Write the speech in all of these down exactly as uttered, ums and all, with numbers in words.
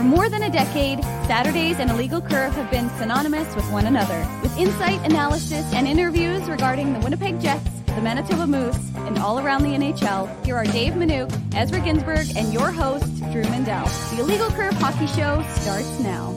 more than a decade, Saturdays and Illegal Curve have been synonymous with one another. With insight, analysis, and interviews regarding the Winnipeg Jets, the Manitoba Moose, and all around the N H L, here are Dave Minuk, Ezra Ginsburg, and your host, Drew Mandel. The Illegal Curve Hockey Show starts now.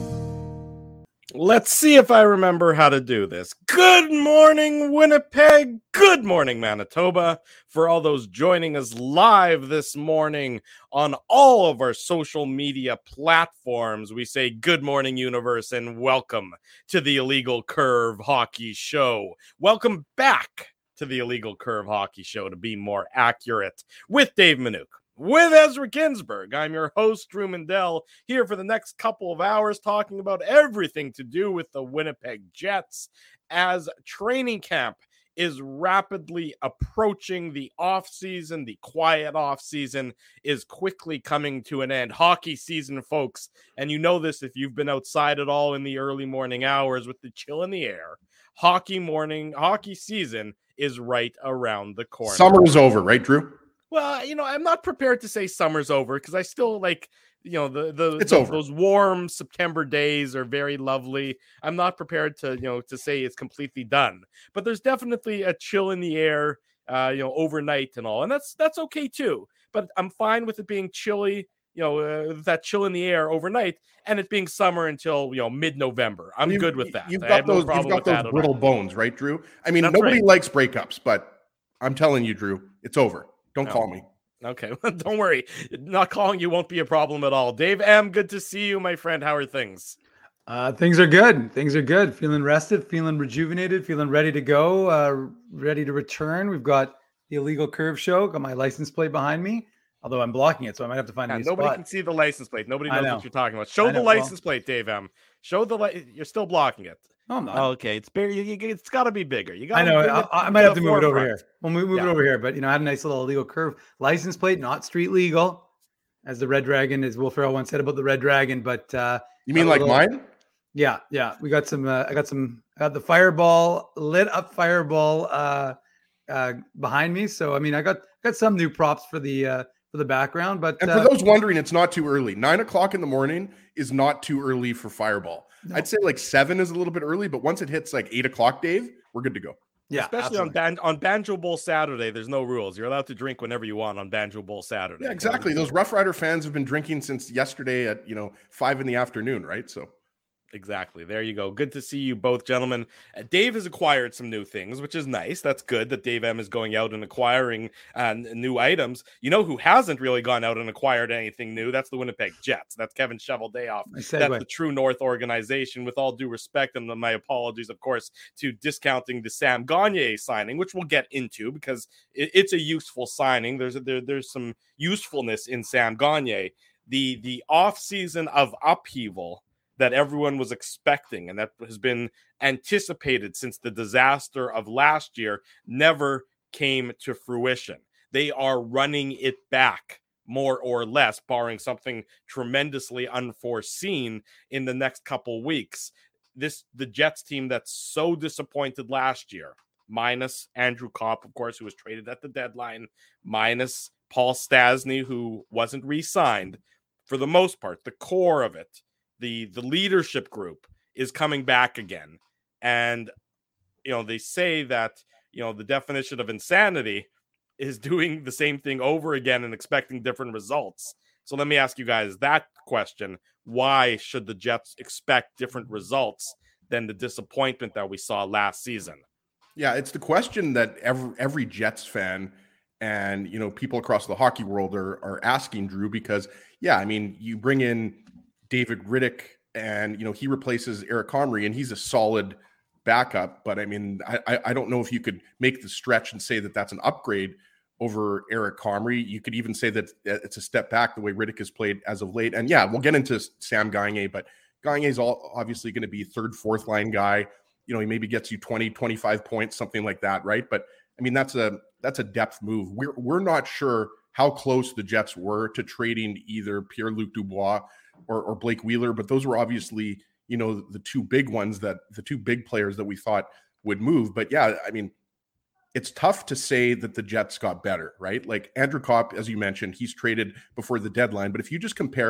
Let's see if I remember how to do this. Good morning, Winnipeg. Good morning, Manitoba. For all those joining us live this morning on all of our social media platforms, we say good morning, universe, and welcome to the Illegal Curve Hockey Show. Welcome back to the Illegal Curve Hockey Show, to be more accurate, with Dave Minuk. With Ezra Ginsburg, I'm your host, Drew Mandel, here for the next couple of hours talking about everything to do with the Winnipeg Jets as training camp is rapidly approaching the offseason. The quiet offseason is quickly coming to an end. Hockey season, folks, and you know this if you've been outside at all in the early morning hours with the chill in the air. Hockey morning, hockey season is right around the corner. Summer's over, right, Drew? Well, you know, I'm not prepared to say summer's over because I still like, you know, the the, it's the over. Those warm September days are very lovely. I'm not prepared to, you know, to say it's completely done, but there's definitely a chill in the air, uh, you know, overnight and all, and that's that's okay too. But I'm fine with it being chilly, you know, uh, that chill in the air overnight, and it being summer until, you know, mid-November. I'm you, good with that. You've I got have those, no you've got those brittle bones, right, Drew? I mean, that's nobody right. likes breakups, but I'm telling you, Drew, it's over. Don't no. call me. Okay, don't worry. Not calling you won't be a problem at all. Dave M., good to see you, my friend. How are things? Uh, things are good. Things are good. Feeling rested, feeling rejuvenated, feeling ready to go, uh, ready to return. We've got the Illegal Curve Show. Got my license plate behind me, although I'm blocking it, so I might have to find yeah, a new nobody spot. can see the license plate. Nobody knows what you're talking about. Show I the know. license Well, plate, Dave M. Show the li- You're still blocking it. No, I'm not. Oh, okay, it's bigger. You, you, it's got to be bigger. You got. I know. I, I might have to move it over here. We'll move, move yeah. it over here. But you know, I had a nice little Illegal Curve license plate, not street legal, as the Red Dragon, as Will Ferrell once said about the Red Dragon. But uh, you mean like little, mine? Yeah, yeah. We got some. Uh, I got some. I got the Fireball lit up Fireball uh, uh, behind me. So I mean, I got got some new props for the uh, for the background. But and uh, for those wondering, it's not too early. Nine o'clock in the morning is not too early for Fireball. No. I'd say like seven is a little bit early, but once it hits like eight o'clock, Dave, we're good to go. Yeah, especially absolutely. on Ban- on Banjo Bowl Saturday, there's no rules. You're allowed to drink whenever you want on Banjo Bowl Saturday. Yeah, exactly. Those Rough Rider fans have been drinking since yesterday at, you know, five in the afternoon, right? So exactly. There you go. Good to see you both, gentlemen. Uh, Dave has acquired some new things, which is nice. That's good that Dave M is going out and acquiring uh, new items. You know who hasn't really gone out and acquired anything new? That's the Winnipeg Jets. That's Kevin Cheveldayoff. That's the True North organization. With all due respect, and my apologies, of course, to discounting the Sam Gagner signing, which we'll get into because it, it's a useful signing. There's a, there, there's some usefulness in Sam Gagner. The the offseason of upheaval that everyone was expecting and that has been anticipated since the disaster of last year never came to fruition. They are running it back, more or less, barring something tremendously unforeseen in the next couple weeks. This the Jets team that's so disappointed last year, minus Andrew Kopp, of course, who was traded at the deadline, minus Paul Stastny, who wasn't re-signed. For the most part, the core of it, The the leadership group is coming back again. And, you know, they say that, you know, the definition of insanity is doing the same thing over again and expecting different results. So let me ask you guys that question. Why should the Jets expect different results than the disappointment that we saw last season? Yeah, it's the question that every, every Jets fan and, you know, people across the hockey world are, are asking, Drew, because, yeah, I mean, you bring in David Riddick and, you know, he replaces Eric Comrie and he's a solid backup. But I mean, I, I don't know if you could make the stretch and say that that's an upgrade over Eric Comrie. You could even say that it's a step back the way Riddick has played as of late. And yeah, we'll get into Sam Gagner, but Gagner is all obviously going to be third, fourth line guy. You know, he maybe gets you twenty, twenty-five points, something like that. Right. But I mean, that's a, that's a depth move. We're, we're not sure how close the Jets were to trading either Pierre-Luc Dubois or, or Blake Wheeler, but those were obviously, you know, the two big ones that the two big players that we thought would move. But yeah, I mean, it's tough to say that the Jets got better, right? Like Andrew Kopp, as you mentioned, he's traded before the deadline. But if you just compare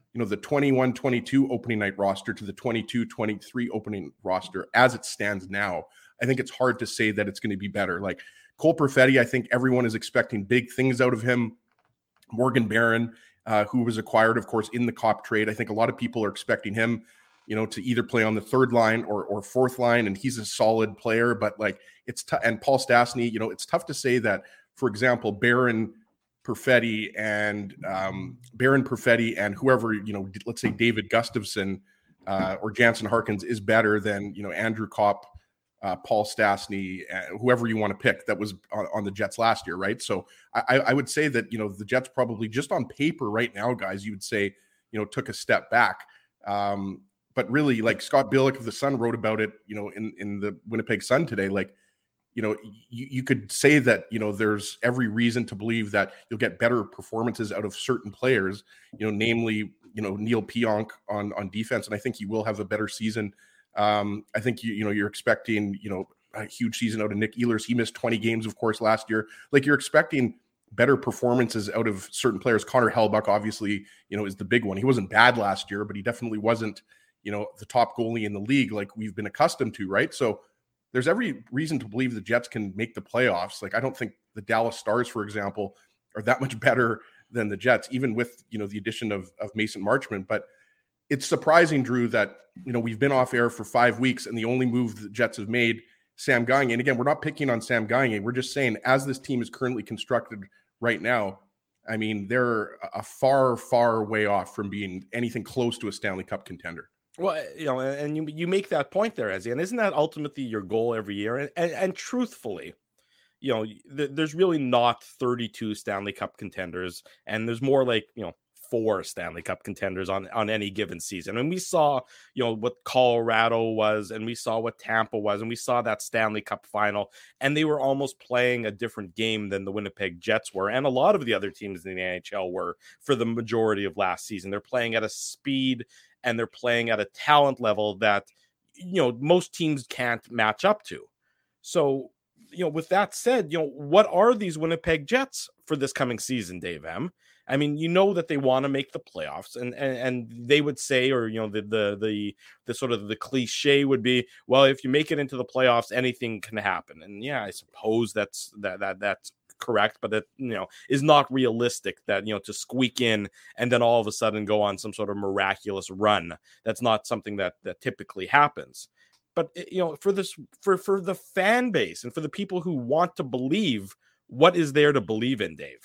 you know, the twenty-one twenty-two opening night roster to the twenty-two twenty-three opening roster as it stands now, I think it's hard to say that it's going to be better. Like Cole Perfetti, I think everyone is expecting big things out of him. Morgan Barron, uh, who was acquired, of course, in the Cop trade. I think a lot of people are expecting him, you know, to either play on the third line or or fourth line, and he's a solid player. But like it's t- and Paul Stastny, you know, it's tough to say that, for example, Barron, Perfetti, and um, Barron, Perfetti, and whoever, you know, let's say David Gustafsson uh, or Jansen Harkins is better than, you know, Andrew Kopp, uh, Paul Stastny, uh, whoever you want to pick that was on, on the Jets last year, right? So I, I would say that, you know, the Jets probably just on paper right now, guys, you would say, you know, took a step back. Um, but really, like Scott Bielik of the Sun wrote about it, you know, in, in the Winnipeg Sun today, like, you know, you, you could say that, you know, there's every reason to believe that you'll get better performances out of certain players, you know, namely, you know, Neil Pionk on, on defense. And I think he will have a better season. Um, I think, you, you know, you're expecting, you know, a huge season out of Nick Ehlers. He missed twenty games, of course, last year. Like you're expecting better performances out of certain players. Connor Hellebuyck, obviously, you know, is the big one. He wasn't bad last year, but he definitely wasn't, you know, the top goalie in the league like we've been accustomed to, right? So there's every reason to believe the Jets can make the playoffs. Like I don't think the Dallas Stars, for example, are that much better than the Jets, even with, you know, the addition of, of Mason Marchment. But it's surprising, Drew, that, you know, we've been off air for five weeks and the only move the Jets have made, Sam Gagner. And again, we're not picking on Sam Gagner. We're just saying, as this team is currently constructed right now, I mean, they're a far, far way off from being anything close to a Stanley Cup contender. Well, you know, and you you make that point there, Ezzy, and isn't that ultimately your goal every year? And and, and truthfully, you know, th- there's really not thirty-two Stanley Cup contenders, and there's more like, you know, four Stanley Cup contenders on, on any given season. And we saw, you know, what Colorado was, and we saw what Tampa was, and we saw that Stanley Cup final, and they were almost playing a different game than the Winnipeg Jets were, and a lot of the other teams in the N H L were for the majority of last season. They're playing at a speed and they're playing at a talent level that, you know, most teams can't match up to. So, you know, with that said, you know, what are these Winnipeg Jets for this coming season, Dave M? I mean, you know that they want to make the playoffs, and, and and they would say, or, you know, the the the the sort of the cliche would be, well, if you make it into the playoffs, anything can happen. And yeah, I suppose that's that that that's correct, but that, you know, is not realistic, that, you know, to squeak in and then all of a sudden go on some sort of miraculous run. That's not something that that typically happens. But, you know, for this for for the fan base and for the people who want to believe, what is there to believe in, Dave?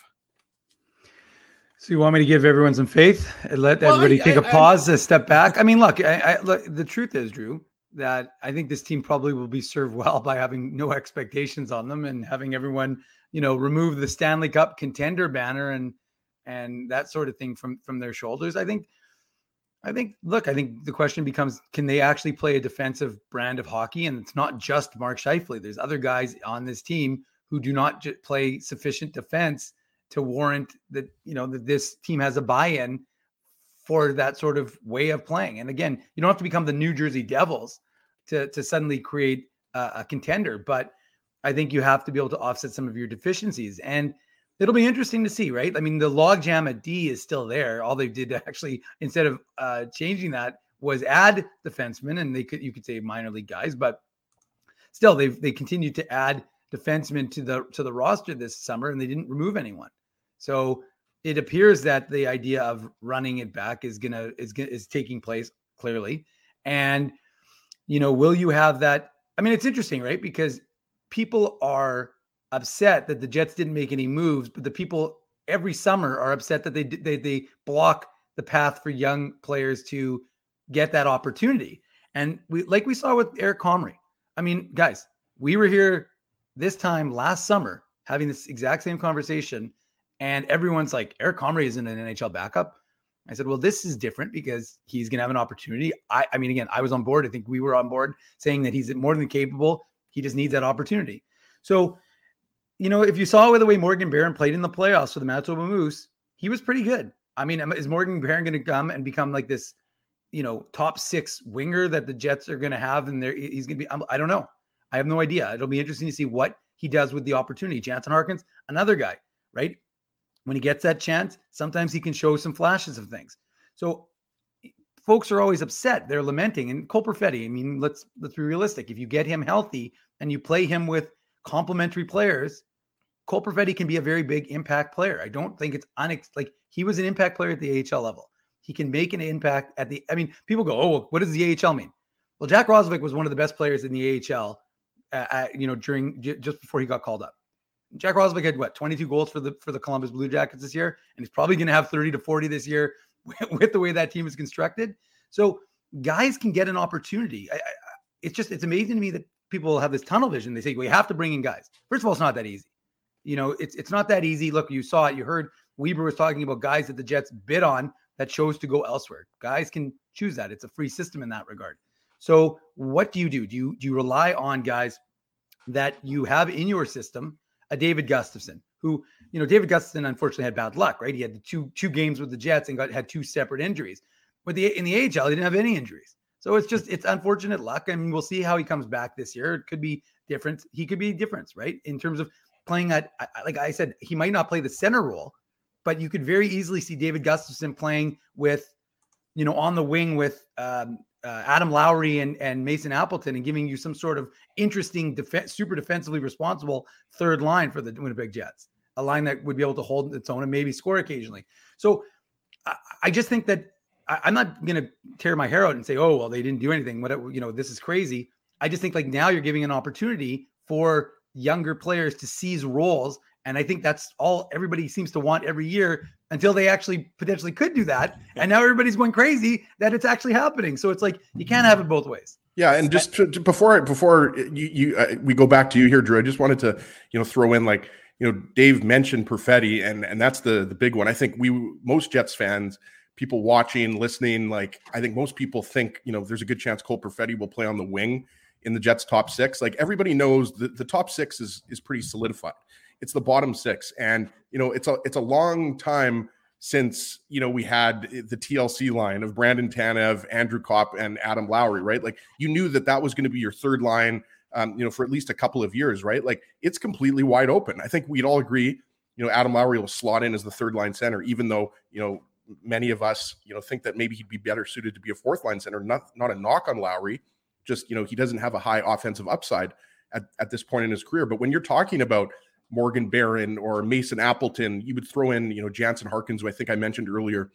So you want me to give everyone some faith and let well, everybody I, take I, a pause, I, a step back? I mean, look, I, I, look, the truth is, Drew, that I think this team probably will be served well by having no expectations on them and having everyone, you know, remove the Stanley Cup contender banner and and that sort of thing from from their shoulders. I think, I think, look, I think the question becomes, can they actually play a defensive brand of hockey? And it's not just Mark Scheifele. There's other guys on this team who do not j- play sufficient defense to warrant that, you know, that this team has a buy-in for that sort of way of playing. And again, you don't have to become the New Jersey Devils to, to suddenly create a, a contender, but I think you have to be able to offset some of your deficiencies. And it'll be interesting to see, right? I mean, the logjam at D is still there. All they did actually, instead of uh, changing that, was add defensemen, and they could, you could say minor league guys, but still they've, they continued to add defensemen to the, to the roster this summer, and they didn't remove anyone. So it appears that the idea of running it back is gonna is gonna, is taking place clearly. And, you know, will you have that? I mean, it's interesting, right? Because people are upset that the Jets didn't make any moves, but the people every summer are upset that they they they block the path for young players to get that opportunity. And we, like we saw with Eric Comrie. I mean, guys, we were here this time last summer having this exact same conversation. And everyone's like, Eric Comrie isn't an N H L backup. I said, well, this is different because he's going to have an opportunity. I, I mean, again, I was on board. I think we were on board saying that he's more than capable. He just needs that opportunity. So, you know, if you saw with the way Morgan Barron played in the playoffs for the Manitoba Moose, he was pretty good. I mean, is Morgan Barron going to come and become like this, you know, top six winger that the Jets are going to have? And there, he's going to be, I don't know. I have no idea. It'll be interesting to see what he does with the opportunity. Jansen Harkins, another guy, right? When he gets that chance, sometimes he can show some flashes of things. So folks are always upset. They're lamenting. And Cole Perfetti, I mean, let's let's be realistic. If you get him healthy and you play him with complementary players, Cole Perfetti can be a very big impact player. I don't think it's unex- like he was an impact player at the A H L level. He can make an impact at the, I mean, people go, oh, what does the A H L mean? Well, Jack Roslovic was one of the best players in the A H L, uh, at, you know, during j- just before he got called up. Jack Roslovic had what, twenty-two goals for the, for the Columbus Blue Jackets this year. And he's probably going to have thirty to forty this year with the way that team is constructed. So guys can get an opportunity. I, I, it's just, it's amazing to me that people have this tunnel vision. They say, we have to bring in guys. First of all, it's not that easy. You know, it's it's not that easy. Look, you saw it. You heard Weber was talking about guys that the Jets bid on that chose to go elsewhere. Guys can choose that. It's a free system in that regard. So what do you do? Do you, do you rely on guys that you have in your system? A David Gustafsson, who, you know, David Gustafsson unfortunately had bad luck, right? He had the two two games with the Jets and got had two separate injuries. But the in the A H L, he didn't have any injuries. So it's just, it's unfortunate luck. I mean, we'll see how he comes back this year. It could be different. He could be different, right? In terms of playing at, like I said, he might not play the center role, but you could very easily see David Gustafsson playing with, you know, on the wing with um, uh, Adam Lowry and, and Mason Appleton and giving you some sort of interesting, def- super defensively responsible third line for the Winnipeg Jets, a line that would be able to hold its own and maybe score occasionally. So I, I just think that I, I'm not going to tear my hair out and say, oh, well, they didn't do anything. What, you know, this is crazy. I just think like now you're giving an opportunity for younger players to seize roles. And I think that's all everybody seems to want every year until they actually potentially could do that. And now everybody's going crazy that it's actually happening. So it's like, you can't have it both ways. Yeah. And just to, to, before, before you, you uh, we go back to you here, Drew, I just wanted to, you know, throw in like, you know, Dave mentioned Perfetti and, and that's the, the big one. I think we, most Jets fans, people watching, listening, like, I think most people think, you know, there's a good chance Cole Perfetti will play on the wing in the Jets top six. Like everybody knows that the top six is, is pretty solidified. It's the bottom six. And, you know, it's a, it's a long time since, you know, we had the T L C line of Brandon Tanev, Andrew Kopp, and Adam Lowry, right? Like you knew that that was going to be your third line, um, you know, for at least a couple of years, right? Like it's completely wide open. I think we'd all agree, you know, Adam Lowry will slot in as the third line center, even though, you know, many of us, you know, think that maybe he'd be better suited to be a fourth line center. Not, not a knock on Lowry. Just, you know, he doesn't have a high offensive upside at, at this point in his career. But when you're talking about Morgan Barron or Mason Appleton, you would throw in, you know, Jansen Harkins, who I think I mentioned earlier,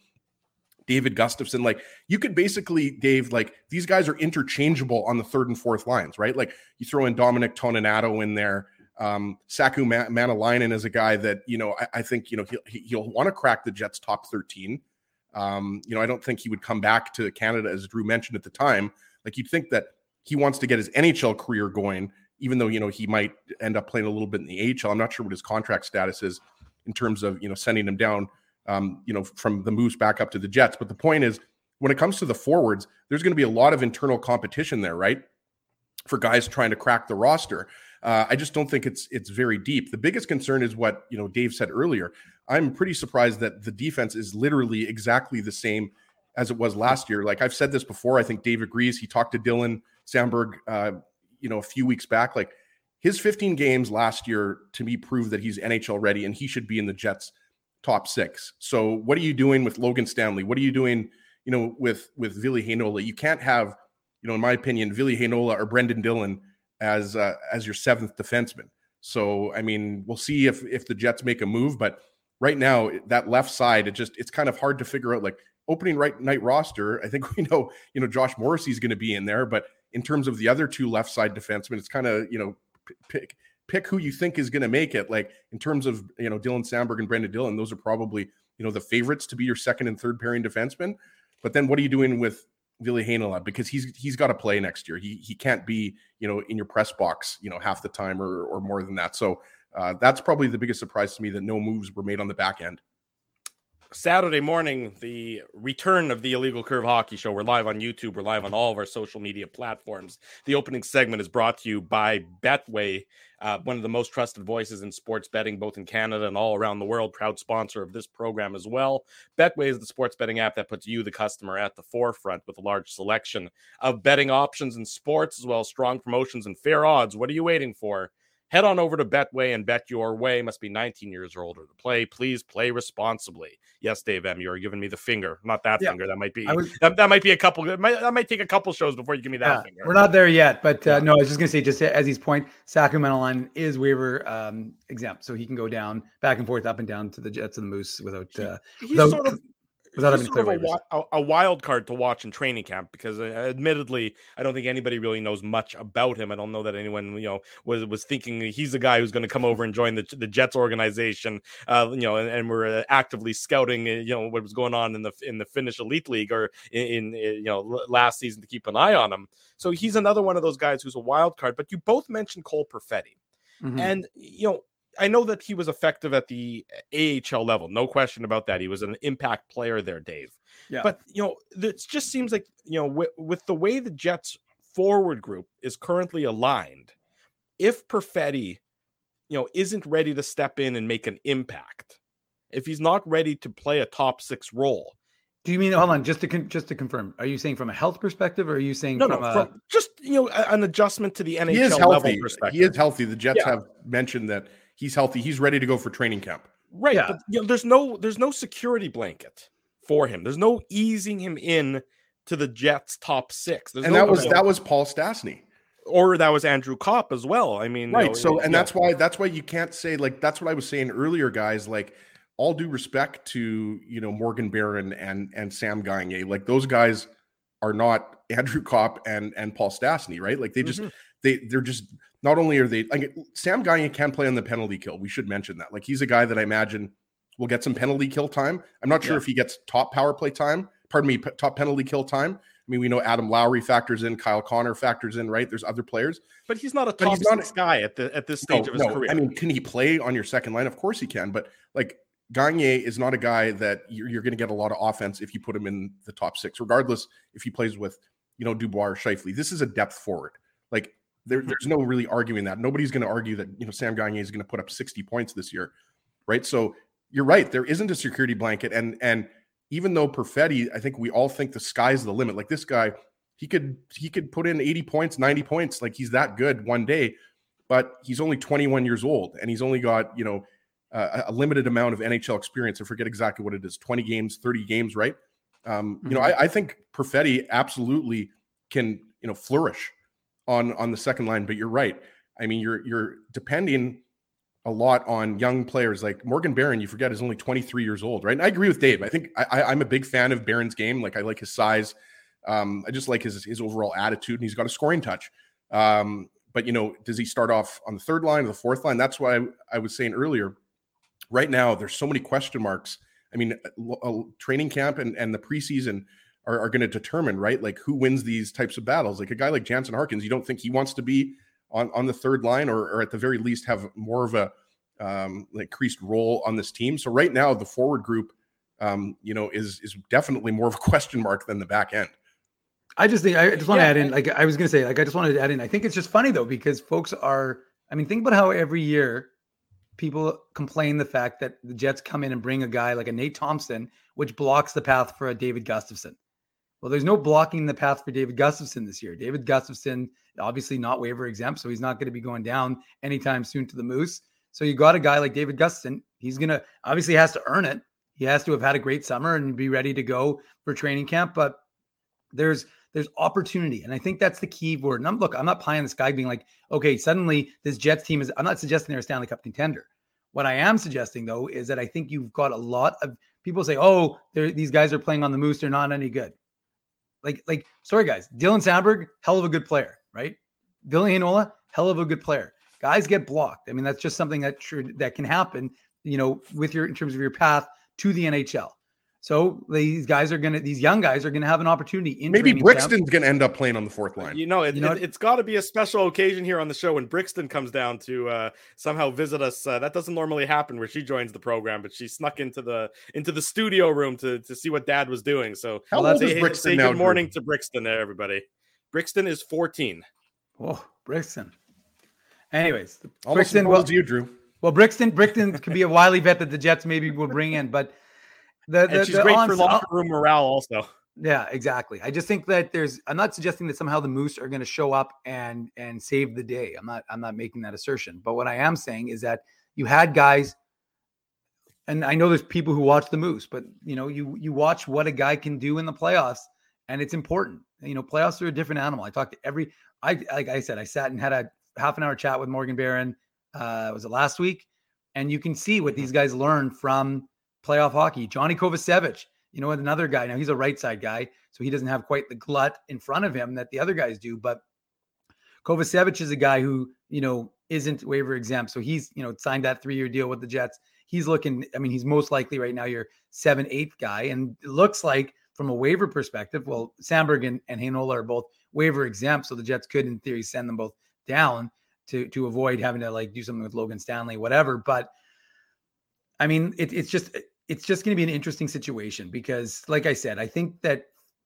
David Gustafsson. Like you could basically, Dave, like these guys are interchangeable on the third and fourth lines, right? Like you throw in Dominic Toninato in there. Um, Saku Man- Manalainen is a guy that, you know, I, I think, you know, he'll, he'll want to crack the Jets top thirteen. Um, you know, I don't think he would come back to Canada, as Drew mentioned at the time. Like you'd think that he wants to get his N H L career going, even though, you know, he might end up playing a little bit in the A H L. I'm not sure what his contract status is in terms of, you know, sending him down, um, you know, from the Moose back up to the Jets. But the point is, when it comes to the forwards, there's going to be a lot of internal competition there, right? For guys trying to crack the roster. Uh, I just don't think it's it's very deep. The biggest concern is what, you know, Dave said earlier. I'm pretty surprised that the defense is literally exactly the same as it was last year. Like I've said this before, I think Dave agrees. He talked to Dylan Sandberg, uh, you know, a few weeks back. Like his fifteen games last year to me proved that he's N H L ready and he should be in the Jets top six. So what are you doing with Logan Stanley? What are you doing, you know, with with Ville Heinola? You can't have, you know, in my opinion, Ville Heinola or Brendan Dillon as uh, as your seventh defenseman. So I mean, we'll see if if the Jets make a move, but right now that left side, it just it's kind of hard to figure out. Like opening right night roster, I think we know, you know, Josh Morrissey's going to be in there, but in terms of the other two left side defensemen, it's kind of, you know, pick pick who you think is going to make it. Like in terms of, you know, Dylan Sandberg and Brendan Dillon, those are probably, you know, the favorites to be your second and third pairing defensemen. But then what are you doing with Ville Heinola? Because he's he's got to play next year. He he can't be, you know, in your press box, you know, half the time or or more than that. So uh, that's probably the biggest surprise to me, that no moves were made on the back end. Saturday morning, the return of the Illegal Curve Hockey Show. We're live on YouTube. We're live on all of our social media platforms. The opening segment is brought to you by Betway, uh, one of the most trusted voices in sports betting, both in Canada and all around the world. Proud sponsor of this program as well. Betway is the sports betting app that puts you, the customer, at the forefront with a large selection of betting options in sports, as well as strong promotions and fair odds. What are you waiting for? Head on over to Betway and bet your way. Must be nineteen years or older to play. Please play responsibly. Yes, Dave M, you're giving me the finger. Not that yeah. finger. That might be was, that, that might be a couple. That might, that might take a couple shows before you give me that yeah, finger. We're not there yet, but uh, yeah. no, I was just gonna say, just as he's point, Sacramento line is waiver um, exempt, so he can go down back and forth, up and down to the Jets and the Moose without. Uh, he, he's without, sort of. Without having sort of a, a wild card to watch in training camp because, uh, admittedly, I don't think anybody really knows much about him. I don't know that anyone, you know, was was thinking he's the guy who's going to come over and join the the Jets organization. Uh, you know, and, and we're actively scouting, you know, what was going on in the in the Finnish Elite League or in, in you know last season to keep an eye on him. So he's another one of those guys who's a wild card. But you both mentioned Cole Perfetti, mm-hmm. and you know. I know that he was effective at the A H L level. No question about that. He was an impact player there, Dave. Yeah. But, you know, it just seems like, you know, with, with the way the Jets forward group is currently aligned, if Perfetti, you know, isn't ready to step in and make an impact, if he's not ready to play a top six role. Do you mean, hold on, just to con- just to confirm, are you saying from a health perspective or are you saying no, from no, a... from just, you know, an adjustment to the N H L he is level healthy. perspective? He is healthy. The Jets yeah. have mentioned that he's healthy. He's ready to go for training camp. Right. Yeah. But, you know, there's no there's no security blanket for him. There's no easing him in to the Jets top six. There's and no, that was no, that was Paul Stastny. Or that was Andrew Kopp as well. I mean, right. You know, so and yeah. that's why that's why you can't say, like, that's what I was saying earlier, guys. Like, all due respect to, you know, Morgan Barron and and Sam Gagner, like those guys are not Andrew Kopp and and Paul Stastny, right? Like they just mm-hmm. they they're just not only are they like Sam Gagner can play on the penalty kill. We should mention that. Like he's a guy that I imagine will get some penalty kill time. I'm not sure yeah. if he gets top power play time. Pardon me, p- top penalty kill time. I mean, we know Adam Lowry factors in, Kyle Connor factors in, right? There's other players, but he's not a top six guy at the at this stage no, of his no. career. I mean, can he play on your second line? Of course he can, but like Gagner is not a guy that you're, you're going to get a lot of offense if you put him in the top six, regardless if he plays with, you know, Dubois or Scheifele. This is a depth forward. Like there, there's no really arguing that. Nobody's going to argue that, you know, Sam Gagner is going to put up sixty points this year, right? So you're right. There isn't a security blanket, and and even though Perfetti, I think we all think the sky's the limit. Like this guy, he could he could put in eighty points, ninety points. Like he's that good one day, but he's only twenty-one years old, and he's only got, you know, uh, a limited amount of N H L experience. I forget exactly what it is, twenty games, thirty games, right? Um, mm-hmm. You know, I, I think Perfetti absolutely can, you know, flourish on on the second line. But you're right. I mean, you're you're depending a lot on young players like Morgan Barron. You forget is only twenty-three years old, right? And I agree with Dave. I think I, I'm a big fan of Barron's game. Like I like his size. Um, I just like his his overall attitude, and he's got a scoring touch. Um, but you know, does he start off on the third line or the fourth line? That's why I, I was saying earlier. Right now, there's so many question marks. I mean, a, a training camp and, and the preseason are, are going to determine, right? Like who wins these types of battles. Like a guy like Jansen Harkins, you don't think he wants to be on, on the third line or, or at the very least have more of a um, like increased role on this team. So right now, the forward group, um, you know, is is definitely more of a question mark than the back end. I just think I just want yeah. to add in, like I was going to say, like I just wanted to add in. I think it's just funny though because folks are. I mean, think about how every year people complain the fact that the Jets come in and bring a guy like a Nate Thompson, which blocks the path for a David Gustafsson. Well, there's no blocking the path for David Gustafsson this year. David Gustafsson, obviously not waiver exempt, so he's not going to be going down anytime soon to the Moose. So you got a guy like David Gustafsson. He's going to obviously has to earn it. He has to have had a great summer and be ready to go for training camp. But there's there's opportunity. And I think that's the key word. And I'm, look, I'm not pie in the sky being like, okay, suddenly this Jets team is, I'm not suggesting they're a Stanley Cup contender. What I am suggesting, though, is that I think you've got a lot of people say, oh, these guys are playing on the Moose. They're not any good. Like, like, sorry, guys. Dylan Sandberg, hell of a good player, right? Billy Heinola, hell of a good player. Guys get blocked. I mean, that's just something that sure, that can happen, you know, with your, in terms of your path to the N H L. So these guys are going to, these young guys are going to have an opportunity. In Maybe Brixton's going to end up playing on the fourth line. You know, it, you know it, it's got to be a special occasion here on the show when Brixton comes down to uh, somehow visit us. Uh, that doesn't normally happen where she joins the program, but she snuck into the into the studio room to to see what Dad was doing. So how old say, is Brixton say now, good morning Drew? to Brixton there, everybody. Brixton is fourteen. Oh, Brixton. Anyways, almost Brixton. Well, well, you, Drew. Well, Brixton, Brixton could be a wily vet that the Jets maybe will bring in, but. The, the, and she's the great on, for locker room morale also. Yeah, exactly. I just think that there's, I'm not suggesting that somehow the Moose are going to show up and, and save the day. I'm not, I'm not making that assertion, but what I am saying is that you had guys, and I know there's people who watch the Moose, but you know, you, you watch what a guy can do in the playoffs, and it's important. You know, playoffs are a different animal. I talked to every, I, like I said, I sat and had a half an hour chat with Morgan Barron. Uh, was it last week? And you can see what these guys learn from playoff hockey. Johnny Kovacevic, you know, another guy. Now he's a right side guy, so he doesn't have quite the glut in front of him that the other guys do. But Kovacevic is a guy who, you know, isn't waiver exempt. So he's, you know, signed that three-year deal with the Jets. He's looking, I mean, he's most likely right now your seven, eighth guy. And it looks like from a waiver perspective, well, Sandberg and, and Heinola are both waiver exempt. So the Jets could, in theory, send them both down to, to avoid having to like do something with Logan Stanley, whatever. But I mean, it, it's just, it's just going to be an interesting situation because, like I said, I think that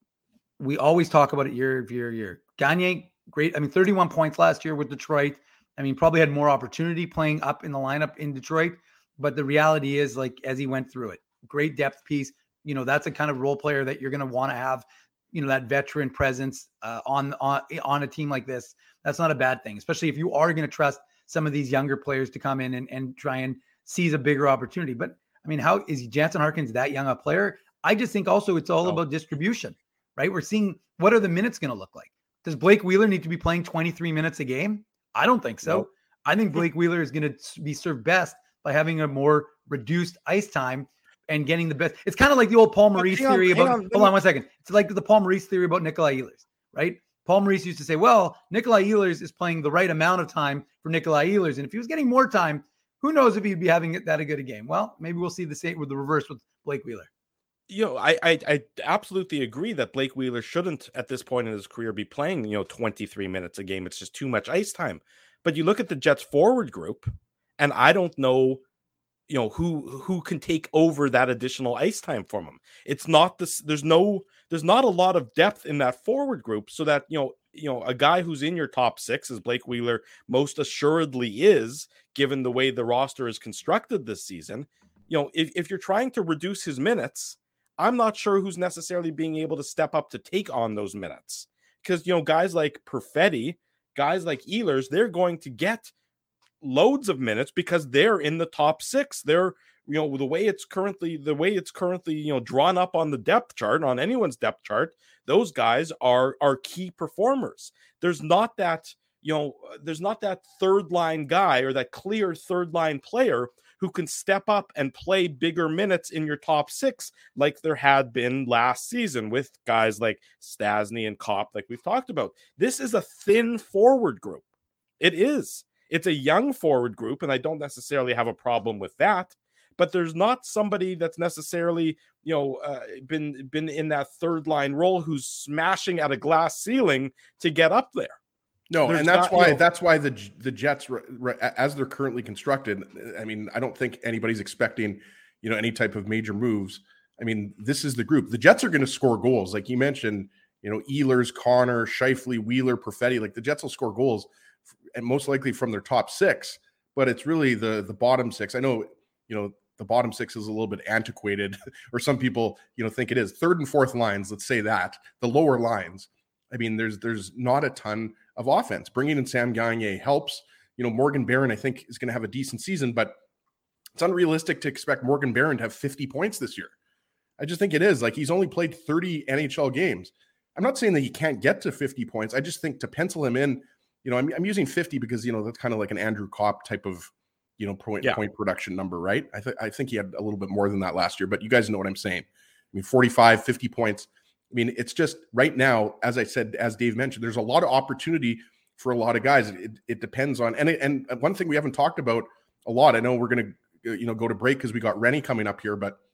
we always talk about it year after year, year. Gagner, great. I mean, thirty-one points last year with Detroit. I mean, probably had more opportunity playing up in the lineup in Detroit. But the reality is, like, as he went through it, great depth piece. You know, that's a kind of role player that you're going to want to have, you know, that veteran presence uh, on, on, on a team like this. That's not a bad thing, especially if you are going to trust some of these younger players to come in and, and try and seize a bigger opportunity. But I mean, how is Jansen Harkins that young a player? I just think also it's all oh. about distribution, right? We're seeing what are the minutes going to look like? Does Blake Wheeler need to be playing twenty-three minutes a game? I don't think so. No. I think Blake Wheeler is going to be served best by having a more reduced ice time and getting the best. It's kind of like the old Paul Maurice hang theory on, about, on, hold on one second. It's like the Paul Maurice theory about Nikolai Ehlers, right? Paul Maurice used to say, well, Nikolai Ehlers is playing the right amount of time for Nikolai Ehlers. And if he was getting more time, who knows if he'd be having that a good a game? Well, maybe we'll see the same with the reverse with Blake Wheeler. You know, I, I I absolutely agree that Blake Wheeler shouldn't at this point in his career be playing, you know, twenty-three minutes a game. It's just too much ice time. But you look at the Jets forward group, and I don't know, you know, who who can take over that additional ice time from him. It's not this. There's no. There's not a lot of depth in that forward group, so that you know. You know, a guy who's in your top six, as Blake Wheeler most assuredly is, given the way the roster is constructed this season. You know, if, if you're trying to reduce his minutes, I'm not sure who's necessarily being able to step up to take on those minutes. Because, you know, guys like Perfetti, guys like Ehlers, they're going to get loads of minutes because they're in the top six. They're, you know, the way it's currently, the way it's currently, you know, drawn up on the depth chart, on anyone's depth chart, those guys are, are key performers. There's not that, you know, there's not that third line guy or that clear third line player who can step up and play bigger minutes in your top six, like there had been last season with guys like Stastny and Kopp, like we've talked about. This is a thin forward group. It is. It's a young forward group, and I don't necessarily have a problem with that. But there's not somebody that's necessarily, you know, uh, been been in that third line role who's smashing at a glass ceiling to get up there. No, there's and that's not, why you know, that's why the the Jets, as they're currently constructed, I mean, I don't think anybody's expecting, you know, any type of major moves. I mean, this is the group. The Jets are going to score goals, like you mentioned. You know, Ehlers, Connor, Scheifele, Wheeler, Perfetti. Like the Jets will score goals, and most likely from their top six. But it's really the the bottom six. I know, you know. The bottom six is a little bit antiquated, or some people, you know, think it is. Third and fourth lines, let's say that. The lower lines, I mean, there's there's not a ton of offense. Bringing in Sam Gagner helps. You know, Morgan Barron, I think, is going to have a decent season, but it's unrealistic to expect Morgan Barron to have fifty points this year. I just think it is. Like, he's only played thirty N H L games. I'm not saying that he can't get to fifty points. I just think to pencil him in, you know, I'm, I'm using fifty because, you know, that's kind of like an Andrew Kopp type of, you know, point yeah. point production number, right? I, th- I think he had a little bit more than that last year, but you guys know what I'm saying. I mean, forty-five, fifty points. I mean, it's just right now, as I said, as Dave mentioned, there's a lot of opportunity for a lot of guys. It, it depends on, and, it, and one thing we haven't talked about a lot, I know we're going to, you know, go to break because we got Rennie coming up here, but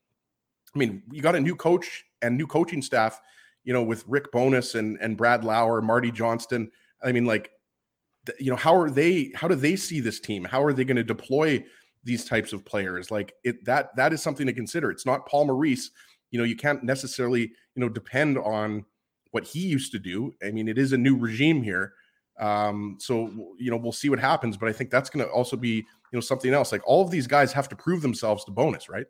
I mean, you got a new coach and new coaching staff, you know, with Rick Bowness and, and Brad Lauer, Marty Johnston. I mean, like, you know, how are they, how do they see this team? How are they going to deploy these types of players? Like it, that, that is something to consider. It's not Paul Maurice. You know, you can't necessarily, you know, depend on what he used to do. I mean, it is a new regime here. Um, so, you know, we'll see what happens, but I think that's going to also be, you know, something else. Like all of these guys have to prove themselves to Bowness, right?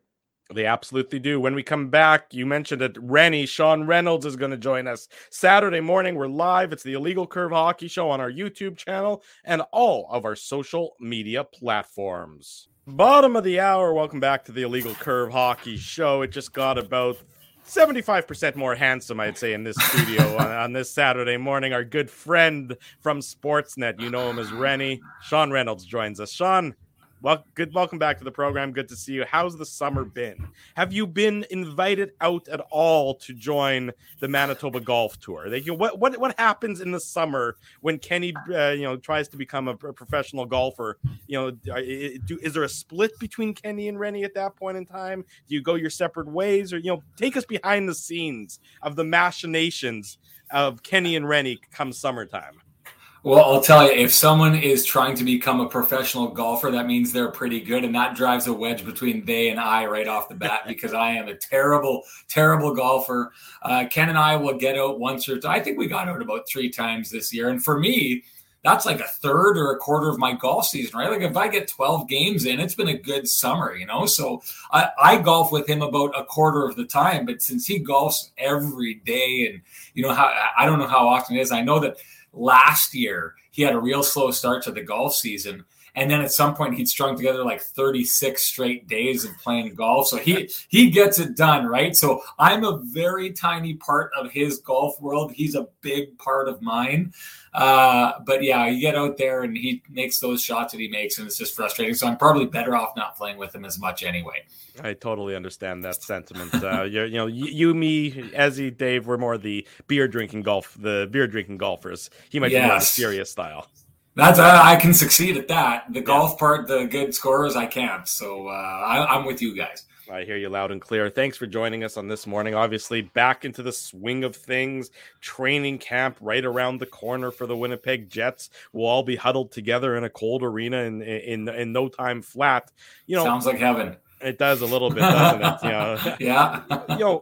They absolutely do. When we come back, you mentioned it, Rennie, Sean Reynolds is going to join us Saturday morning. We're live. It's the Illegal Curve Hockey Show on our YouTube channel and all of our social media platforms. Bottom of the hour. Welcome back to the Illegal Curve Hockey Show. It just got about seventy-five percent more handsome, I'd say, in this studio on, on this Saturday morning. Our good friend from Sportsnet, you know him as Rennie, Sean Reynolds joins us. Sean, well, good. Welcome back to the program. Good to see you. How's the summer been? Have you been invited out at all to join the Manitoba Golf Tour? They, you know, what what what happens in the summer when Kenny, uh, you know, tries to become a, a professional golfer? You know, do, is there a split between Kenny and Rennie at that point in time? Do you go your separate ways, or you know, take us behind the scenes of the machinations of Kenny and Rennie come summertime? Well, I'll tell you, if someone is trying to become a professional golfer, that means they're pretty good. And that drives a wedge between they and I right off the bat, because I am a terrible, terrible golfer. Uh, Ken and I will get out once or two. I think we got out about three times this year. And for me, that's like a third or a quarter of my golf season, right? Like if I get twelve games in, it's been a good summer, you know? So I, I golf with him about a quarter of the time, but since he golfs every day and, you know, how I don't know how often it is. I know that last year, he had a real slow start to the golf season. And then at some point, he'd strung together like thirty-six straight days of playing golf. So he he gets it done, right? So I'm a very tiny part of his golf world. He's a big part of mine. Uh, but yeah, you get out there and he makes those shots that he makes, and it's just frustrating. So I'm probably better off not playing with him as much anyway. I totally understand that sentiment. Uh, you, you know, you, you, me, Ezzy, Dave, we're more the beer drinking golf, the beer drinking golfers. He might yes. be more the serious style. That's uh, I can succeed at that. The yeah. golf part, the good scorers, I can't. So uh, I, I'm with you guys. I hear you loud and clear. Thanks for joining us on this morning. Obviously, back into the swing of things. Training camp right around the corner for the Winnipeg Jets. We'll all be huddled together in a cold arena in in, in no time flat. You know, sounds like heaven. It does a little bit, doesn't it? You know, yeah. You know,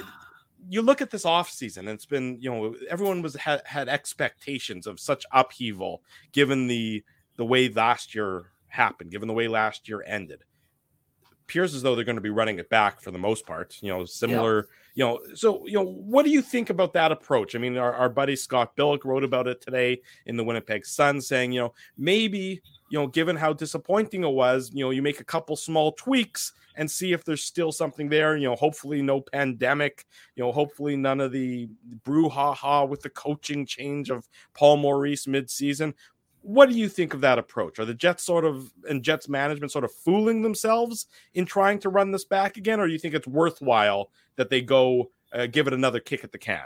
you look at this offseason, and it's been, you know, everyone was had, had expectations of such upheaval given the the way last year happened, given the way last year ended. Appears as though they're going to be running it back for the most part, you know, similar, yeah. you know, so, you know, what do you think about that approach? I mean, our, our buddy Scott Billick wrote about it today in the Winnipeg Sun, saying, you know, maybe, you know, given how disappointing it was, you know, you make a couple small tweaks and see if there's still something there. You know, hopefully no pandemic, you know, hopefully none of the brouhaha with the coaching change of Paul Maurice midseason. What do you think of that approach? Are the Jets sort of and Jets management sort of fooling themselves in trying to run this back again? Or do you think it's worthwhile that they go uh, give it another kick at the can?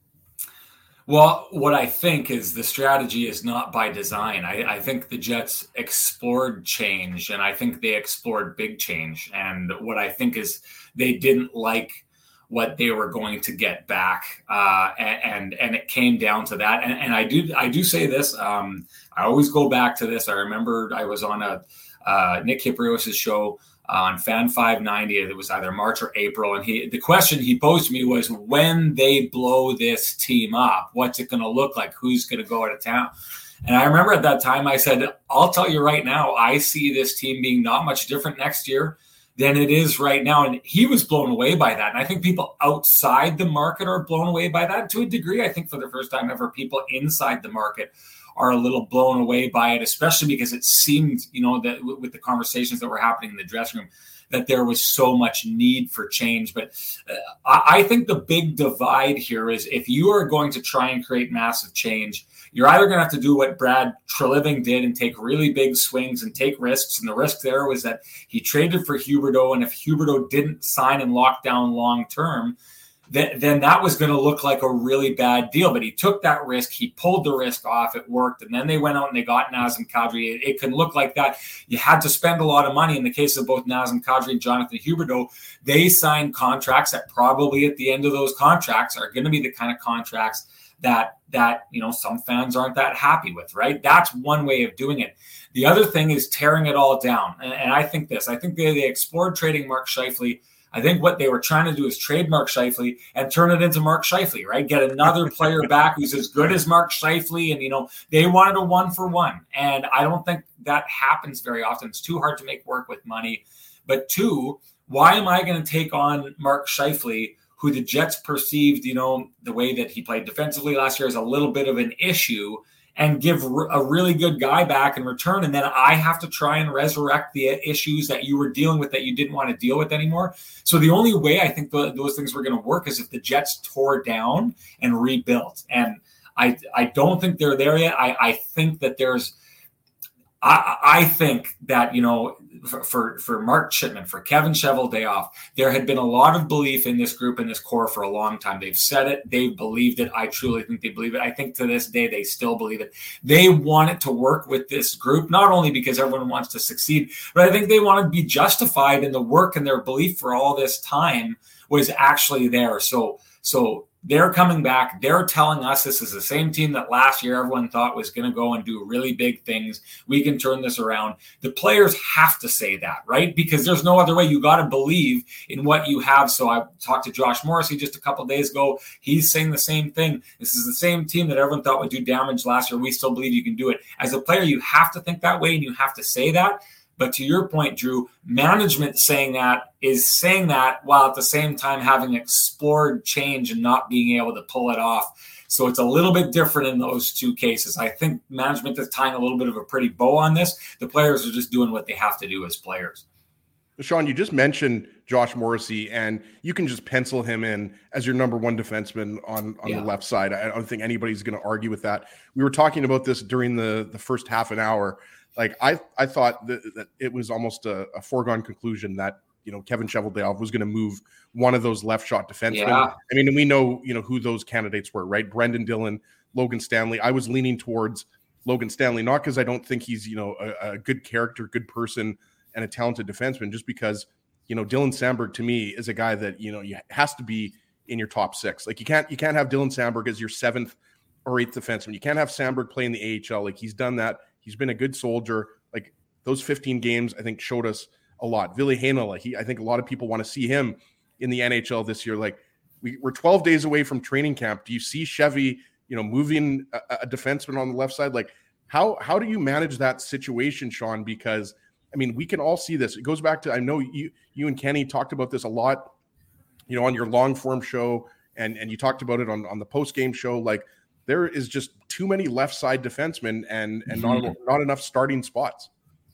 Well, what I think is the strategy is not by design. I, I think the Jets explored change, and I think they explored big change. And what I think is they didn't like what they were going to get back, uh, and, and and it came down to that. And, and I do I do say this. Um, I always go back to this. I remember I was on a uh, Nick Kiprios' show on Fan five ninety. It was either March or April. And he, the question he posed to me was, when they blow this team up, what's it going to look like? Who's going to go out of town? And I remember at that time I said, I'll tell you right now, I see this team being not much different next year than it is right now. And he was blown away by that. And I think people outside the market are blown away by that to a degree. I think for the first time ever, people inside the market are a little blown away by it, especially because it seemed, you know, that with the conversations that were happening in the dressing room, that there was so much need for change. But uh, I think the big divide here is if you are going to try and create massive change, you're either going to have to do what Brad Treliving did and take really big swings and take risks. And the risk there was that he traded for Huberdeau. And if Huberdeau didn't sign and lock down long-term, then, then that was going to look like a really bad deal. But he took that risk. He pulled the risk off. It worked. And then they went out and they got Nazem Kadri. It, it can look like that. You had to spend a lot of money. In the case of both Nazem Kadri and Jonathan Huberdeau, they signed contracts that probably at the end of those contracts are going to be the kind of contracts that, that, you know, some fans aren't that happy with, right? That's one way of doing it. The other thing is tearing it all down. And, and I think this, I think they, they explored trading Mark Scheifele. I think what they were trying to do is trade Mark Scheifele and turn it into Mark Scheifele, right? Get another player back who's as good as Mark Scheifele. And, you know, they wanted a one for one. And I don't think that happens very often. It's too hard to make work with money. But two, why am I going to take on Mark Scheifele, who the Jets perceived, you know, the way that he played defensively last year as a little bit of an issue, and give a really good guy back in return, and then I have to try and resurrect the issues that you were dealing with that you didn't want to deal with anymore. So the only way I think the, those things were going to work is if the Jets tore down and rebuilt. And I I don't think they're there yet. I, I think that there's I, I think that, you know, for, for, for Mark Chipman, for Kevin Cheveldayoff, there had been a lot of belief in this group and this core for a long time. They've said it. They've believed it. I truly think they believe it. I think to this day, they still believe it. They want it to work with this group, not only because everyone wants to succeed, but I think they want to be justified in the work, and their belief for all this time was actually there. So, so they're coming back. They're telling us this is the same team that last year everyone thought was going to go and do really big things. We can turn this around. The players have to say that, right? Because there's no other way. You got to believe in what you have. So I talked to Josh Morrissey just a couple of days ago. He's saying the same thing. This is the same team that everyone thought would do damage last year. We still believe you can do it. As a player, you have to think that way, and you have to say that. But to your point, Drew, management saying that is saying that while at the same time having explored change and not being able to pull it off. So it's a little bit different in those two cases. I think management is tying a little bit of a pretty bow on this. The players are just doing what they have to do as players. Sean, you just mentioned Josh Morrissey, and you can just pencil him in as your number one defenseman on, on yeah. the left side. I don't think anybody's going to argue with that. We were talking about this during the, the first half an hour. Like I, I thought that, that it was almost a, a foregone conclusion that, you know, Kevin Cheveldayoff was going to move one of those left shot defensemen. Yeah. I mean, and we know, you know, who those candidates were, right? Brendan Dillon, Logan Stanley. I was leaning towards Logan Stanley, not because I don't think he's, you know, a, a good character, good person, and a talented defenseman, just because, you know, Dylan Samberg to me is a guy that, you know, you has to be in your top six. Like you can't, you can't have Dylan Samberg as your seventh or eighth defenseman. You can't have Samberg play in the A H L. Like he's done that. He's been a good soldier. Like those fifteen games, I think showed us a lot. Ville Heinola, he, I think a lot of people want to see him in the N H L this year. Like we, we're twelve days away from training camp. Do you see Chevy, you know, moving a, a defenseman on the left side? Like how, how do you manage that situation, Sean? Because I mean, we can all see this. It goes back to, I know you, you and Kenny talked about this a lot, you know, on your long form show, and, and you talked about it on, on the post game show. Like, there is just too many left side defensemen and and mm-hmm. not not enough starting spots.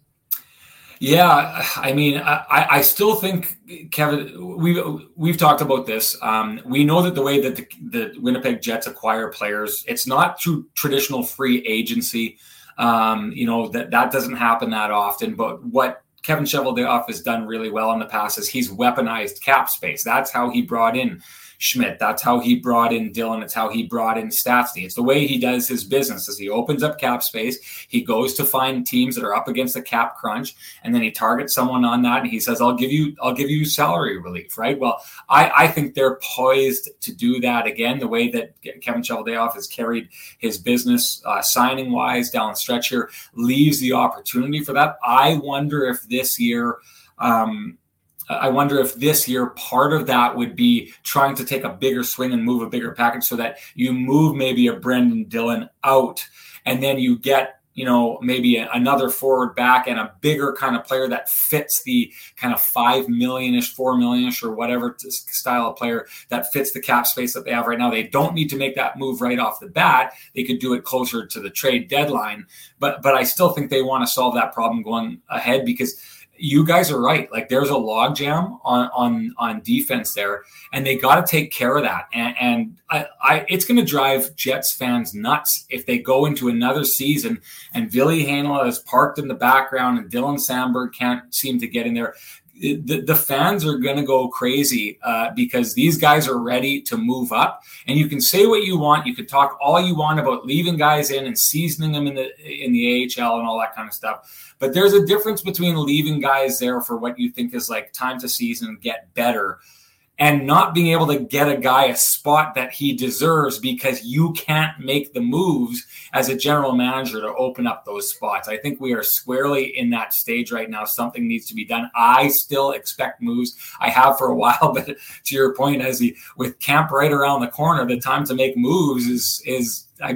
Yeah, I mean, I, I still think, Kevin, we've we've talked about this. Um, we know that the way that the, the Winnipeg Jets acquire players, it's not through traditional free agency. Um, you know, that that doesn't happen that often. But what Kevin Cheveldayoff has done really well in the past is he's weaponized cap space. That's how he brought in Schmidt. That's how he brought in Dillon. It's how he brought in Stastny. It's the way he does his business. As he opens up cap space, he goes to find teams that are up against the cap crunch, and then he targets someone on that, and he says, "I'll give you, I'll give you salary relief." Right? Well, I, I think they're poised to do that again. The way that Kevin Cheveldayoff has carried his business, uh, signing wise, down the stretch here, leaves the opportunity for that. I wonder if this year. Um, I wonder if this year part of that would be trying to take a bigger swing and move a bigger package so that you move maybe a Brendan Dillon out, and then you get, you know, maybe a, another forward back and a bigger kind of player that fits the kind of five million-ish, four million-ish or whatever style of player that fits the cap space that they have right now. They don't need to make that move right off the bat. They could do it closer to the trade deadline. But, but I still think they want to solve that problem going ahead, because you guys are right. Like there's a logjam on, on, on defense there, and they got to take care of that. And, and I, I, it's going to drive Jets fans nuts if they go into another season and Ville Heinola is parked in the background and Dylan Samberg can't seem to get in there. The, the fans are going to go crazy uh, because these guys are ready to move up. And you can say what you want. You can talk all you want about leaving guys in and seasoning them in the in the A H L and all that kind of stuff. But there's a difference between leaving guys there for what you think is like time to season and get better, and not being able to get a guy a spot that he deserves because you can't make the moves as a general manager to open up those spots. I think we are squarely in that stage right now. Something needs to be done. I still expect moves. I have for a while, but to your point, as he, with camp right around the corner, the time to make moves is, is, I mean,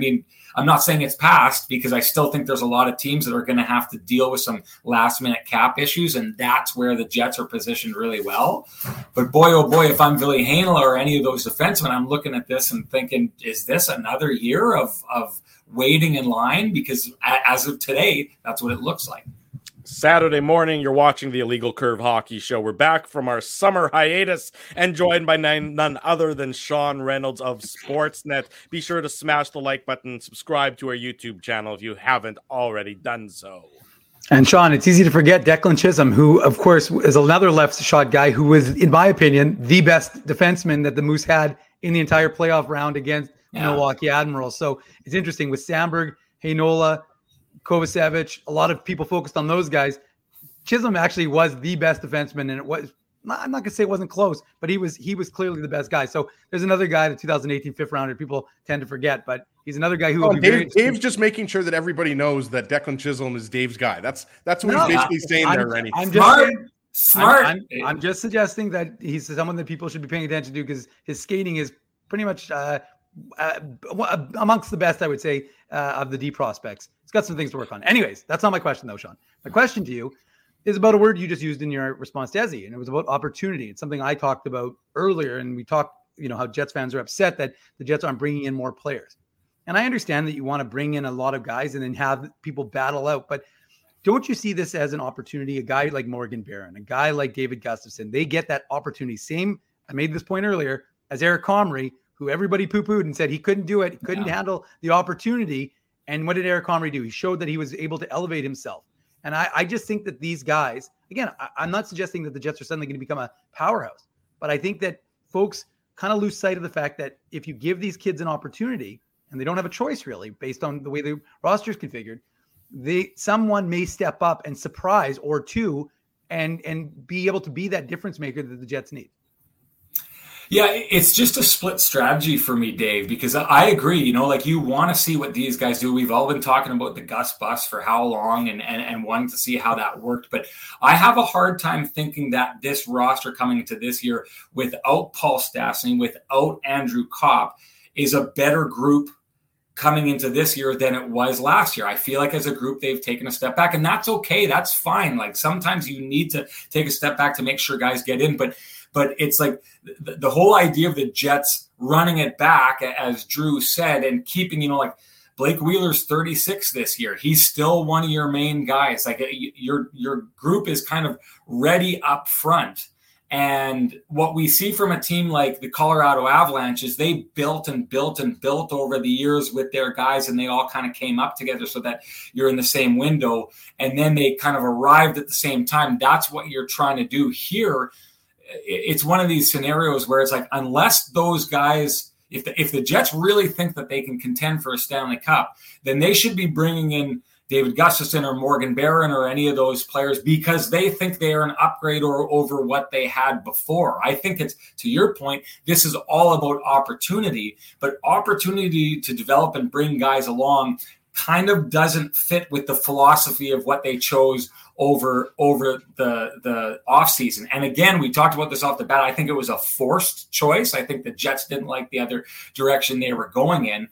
I'm not saying it's past, because I still think there's a lot of teams that are going to have to deal with some last minute cap issues. And that's where the Jets are positioned really well. But boy, oh boy, if I'm Ville Heinola or any of those defensemen, I'm looking at this and thinking, is this another year of, of waiting in line? Because as of today, that's what it looks like. Saturday morning, you're watching the Illegal Curve Hockey Show. We're back from our summer hiatus and joined by none, none other than Sean Reynolds of Sportsnet. Be sure to smash the like button, subscribe to our YouTube channel if you haven't already done so. And Sean, it's easy to forget Declan Chisholm, who, of course, is another left shot guy who was, in my opinion, the best defenseman that the Moose had in the entire playoff round against yeah. the Milwaukee Admirals. So it's interesting with Samberg, Heinola, Kovacevic, a lot of people focused on those guys. Chisholm actually was the best defenseman, and it was, I'm not going to say it wasn't close, but he was he was clearly the best guy. So there's another guy, the two thousand eighteen fifth rounder, people tend to forget, but he's another guy who oh, will be Dave, very Dave's just making sure that everybody knows that Declan Chisholm is Dave's guy. That's that's what no, he's basically saying I'm, there, Rennie. I'm just Smart. saying, Smart. I'm, I'm, I'm just suggesting that he's someone that people should be paying attention to, because his skating is pretty much uh, uh, amongst the best, I would say, uh, of the D prospects. He's got some things to work on. Anyways, that's not my question, though, Sean. My question to you is about a word you just used in your response to Ezzy, and it was about opportunity. It's something I talked about earlier, and we talked, you know, how Jets fans are upset that the Jets aren't bringing in more players. And I understand that you want to bring in a lot of guys and then have people battle out, but don't you see this as an opportunity? A guy like Morgan Barron, a guy like David Gustafson, they get that opportunity. Same, I made this point earlier, as Eric Comrie, who everybody poo-pooed and said he couldn't do it, he couldn't yeah. handle the opportunity. And what did Eric Comrie do? He showed that he was able to elevate himself. And I, I just think that these guys, again, I, I'm not suggesting that the Jets are suddenly going to become a powerhouse, but I think that folks kind of lose sight of the fact that if you give these kids an opportunity, and they don't have a choice really based on the way the roster is configured, they someone may step up and surprise or two and and be able to be that difference maker that the Jets need. Yeah, it's just a split strategy for me, Dave, because I agree, you know, like you want to see what these guys do. We've all been talking about the Gus bus for how long and, and, and wanting to see how that worked. But I have a hard time thinking that this roster coming into this year without Paul Stastny, without Andrew Kopp, is a better group coming into this year than it was last year. I feel like as a group, they've taken a step back, and that's okay. That's fine. Like sometimes you need to take a step back to make sure guys get in, but But it's like the, the whole idea of the Jets running it back, as Drew said, and keeping, you know, like Blake Wheeler's thirty-six this year. He's still one of your main guys. Like your your group is kind of ready up front. And what we see from a team like the Colorado Avalanche is they built and built and built over the years with their guys, and they all kind of came up together so that you're in the same window. And then they kind of arrived at the same time. That's what you're trying to do here. It's one of these scenarios where it's like, unless those guys, if the, if the Jets really think that they can contend for a Stanley Cup, then they should be bringing in David Gustafson or Morgan Barron or any of those players because they think they are an upgrade or over what they had before. I think it's, to your point, this is all about opportunity, but opportunity to develop and bring guys along kind of doesn't fit with the philosophy of what they chose over over the the offseason. And again, we talked about this off the bat. I think it was a forced choice. I think the Jets didn't like the other direction they were going in.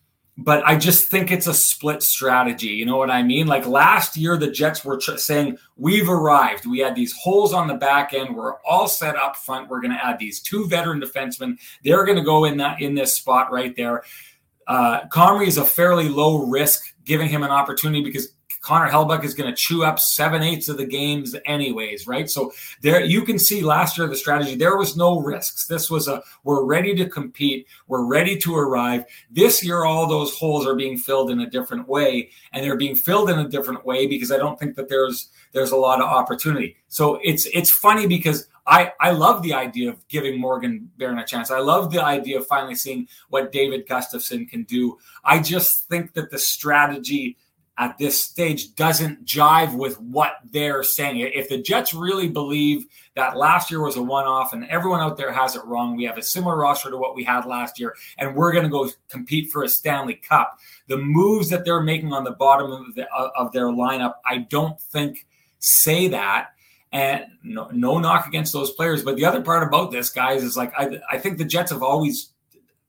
But I just think it's a split strategy. You know what I mean? Like last year, the Jets were tr- saying, we've arrived. We had these holes on the back end. We're all set up front. We're going to add these two veteran defensemen. They're going to go in that in this spot right there. Uh, Comrie is a fairly low risk, giving him an opportunity because Connor Hellebuyck is going to chew up seven eighths of the games anyways, right? So there you can see last year the strategy, there was no risks. This was a, we're ready to compete. We're ready to arrive. This year, all those holes are being filled in a different way, and they're being filled in a different way because I don't think that there's, there's a lot of opportunity. So it's, it's funny because I, I love the idea of giving Morgan Barron a chance. I love the idea of finally seeing what David Gustafson can do. I just think that the strategy at this stage doesn't jive with what they're saying. If the Jets really believe that last year was a one-off and everyone out there has it wrong, we have a similar roster to what we had last year, and we're going to go compete for a Stanley Cup. The moves that they're making on the bottom of, the, of their lineup, I don't think say that. And no, no knock against those players. But the other part about this, guys, is like I, I think the Jets have always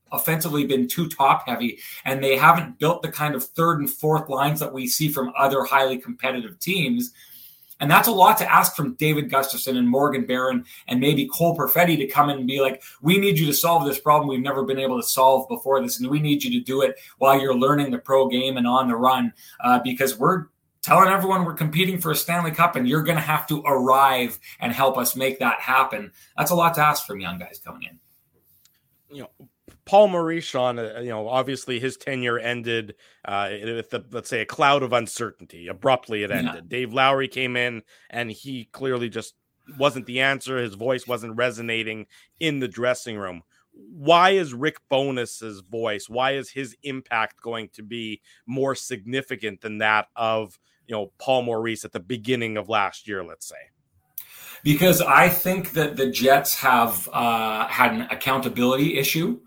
offensively been too top heavy, and they haven't built the kind of third and fourth lines that we see from other highly competitive teams. And that's a lot to ask from David Gustafsson and Morgan Barron and maybe Cole Perfetti to come in and be like, we need you to solve this problem we've never been able to solve before this, and we need you to do it while you're learning the pro game and on the run, uh, because we're telling everyone we're competing for a Stanley Cup, and you're going to have to arrive and help us make that happen. That's a lot to ask from young guys coming in. You know, Paul Maurice, Sean, uh, you know, obviously his tenure ended uh, with, the, let's say, a cloud of uncertainty. Abruptly, it ended. Yeah. Dave Lowry came in, and he clearly just wasn't the answer. His voice wasn't resonating in the dressing room. Why is Rick Bowness's voice, why is his impact going to be more significant than that of, you know, Paul Maurice at the beginning of last year, let's say? Because I think that the Jets have uh, had an accountability issue.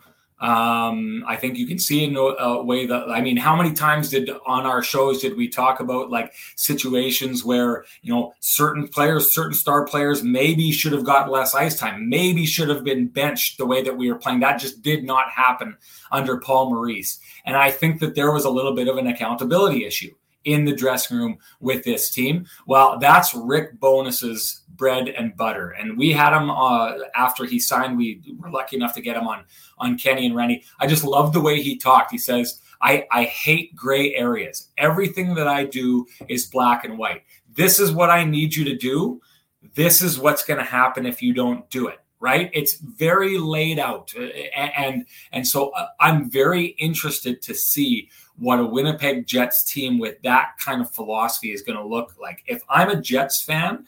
Um, I think you can see in a way that, I mean, how many times did on our shows did we talk about like situations where, you know, certain players, certain star players maybe should have got less ice time, maybe should have been benched the way that we were playing. That just did not happen under Paul Maurice. And I think that there was a little bit of an accountability issue in the dressing room with this team. Well, that's Rick Bowness's bread and butter. And we had him uh, after he signed. We were lucky enough to get him on, on Kenny and Rennie. I just love the way he talked. He says, I, I hate gray areas. Everything that I do is black and white. This is what I need you to do. This is what's going to happen if you don't do it. Right? It's very laid out. And, and so I'm very interested to see what a Winnipeg Jets team with that kind of philosophy is going to look like. If I'm a Jets fan,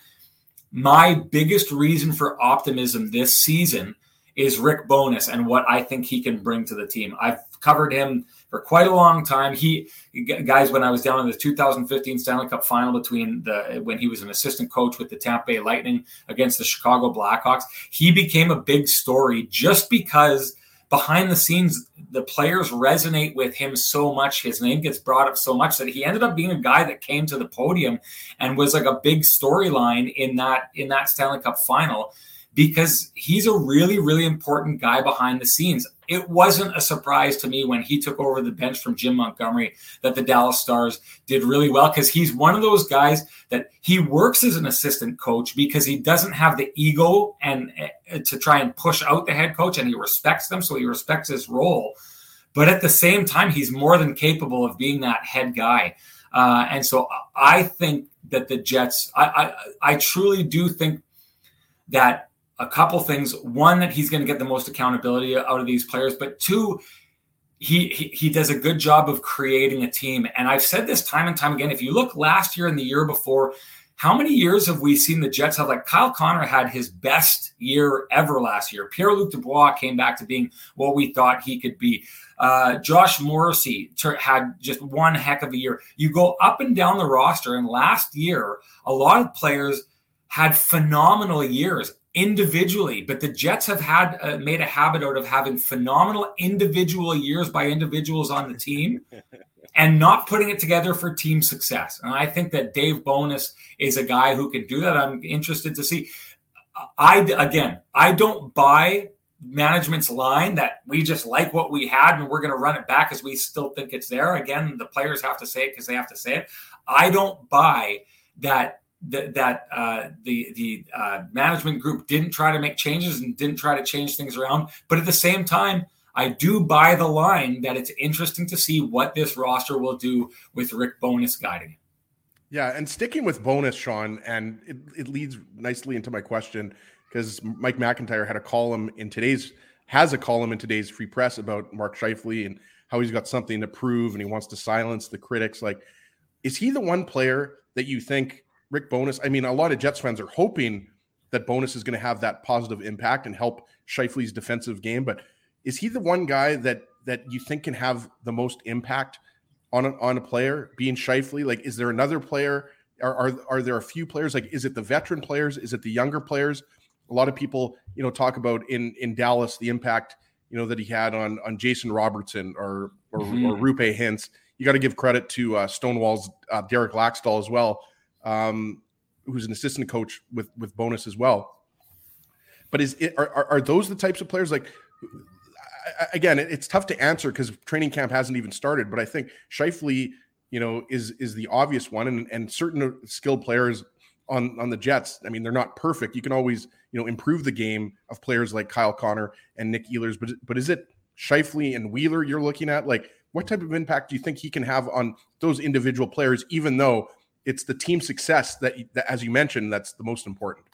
my biggest reason for optimism this season is Rick Bowness and what I think he can bring to the team. I've covered him for quite a long time. He, guys, when I was down in the two thousand fifteen Stanley Cup final between the, when he was an assistant coach with the Tampa Bay Lightning against the Chicago Blackhawks, he became a big story just because behind the scenes, the players resonate with him so much. His name gets brought up so much that he ended up being a guy that came to the podium and was like a big storyline in that, in that Stanley Cup final, because he's a really, really important guy behind the scenes. It wasn't a surprise to me when he took over the bench from Jim Montgomery that the Dallas Stars did really well, because he's one of those guys that he works as an assistant coach because he doesn't have the ego and uh, to try and push out the head coach, and he respects them, so he respects his role. But at the same time, he's more than capable of being that head guy. Uh, and so I think that the Jets, I, I, I truly do think that a couple things. One, that he's going to get the most accountability out of these players, but two, he, he he does a good job of creating a team. And I've said this time and time again, if you look last year and the year before, how many years have we seen the Jets have, like Kyle Connor had his best year ever last year. Pierre-Luc Dubois came back to being what we thought he could be. Uh, Josh Morrissey ter- had just one heck of a year. You go up and down the roster, and last year, a lot of players had phenomenal years individually, but the Jets have had uh, made a habit out of having phenomenal individual years by individuals on the team and not putting it together for team success. And I think that Dave Bowness is a guy who can do that. I'm interested to see. I, again, I don't buy management's line that we just like what we had and we're going to run it back because we still think it's there. Again, the players have to say it because they have to say it. I don't buy that that, that uh, the the uh, management group didn't try to make changes and didn't try to change things around. But at the same time, I do buy the line that it's interesting to see what this roster will do with Rick Bowness guiding it. Yeah, and sticking with Bowness, Sean, and it, it leads nicely into my question, because Mike McIntyre had a column in today's, has a column in today's Free Press about Mark Scheifele and how he's got something to prove and he wants to silence the critics. Like, is he the one player that you think Rick Bowness, I mean, a lot of Jets fans are hoping that Bowness is going to have that positive impact and help Scheifele's defensive game, but is he the one guy that that you think can have the most impact on a, on a player, being Scheifele? Like, is there another player? Are, are are there a few players? Like, is it the veteran players? Is it the younger players? A lot of people, you know, talk about in in Dallas the impact, you know, that he had on on Jason Robertson or or, mm-hmm. or Roope Hintz. You got to give credit to uh, Stonewall's uh, Derek Laxdal as well, um, who's an assistant coach with with Bowness as well. But is it are are those the types of players? Like, I, again, it, it's tough to answer because training camp hasn't even started. But I think Scheifele, you know, is is the obvious one, and and certain skilled players on on the Jets. I mean, they're not perfect. You can always, you know, improve the game of players like Kyle Connor and Nick Ehlers. But but is it Scheifele and Wheeler you're looking at? Like, what type of impact do you think he can have on those individual players? Even though it's the team success that, that as you mentioned, that's the most important.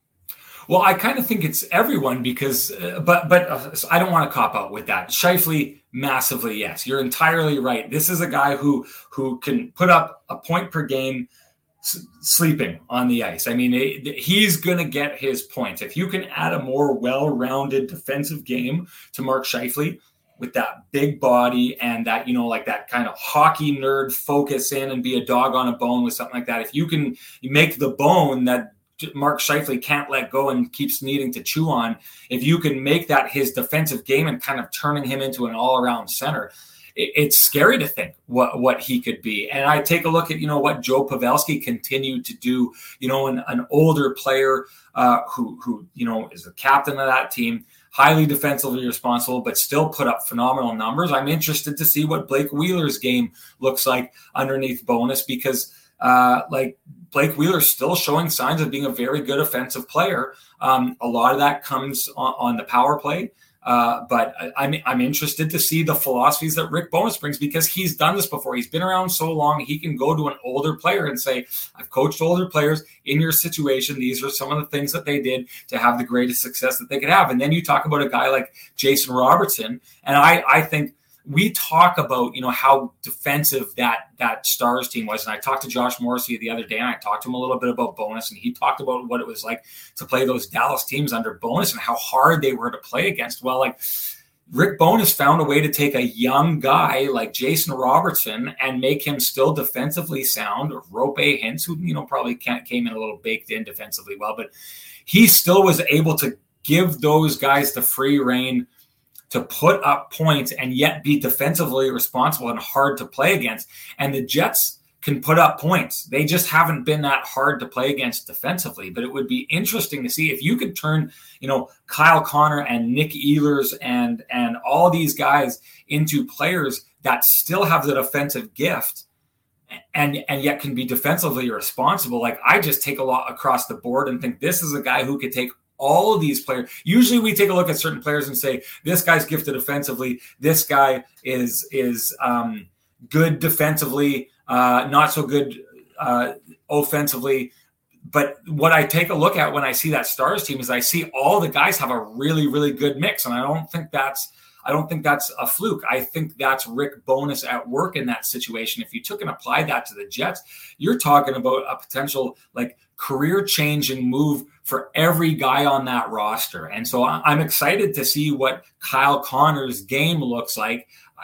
Well, I kind of think it's everyone because, uh, but but uh, I don't want to cop out with that. Scheifele, massively, yes. You're entirely right. This is a guy who who can put up a point per game s- sleeping on the ice. I mean, it, he's going to get his points. If you can add a more well-rounded defensive game to Mark Scheifele with that big body and that, you know, like that kind of hockey nerd focus in and be a dog on a bone with something like that, if you can make the bone that Mark Scheifele can't let go and keeps needing to chew on, if you can make that his defensive game and kind of turning him into an all-around center, it, it's scary to think what, what he could be. And I take a look at, you know, what Joe Pavelski continued to do, you know, an, an older player uh, who, who, you know, is the captain of that team, highly defensively responsible, but still put up phenomenal numbers. I'm interested to see what Blake Wheeler's game looks like underneath Bowness because, uh, like, Blake Wheeler's still showing signs of being a very good offensive player. Um, a lot of that comes on, on the power play. Uh, but I, I'm, I'm interested to see the philosophies that Rick Bowness brings because he's done this before. He's been around so long. He can go to an older player and say, I've coached older players in your situation. These are some of the things that they did to have the greatest success that they could have. And then you talk about a guy like Jason Robertson. And I, I think, we talk about, you know, how defensive that that Stars team was. And I talked to Josh Morrissey the other day, and I talked to him a little bit about Bowness, and he talked about what it was like to play those Dallas teams under Bowness and how hard they were to play against. Well, like Rick Bowness found a way to take a young guy like Jason Robertson and make him still defensively sound. Rope Hintz, who, you know, probably can't, came in a little baked in defensively well, but he still was able to give those guys the free rein to put up points and yet be defensively responsible and hard to play against. And the Jets can put up points. They just haven't been that hard to play against defensively. But it would be interesting to see if you could turn, you know, Kyle Connor and Nick Ehlers and, and all these guys into players that still have that offensive gift and, and yet can be defensively responsible. Like, I just take a lot across the board and think this is a guy who could take all of these players. Usually we take a look at certain players and say, this guy's gifted offensively. This guy is, is um, good defensively, uh, not so good uh, offensively. But what I take a look at when I see that Stars team is I see all the guys have a really, really good mix. And I don't think that's, I don't think that's a fluke. I think that's Rick Bowness at work in that situation. If you took and applied that to the Jets, you're talking about a potential like career-changing move for every guy on that roster. And so I'm excited to see what Kyle Connor's game looks like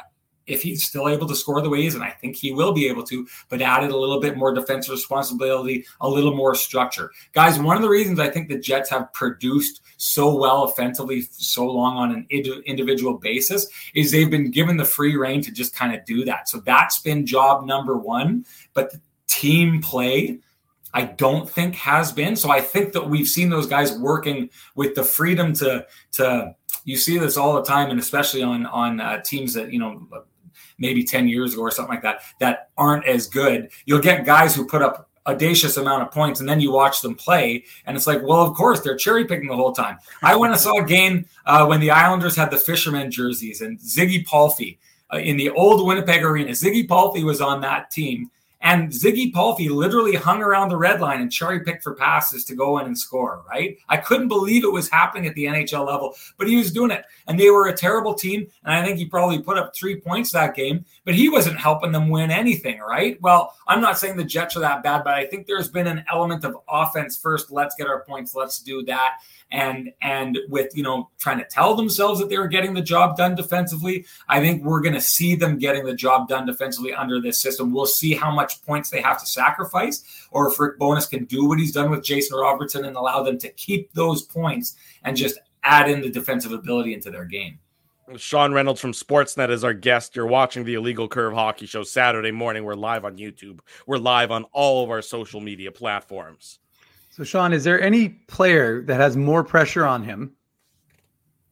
if he's still able to score the way he is, and I think he will be able to, but added a little bit more defensive responsibility, a little more structure. Guys, one of the reasons I think the Jets have produced so well offensively so long on an individual basis is they've been given the free rein to just kind of do that. So that's been job number one, but the team play I don't think has been. So I think that we've seen those guys working with the freedom to, to you see this all the time, and especially on, on uh, teams that, you know, maybe ten years ago or something like that, that aren't as good. You'll get guys who put up audacious amount of points, and then you watch them play, and it's like, well, of course, they're cherry picking the whole time. I went and saw a game uh, when the Islanders had the fisherman jerseys, and Ziggy Palffy uh, in the old Winnipeg Arena. Ziggy Palffy was on that team, and Ziggy Palffy literally hung around the red line and cherry picked for passes to go in and score, right? I couldn't believe it was happening at the N H L level, but he was doing it. And they were a terrible team, and I think he probably put up three points that game, but he wasn't helping them win anything, right? Well, I'm not saying the Jets are that bad, but I think there's been an element of offense first. Let's get our points. Let's do that. And and with, you know, trying to tell themselves that they were getting the job done defensively, I think we're going to see them getting the job done defensively under this system. We'll see how much points they have to sacrifice, or if Rick Bowness can do what he's done with Jason Robertson and allow them to keep those points and just add in the defensive ability into their game. Sean Reynolds from Sportsnet is our guest. You're watching the Illegal Curve Hockey Show Saturday morning. We're live on YouTube. We're live on all of our social media platforms. So, Sean, is there any player that has more pressure on him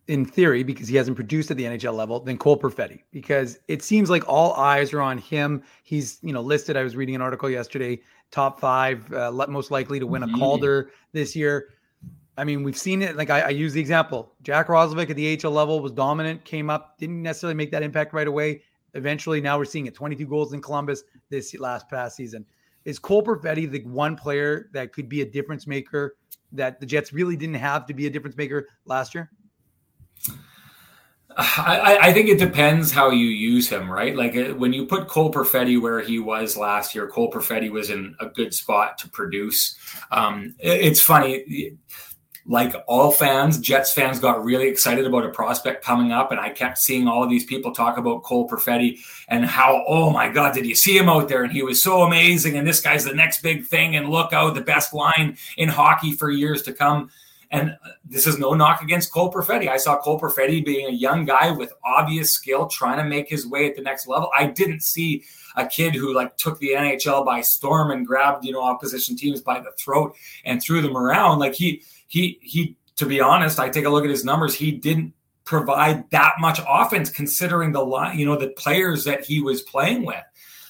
in theory, because he hasn't produced at the N H L level, than Cole Perfetti, because it seems like all eyes are on him. He's, you know, listed. I was reading an article yesterday, top five, uh, most likely to win a Calder this year. I mean, we've seen it. Like I, I use the example, Jack Roslovic at the A H L level was dominant, came up, didn't necessarily make that impact right away. Eventually, now we're seeing it. twenty-two goals in Columbus this last past season. Is Cole Perfetti the one player that could be a difference maker that the Jets really didn't have to be a difference maker last year? I, I think it depends how you use him, right? Like when you put Cole Perfetti where he was last year, Cole Perfetti was in a good spot to produce. Um, it, it's funny. Like all fans, Jets fans got really excited about a prospect coming up, and I kept seeing all of these people talk about Cole Perfetti and how, oh my God, did you see him out there? And he was so amazing, and this guy's the next big thing, and look out, the best line in hockey for years to come. And this is no knock against Cole Perfetti. I saw Cole Perfetti being a young guy with obvious skill, trying to make his way at the next level. I didn't see a kid who like took the N H L by storm and grabbed, you know, opposition teams by the throat and threw them around. Like he, he, he, to be honest, I take a look at his numbers. He didn't provide that much offense considering the line, you know, the players that he was playing with.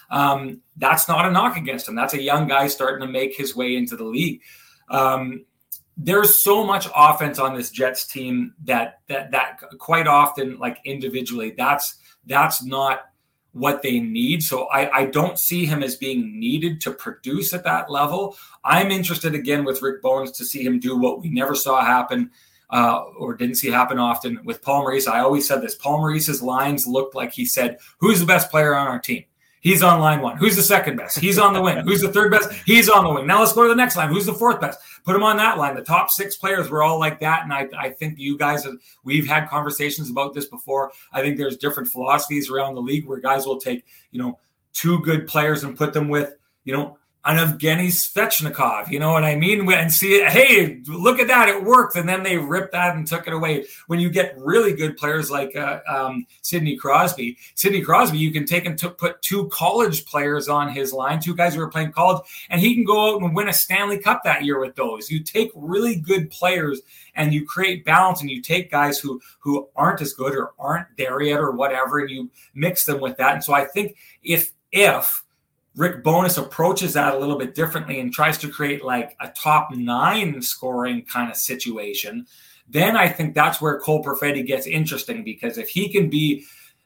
Um, that's not a knock against him. That's a young guy starting to make his way into the league. Um, There's so much offense on this Jets team that that that quite often, like individually, that's that's not what they need. So I, I don't see him as being needed to produce at that level. I'm interested again with Rick Bowness to see him do what we never saw happen uh, or didn't see happen often with Paul Maurice. I always said this. Paul Maurice's lines looked like he said, "Who's the best player on our team?" He's on line one. Who's the second best? He's on the wing. Who's the third best? He's on the wing. Now let's go to the next line. Who's the fourth best? Put him on that line. The top six players were all like that. And I, I think you guys, have, we've had conversations about this before. I think there's different philosophies around the league where guys will take, you know, two good players and put them with, you know, an Evgeny Svechnikov, you know what I mean? And see it, hey, look at that, it worked. And then they ripped that and took it away. When you get really good players like uh, um, Sidney Crosby, Sidney Crosby, you can take and t- put two college players on his line, two guys who are playing college, and he can go out and win a Stanley Cup that year with those. You take really good players and you create balance, and you take guys who who aren't as good or aren't there yet or whatever, and you mix them with that. And so I think if if Rick Bowness approaches that a little bit differently and tries to create like a top nine scoring kind of situation, then I think that's where Cole Perfetti gets interesting, because if he can be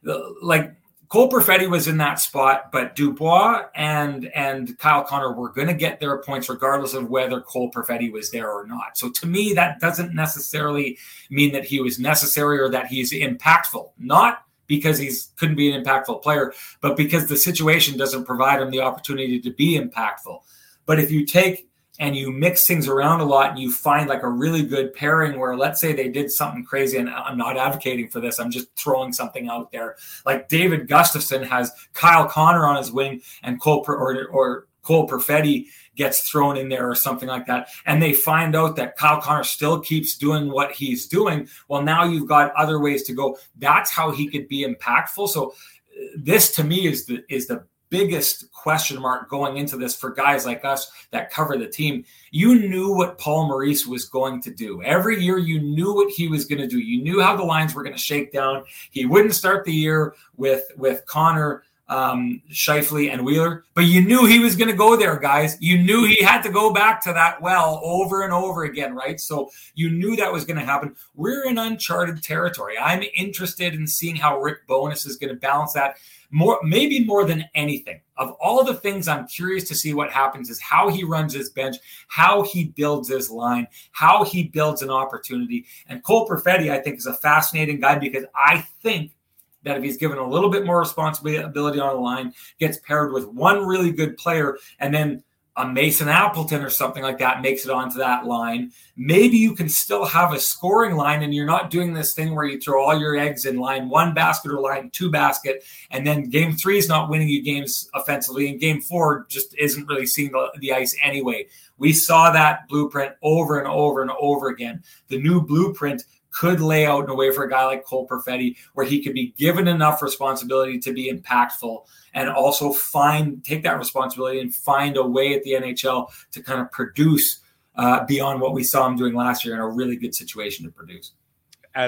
like Cole Perfetti was in that spot, but Dubois and, and Kyle Connor were going to get their points regardless of whether Cole Perfetti was there or not. So to me, that doesn't necessarily mean that he was necessary or that he's impactful. Not because he couldn't be an impactful player, but because the situation doesn't provide him the opportunity to be impactful. But if you take and you mix things around a lot and you find like a really good pairing where, let's say they did something crazy, and I'm not advocating for this, I'm just throwing something out there. Like David Gustafson has Kyle Connor on his wing and Cole per, or, or Cole Perfetti gets thrown in there or something like that, and they find out that Kyle Connor still keeps doing what he's doing. Well, now you've got other ways to go. That's how he could be impactful. So this to me is the is the biggest question mark going into this for guys like us that cover the team. You knew what Paul Maurice was going to do. Every year you knew what he was going to do. You knew how the lines were going to shake down. He wouldn't start the year with, with Connor, um, Scheifele, and Wheeler, but you knew he was going to go there, guys. You knew he had to go back to that well over and over again, right? So you knew that was going to happen. We're in uncharted territory. I'm interested in seeing how Rick Bowness is going to balance that. More, maybe more than anything, of all the things I'm curious to see what happens is how he runs his bench, how he builds his line, how he builds an opportunity. And Cole Perfetti, I think, is a fascinating guy, because I think that if he's given a little bit more responsibility on the line, gets paired with one really good player, and then a Mason Appleton or something like that makes it onto that line, maybe you can still have a scoring line, and you're not doing this thing where you throw all your eggs in line one basket or line two basket, and then game three is not winning you games offensively, and game four just isn't really seeing the, the ice anyway. We saw that blueprint over and over and over again. The new blueprint could lay out in a way for a guy like Cole Perfetti where he could be given enough responsibility to be impactful, and also find take that responsibility and find a way at the N H L to kind of produce uh, beyond what we saw him doing last year in a really good situation to produce. Uh,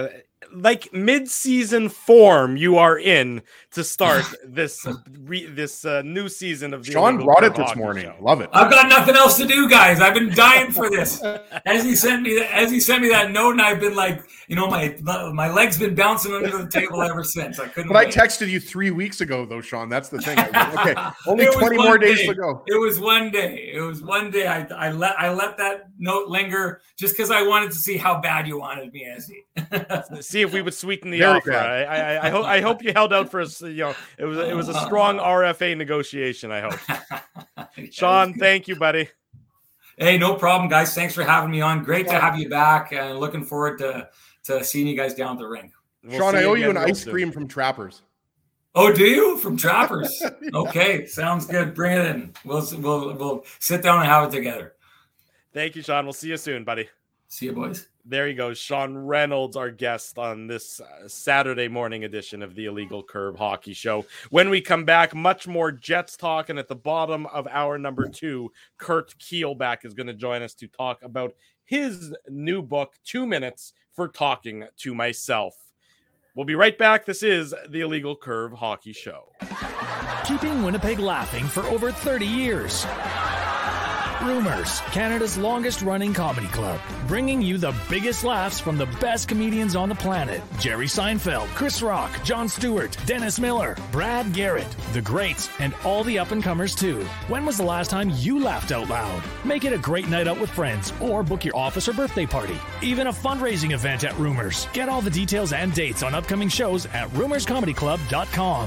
like mid-season form you are in to start this re, this uh, new season of the Sean Illegal brought Curve it this Hockey morning. Show. Love it. I've got nothing else to do, guys. I've been dying for this. As he sent me that, as he sent me that note, and I've been like, you know, my my legs been bouncing under the table ever since. I couldn't. But wait. I texted you three weeks ago, though, Sean. That's the thing. Okay, only It was twenty one more days day. to go. It was one day. It was one day. I, I let I let that note linger just because I wanted to see how bad you wanted me, Ezzy. See if we would sweeten the Very offer. bad. I, I, I hope I hope you held out for us. You know, it was it was a strong R F A negotiation. I hope. Sean, thank you, buddy. Hey, no problem, guys. Thanks for having me on. Great to have you back, and looking forward to to seeing you guys down at the rink. We'll Sean, see I owe you again an real ice soon. cream from Trappers. Oh, do you from Trappers? Okay, sounds good. Bring it in. We'll we'll we'll sit down and have it together. Thank you, Sean. We'll see you soon, buddy. See you, boys. There you go. Sean Reynolds, our guest on this uh, Saturday morning edition of the Illegal Curve Hockey Show. When we come back, much more Jets talk. And at the bottom of hour number two, Kurt Keelback is going to join us to talk about his new book, Two Minutes for Talking to Myself. We'll be right back. This is the Illegal Curve Hockey Show. Keeping Winnipeg laughing for over thirty years. Rumors, Canada's longest-running comedy club, bringing you the biggest laughs from the best comedians on the planet. Jerry Seinfeld, Chris Rock, Jon Stewart, Dennis Miller, Brad Garrett, the greats, and all the up-and-comers too. When was the last time you laughed out loud? Make it a great night out with friends, or book your office or birthday party. Even a fundraising event at Rumors. Get all the details and dates on upcoming shows at rumors comedy club dot com.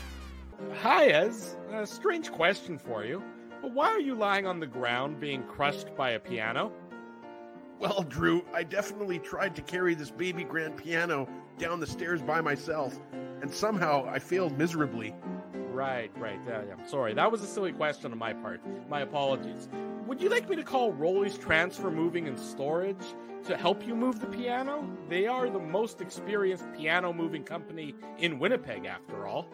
Hi, Ez. A strange question for you. But why are you lying on the ground being crushed by a piano? Well, Drew, I definitely tried to carry this baby grand piano down the stairs by myself, and somehow I failed miserably. Right, right. Yeah, yeah. Sorry, that was a silly question on my part. My apologies. Would you like me to call Rolly's Transfer Moving and Storage to help you move the piano? They are the most experienced piano moving company in Winnipeg, after all.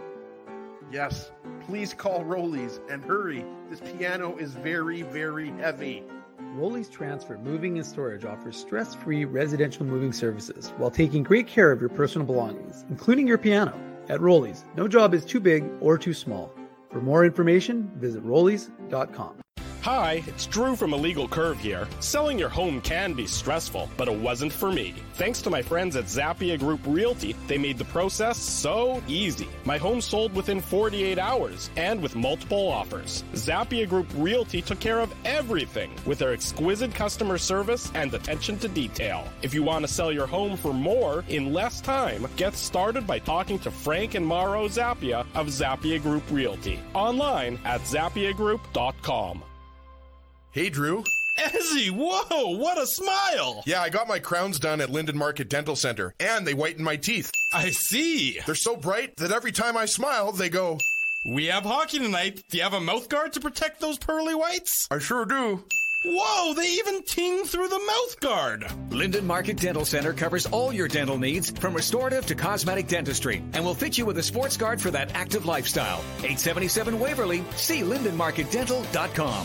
Yes, please call Rollies and hurry. This piano is very, very heavy. Rolly's Transfer Moving and Storage offers stress-free residential moving services while taking great care of your personal belongings, including your piano. At Rolly's, no job is too big or too small. For more information, visit rollies dot com. Hi, it's Drew from Illegal Curve here. Selling your home can be stressful, but it wasn't for me. Thanks to my friends at Zappia Group Realty, they made the process so easy. My home sold within forty-eight hours and with multiple offers. Zappia Group Realty took care of everything with their exquisite customer service and attention to detail. If you want to sell your home for more in less time, get started by talking to Frank and Mauro Zappia of Zappia Group Realty. Online at zappia group dot com. Hey, Drew. Ezzy, whoa, what a smile! Yeah, I got my crowns done at Linden Market Dental Center, and they whitened my teeth. I see. They're so bright that every time I smile, they go... We have hockey tonight. Do you have a mouth guard to protect those pearly whites? I sure do. Whoa, they even ting through the mouth guard. Linden Market Dental Center covers all your dental needs, from restorative to cosmetic dentistry, and will fit you with a sports guard for that active lifestyle. eight seventy-seven Waverly. See linden market dental dot com.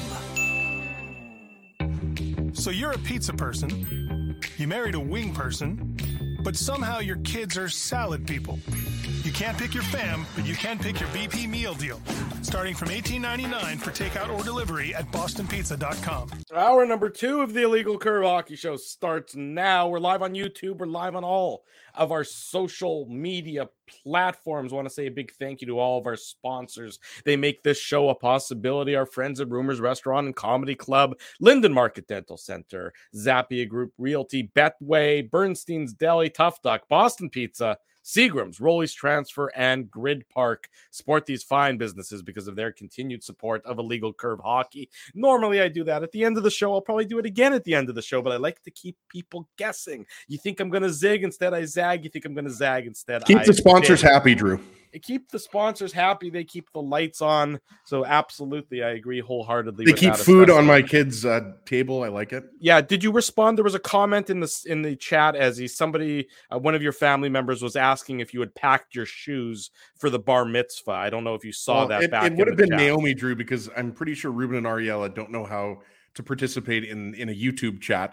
So you're a pizza person, you married a wing person, but somehow your kids are salad people. You can't pick your fam, but you can pick your B P meal deal. Starting from eighteen ninety-nine for takeout or delivery at boston pizza dot com. Hour number two of the Illegal Curve Hockey Show starts now. We're live on YouTube. We're live on all of our social media platforms. I want to say a big thank you to all of our sponsors. They make this show a possibility. Our friends at Rumors Restaurant and Comedy Club, Linden Market Dental Center, Zappia Group Realty, Betway, Bernstein's Deli, Tough Duck, Boston Pizza, Seagram's, Rolly's Transfer, and Grid Park support these fine businesses because of their continued support of Illegal Curve Hockey. Normally, I do that at the end of the show. I'll probably do it again at the end of the show, but I like to keep people guessing. You think I'm going to zig, instead I zag. You think I'm going to zag, instead Keep I the sponsors zig. happy, Drew. Keep the sponsors happy. They keep the lights on. So absolutely, I agree wholeheartedly. They with keep that, food especially on my kids' uh, table. I like it. Yeah. Did you respond? There was a comment in the in the chat, Ezzy. Somebody, uh, one of your family members, was asking if you had packed your shoes for the bar mitzvah. I don't know if you saw Well, that. It, back it in would have the been chat. Naomi, Drew, because I'm pretty sure Ruben and Ariella don't know how to participate in in a YouTube chat.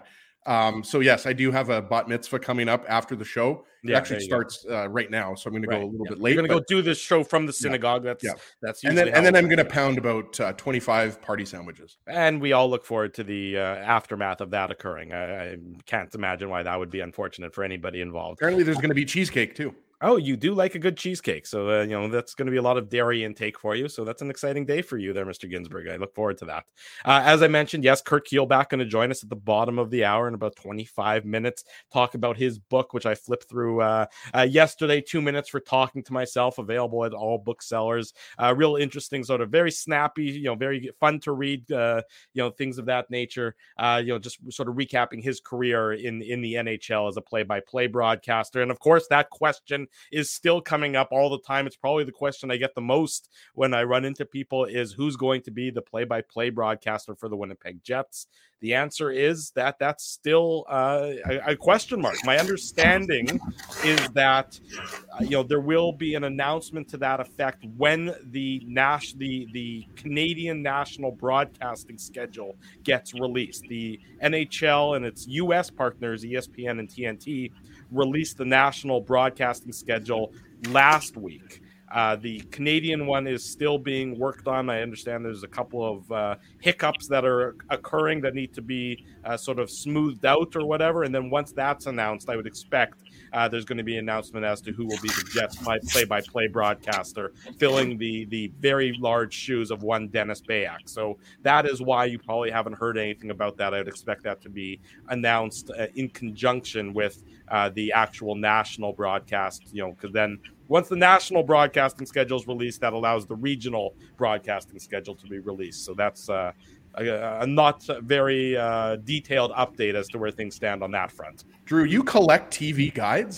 Um, so yes, I do have a bat mitzvah coming up after the show. It Yeah, actually there you starts uh, right now, so I'm going to Right, go a little yeah. bit late. You're going to go but- do this show from the synagogue. That's Yeah. that's and usually then and then how I'm it going to works. pound about uh, twenty-five party sandwiches. And we all look forward to the uh, aftermath of that occurring. I, I can't imagine why that would be unfortunate for anybody involved. Apparently, there's going to be cheesecake too. Oh, you do like a good cheesecake. So, uh, you know, that's going to be a lot of dairy intake for you. So that's an exciting day for you there, Mister Ginsburg. I look forward to that. Uh, as I mentioned, yes, Kurt Keelback going to join us at the bottom of the hour in about twenty-five minutes, talk about his book, which I flipped through uh, uh, yesterday, two minutes for talking to myself, available at all booksellers. Uh, real interesting, sort of very snappy, you know, very fun to read, uh, you know, things of that nature. Uh, you know, just sort of recapping his career in, in the N H L as a play-by-play broadcaster. And of course, that question is still coming up all the time. It's probably the question I get the most when I run into people is who's going to be the play-by-play broadcaster for the Winnipeg Jets. The answer is that that's still uh, a, a question mark. My understanding is that uh, you know there will be an announcement to that effect when the Nash the the Canadian national broadcasting schedule gets released. The N H L and its U S partners, E S P N and T N T, released the national broadcasting schedule last week. Uh, the Canadian one is still being worked on. I understand there's a couple of uh, hiccups that are occurring that need to be uh, sort of smoothed out or whatever. And then once that's announced, I would expect uh, there's going to be an announcement as to who will be the Jets play-by-play broadcaster, filling the the very large shoes of one Dennis Bayak. So that is why you probably haven't heard anything about that. I would expect that to be announced uh, in conjunction with uh, the actual national broadcast, you know, because then once the national broadcasting schedule is released, that allows the regional broadcasting schedule to be released. So that's uh, a, a not very uh, detailed update as to where things stand on that front. Drew, you collect T V guides?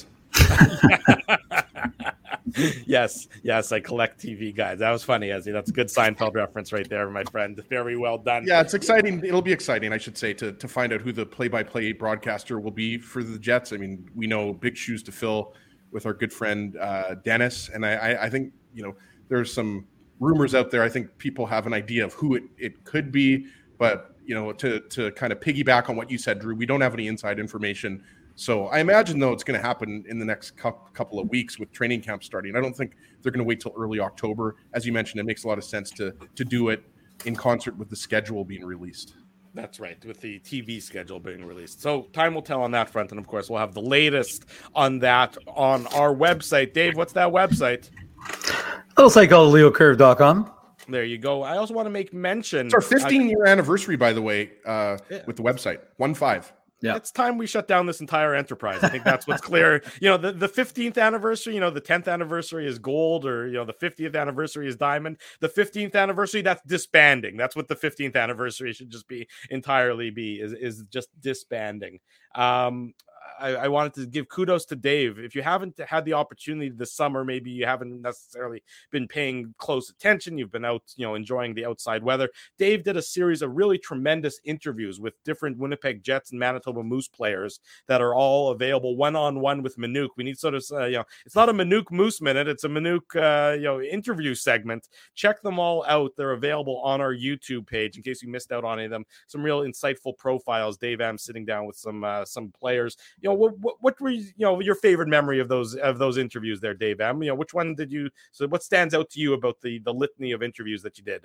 yes, yes, I collect T V guides. That was funny, Ezzy. That's a good Seinfeld reference right there, my friend. Very well done. Yeah, it's exciting. It'll be exciting, I should say, to to find out who the play-by-play broadcaster will be for the Jets. I mean, we know big shoes to fill with our good friend uh, Dennis, and I, I, I think you know there's some rumors out there. I think people have an idea of who it, it could be, but you know, to to kind of piggyback on what you said, Drew, we don't have any inside information. So I imagine though it's going to happen in the next couple of weeks with training camp starting. I don't think they're going to wait till early October. As you mentioned, it makes a lot of sense to to do it in concert with the schedule being released. That's right, with the T V schedule being released. So time will tell on that front. And of course, we'll have the latest on that on our website. Dave, what's that website? Little site called leo curve dot com. There you go. I also want to make mention. It's our fifteen year anniversary, by the way, uh, Yeah. with the website. One five. Yeah. It's time we shut down this entire enterprise. I think that's what's clear. You know, the, the fifteenth anniversary, you know, the tenth anniversary is gold, or, you know, the fiftieth anniversary is diamond. The fifteenth anniversary, that's disbanding. That's what the fifteenth anniversary should just be entirely be, is, is just disbanding. Um, I, I wanted to give kudos to Dave. If you haven't had the opportunity this summer, maybe you haven't necessarily been paying close attention. You've been out, you know, enjoying the outside weather. Dave did a series of really tremendous interviews with different Winnipeg Jets and Manitoba Moose players that are all available one-on-one with Manuk. We need sort of, uh, you know, it's not a Manuk Moose Minute. It's a Manuk, uh, you know, interview segment. Check them all out. They're available on our YouTube page in case you missed out on any of them. Some real insightful profiles. Dave M sitting down with some, uh, some players. You know, what, what, what were, you know, your favorite memory of those, of those interviews there, Dave M? You know, which one did you, so what stands out to you about the, the litany of interviews that you did?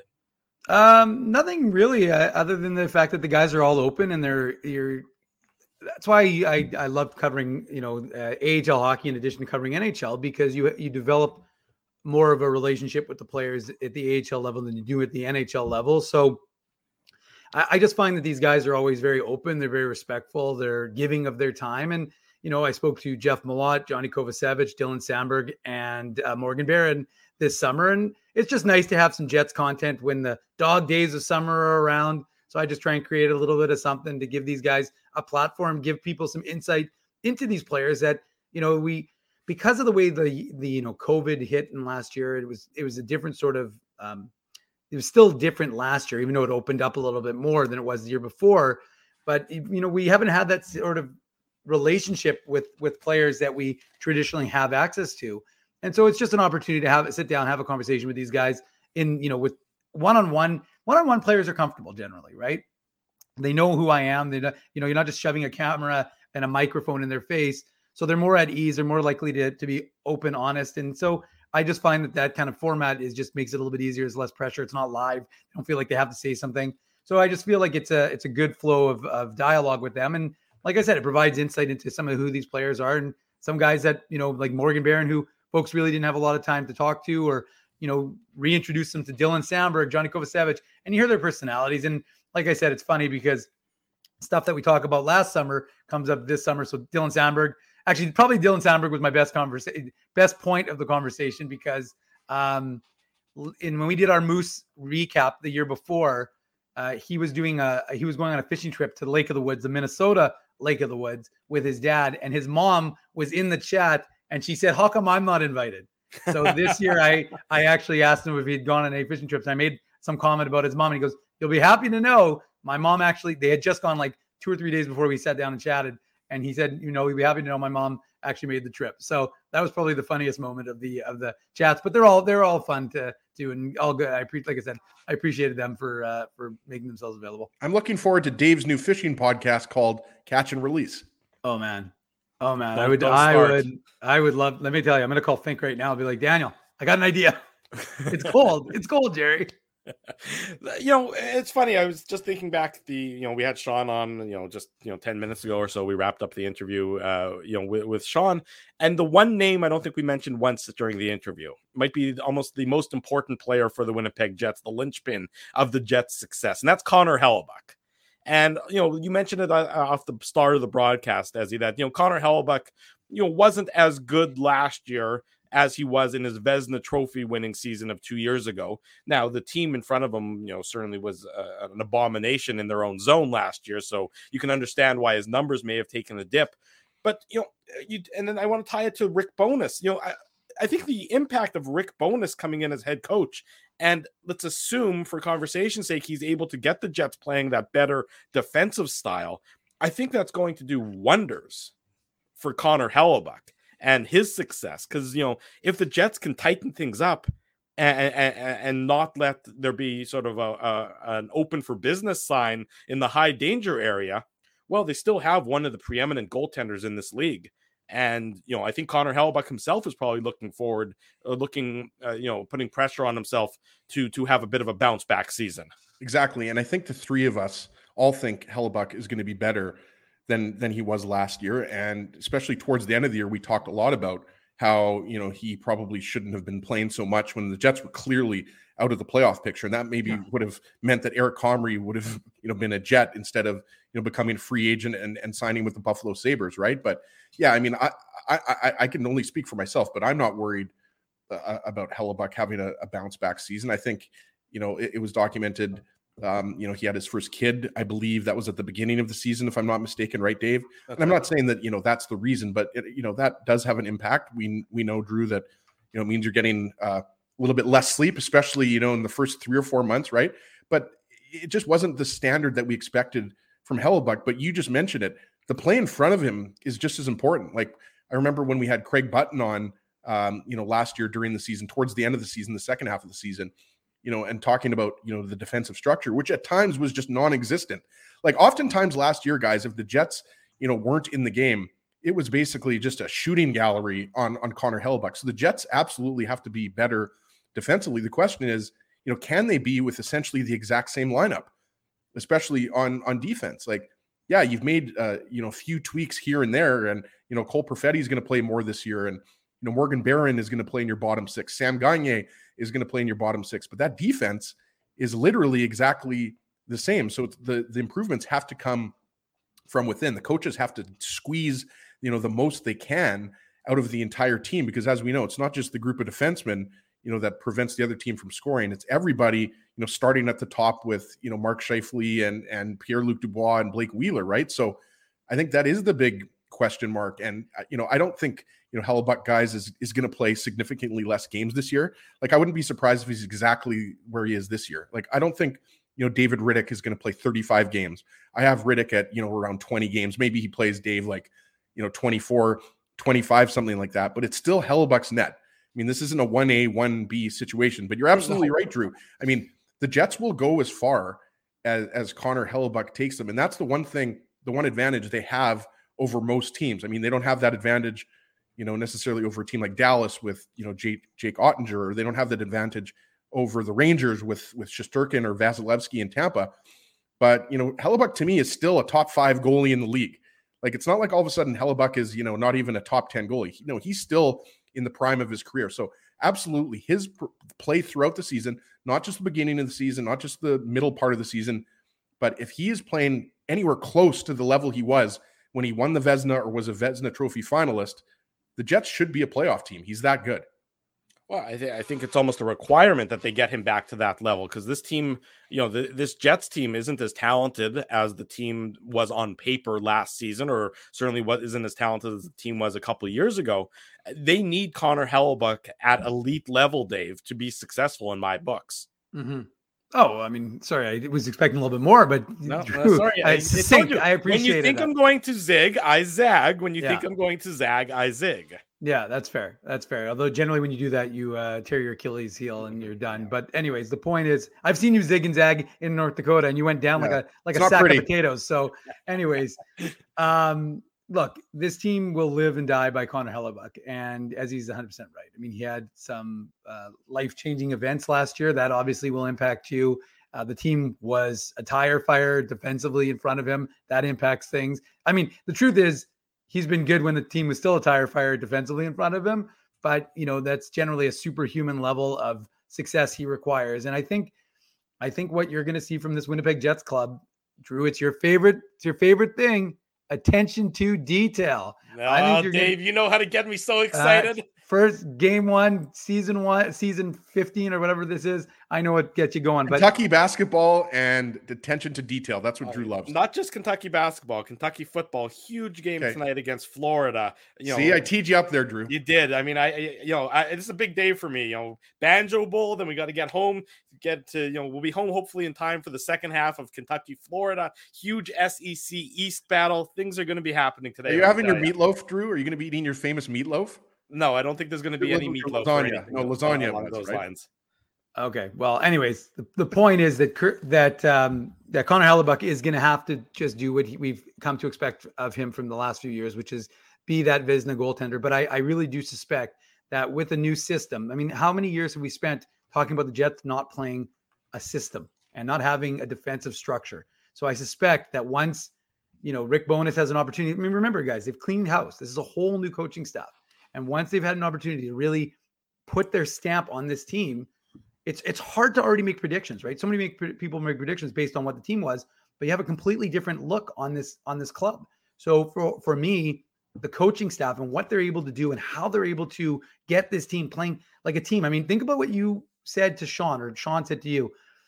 Um, nothing really, uh, other than the fact that the guys are all open and they're, you're, that's why I, I love covering, you know, uh, A H L hockey in addition to covering N H L, because you, you develop more of a relationship with the players at the A H L level than you do at the N H L level. So I, I just find that these guys are always very open. They're very respectful. They're giving of their time. And, you know, I spoke to Jeff Malott, Johnny Kovacevic, Dylan Sandberg, and uh, Morgan Barron this summer. And it's just nice to have some Jets content when the dog days of summer are around. So I just try and create a little bit of something to give these guys a platform, give people some insight into these players that, you know, we, because of the way the, the, you know, COVID hit in last year, it was, it was a different sort of, um, it was still different last year, even though it opened up a little bit more than it was the year before. But, you know, we haven't had that sort of relationship with, with players that we traditionally have access to. And so it's just an opportunity to have sit down, have a conversation with these guys in, you know, with one-on-one, one-on-one players are comfortable generally, right? They know who I am. They, you know, you're not just shoving a camera and a microphone in their face. So they're more at ease. They're more likely to, to be open, honest. And so I just find that that kind of format is just makes it a little bit easier. It's less pressure. It's not live. They don't feel like they have to say something. So I just feel like it's a, it's a good flow of, of dialogue with them. And like I said, it provides insight into some of who these players are and some guys that, you know, like Morgan Barron, who folks really didn't have a lot of time to talk to, or, you know, reintroduce them to Dylan Sandberg, Johnny Kovacevic, and you hear their personalities. And like I said, it's funny because stuff that we talked about last summer comes up this summer. So Dylan Sandberg, actually, probably Dylan Sandberg was my best conversation, best point of the conversation because um, in when we did our Moose recap the year before, uh, he was doing a he was going on a fishing trip to the Lake of the Woods, the Minnesota Lake of the Woods, with his dad, and his mom was in the chat, and she said, "How come I'm not invited?" So this year, I I actually asked him if he'd gone on any fishing trips. I made some comment about his mom, and he goes, "You'll be happy to know my mom actually." They had just gone like two or three days before we sat down and chatted. And he said, you know, we'd be happy to know my mom actually made the trip. So that was probably the funniest moment of the of the chats. But they're all they're all fun to do and all good. I appreciate, like I said, I appreciated them for uh, for making themselves available. I'm looking forward to Dave's new fishing podcast called Catch and Release. Oh man, oh man, Don't, I would don't I start. would I would love. Let me tell you, I'm gonna call Fink right now. I'll be like, Daniel, I got an idea. It's cold. It's cold, Jerry. You know, it's funny. I was just thinking back the, you know, we had Sean on, you know, just, you know, ten minutes ago or so. We wrapped up the interview, uh, you know, with, with Sean. And the one name I don't think we mentioned once during the interview might be almost the most important player for the Winnipeg Jets, the linchpin of the Jets' success. And that's Connor Hellebuyck. And, you know, you mentioned it off the start of the broadcast, Ezzy, that, you know, Connor Hellebuyck, you know, wasn't as good last year as he was in his Vezina Trophy winning season of two years ago. Now, the team in front of him, you know, certainly was uh, an abomination in their own zone last year. So you can understand why his numbers may have taken a dip. But, you know, you, and then I want to tie it to Rick Bowness. You know, I, I think the impact of Rick Bowness coming in as head coach, and let's assume for conversation's sake, he's able to get the Jets playing that better defensive style. I think that's going to do wonders for Connor Hellebuyck and his success. Because, you know, if the Jets can tighten things up and, and, and not let there be sort of a, a an open for business sign in the high danger area, well, they still have one of the preeminent goaltenders in this league. And, you know, I think Connor Hellebuyck himself is probably looking forward, uh, looking, uh, you know, putting pressure on himself to to have a bit of a bounce back season. Exactly. And I think the three of us all think Hellebuyck is going to be better than than he was last year. And especially towards the end of the year, we talked a lot about how, you know, he probably shouldn't have been playing so much when the Jets were clearly out of the playoff picture. And that maybe yeah. would have meant that Eric Comrie would have, you know, been a Jet instead of, you know, becoming a free agent and, and signing with the Buffalo Sabres. Right. But yeah, I mean, I, I, I, I can only speak for myself, but I'm not worried uh, about Hellebuyck having a, a bounce back season. I think, you know, it, it was documented. Um, you know, he had his first kid, I believe that was at the beginning of the season, if I'm not mistaken, right, Dave? That's and I'm right. not saying that, you know, that's the reason, but it, you know, that does have an impact. We, we know, Drew, that, you know, it means you're getting uh, a little bit less sleep, especially, you know, in the first three or four months. Right. But it just wasn't the standard that we expected from Hellebuyck. But you just mentioned it. The play in front of him is just as important. Like, I remember when we had Craig Button on, um, you know, last year during the season, towards the end of the season, the second half of the season, you know, and talking about, you know, the defensive structure, which at times was just non-existent. Like oftentimes last year, guys, if the Jets, you know, weren't in the game, it was basically just a shooting gallery on, on Connor Hellebuyck. So the Jets absolutely have to be better defensively. The question is, you know, can they be with essentially the exact same lineup, especially on, on defense? Like, yeah, you've made, uh, you know, a few tweaks here and there. And, you know, Cole Perfetti is going to play more this year. And, you know, Morgan Barron is going to play in your bottom six. Sam Gagner is going to play in your bottom six. But that defense is literally exactly the same. So it's the, the improvements have to come from within. The coaches have to squeeze, you know, the most they can out of the entire team. Because as we know, it's not just the group of defensemen, you know, that prevents the other team from scoring. It's everybody, you know, starting at the top with, you know, Mark Scheifele and, and Pierre-Luc Dubois and Blake Wheeler, right? So I think that is the big question mark. And, you know, I don't think, you know, Hellebuyck, guys, is, is going to play significantly less games this year. Like, I wouldn't be surprised if he's exactly where he is this year. Like, I don't think, you know, David Riddick is going to play thirty-five games. I have Riddick at, you know, around twenty games. Maybe he plays Dave like, you know, twenty-four, twenty-five, something like that. But it's still Hellebuyck's net. I mean, this isn't a one A, one B situation, but you're absolutely right, Drew. I mean, the Jets will go as far as, as Connor Hellebuyck takes them. And that's the one thing, the one advantage they have over most teams. I mean, they don't have that advantage, you know, necessarily over a team like Dallas with, you know, Jake, Jake Ottinger, or they don't have that advantage over the Rangers with, with Shesterkin or Vasilevsky in Tampa. But, you know, Hellebuyck to me is still a top five goalie in the league. Like, it's not like all of a sudden Hellebuyck is, you know, not even a top ten goalie. You know, he's still in the prime of his career. So absolutely his pr- play throughout the season, not just the beginning of the season, not just the middle part of the season, but if he is playing anywhere close to the level he was when he won the Vezina or was a Vezina Trophy finalist, the Jets should be a playoff team. He's that good. Well, I, th- I think it's almost a requirement that they get him back to that level, because this team, you know, the, this Jets team isn't as talented as the team was on paper last season, or certainly what isn't as talented as the team was a couple of years ago. They need Connor Hellebuyck at elite level, Dave, to be successful in my books. Mm-hmm. Oh, I mean, sorry, I was expecting a little bit more, but no, Drew, no sorry, I, I, think, you, I appreciate it. When you think it. I'm going to zig, I zag. When you yeah. think I'm going to zag, I zig. Yeah, that's fair. That's fair. Although generally when you do that, you uh, tear your Achilles heel and you're done. But anyways, the point is, I've seen you zig and zag in North Dakota, and you went down yeah. like a like it's a sack pretty. of potatoes. So, anyways, um, look, this team will live and die by Connor Hellebuyck, and as he's one hundred percent right. I mean, he had some uh, life-changing events last year that obviously will impact you. Uh, the team was a tire fire defensively in front of him. That impacts things. I mean, the truth is, he's been good when the team was still a tire fire defensively in front of him, but you know, that's generally a superhuman level of success he requires. And I think, I think what you're going to see from this Winnipeg Jets club, Drew, it's your favorite, it's your favorite thing, attention to detail. No, I think Dave, gonna, you know how to get me so excited. Uh, first game one, season one, season fifteen or whatever this is. I know what gets you going. Kentucky but basketball and attention to detail. That's what Drew loves. Not just Kentucky basketball, Kentucky football. Huge game okay. tonight against Florida. You know, See, I teed you up there, Drew. You did. I mean, I, you know, I, it's a big day for me. You know, Banjo Bowl. Then we got to get home. Get to, you know, we'll be home hopefully in time for the second half of Kentucky, Florida. Huge S E C East battle. Things are going to be happening today. Are you having your meatloaf, Drew? Are you going to be eating your famous meatloaf? No, I don't think there's going to be any meatloaf. Lasagna. No, lasagna along those right? lines. Okay. Well, anyways, the, the point is that that um, that Connor Hellebuyck is going to have to just do what he, we've come to expect of him from the last few years, which is be that Vezina goaltender. But I, I really do suspect that with a new system, I mean, how many years have we spent talking about the Jets not playing a system and not having a defensive structure? So I suspect that once, you know, Rick Bowness has an opportunity. I mean, remember, guys, they've cleaned house. This is a whole new coaching staff. And once they've had an opportunity to really put their stamp on this team, it's it's hard to already make predictions, right? So many make, people make predictions based on what the team was, but you have a completely different look on this on this club. So for, for me, the coaching staff and what they're able to do and how they're able to get this team playing like a team. I mean, think about what you said to Sean, or Sean said to you.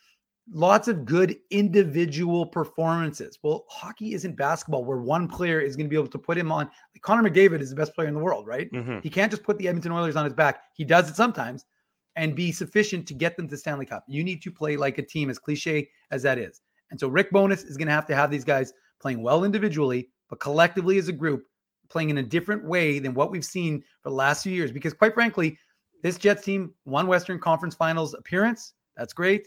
Lots of good individual performances. Well, hockey isn't basketball where one player is going to be able to put him on. Like Connor McDavid is the best player in the world, right? Mm-hmm. He can't just put the Edmonton Oilers on his back. He does it sometimes and be sufficient to get them to Stanley Cup. You need to play like a team, as cliche as that is. And so Rick Bowness is going to have to have these guys playing well individually, but collectively as a group, playing in a different way than what we've seen for the last few years. Because quite frankly, this Jets team won Western Conference Finals appearance. That's great.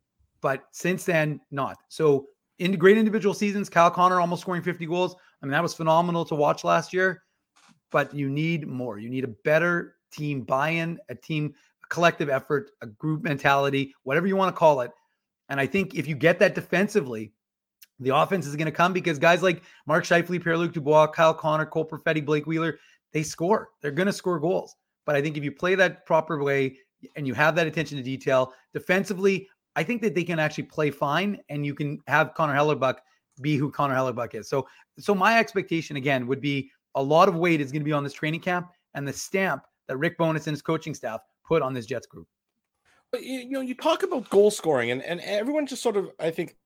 But since then, not. So in great individual seasons, Kyle Connor almost scoring fifty goals. I mean, that was phenomenal to watch last year. But you need more. You need a better team buy-in, a team, a collective effort, a group mentality, whatever you want to call it. And I think if you get that defensively, the offense is going to come because guys like Mark Scheifele, Pierre-Luc Dubois, Kyle Connor, Cole Perfetti, Blake Wheeler, they score. They're going to score goals. But I think if you play that proper way and you have that attention to detail, defensively, I think that they can actually play fine, and you can have Connor Hellebuyck be who Connor Hellebuyck is. So, so my expectation again would be a lot of weight is going to be on this training camp and the stamp that Rick Bowness and his coaching staff put on this Jets group. But you know, you talk about goal scoring, and, and everyone just sort of, I think,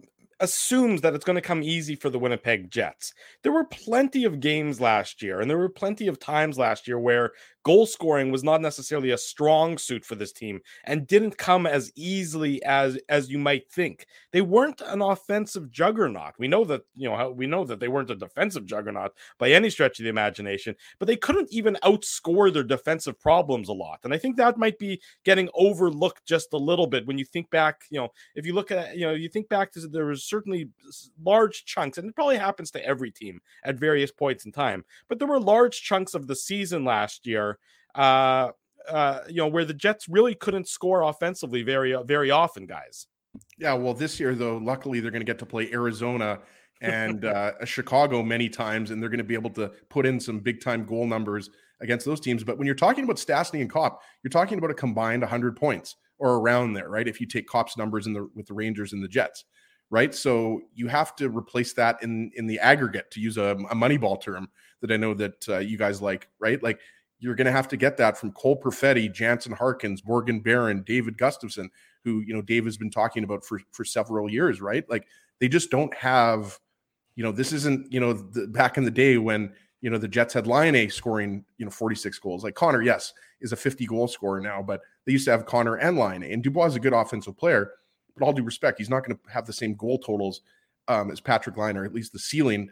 assumes that it's going to come easy for the Winnipeg Jets. There were plenty of games last year, and there were plenty of times last year where goal scoring was not necessarily a strong suit for this team and didn't come as easily as as you might think. They weren't an offensive juggernaut. We know that, you know, we know that they weren't a defensive juggernaut by any stretch of the imagination, but they couldn't even outscore their defensive problems a lot. And I think that might be getting overlooked just a little bit when you think back, you know, if you look at, you know, you think back to, there was certainly large chunks, and it probably happens to every team at various points in time, but there were large chunks of the season last year, uh, uh, you know, where the Jets really couldn't score offensively very, very often, guys. Yeah, well, this year, though, luckily they're going to get to play Arizona and uh, Chicago many times, and they're going to be able to put in some big-time goal numbers against those teams. But when you're talking about Stastny and Kopp, you're talking about a combined one hundred points or around there, right? If you take Kopp's numbers in the with the Rangers and the Jets, right? So you have to replace that in in the aggregate, to use a, a Moneyball term that I know that uh, you guys like, right? Like, you're going to have to get that from Cole Perfetti, Jansen Harkins, Morgan Barron, David Gustafson, who, you know, Dave has been talking about for, for several years, right? Like, they just don't have, you know, this isn't, you know, the, back in the day when, you know, the Jets had Laine scoring, you know, forty-six goals. Like, Connor, yes, is a fifty goal scorer now, but they used to have Connor and Laine. And Dubois is a good offensive player, but all due respect, he's not going to have the same goal totals um, as Patrick Laine, or at least the ceiling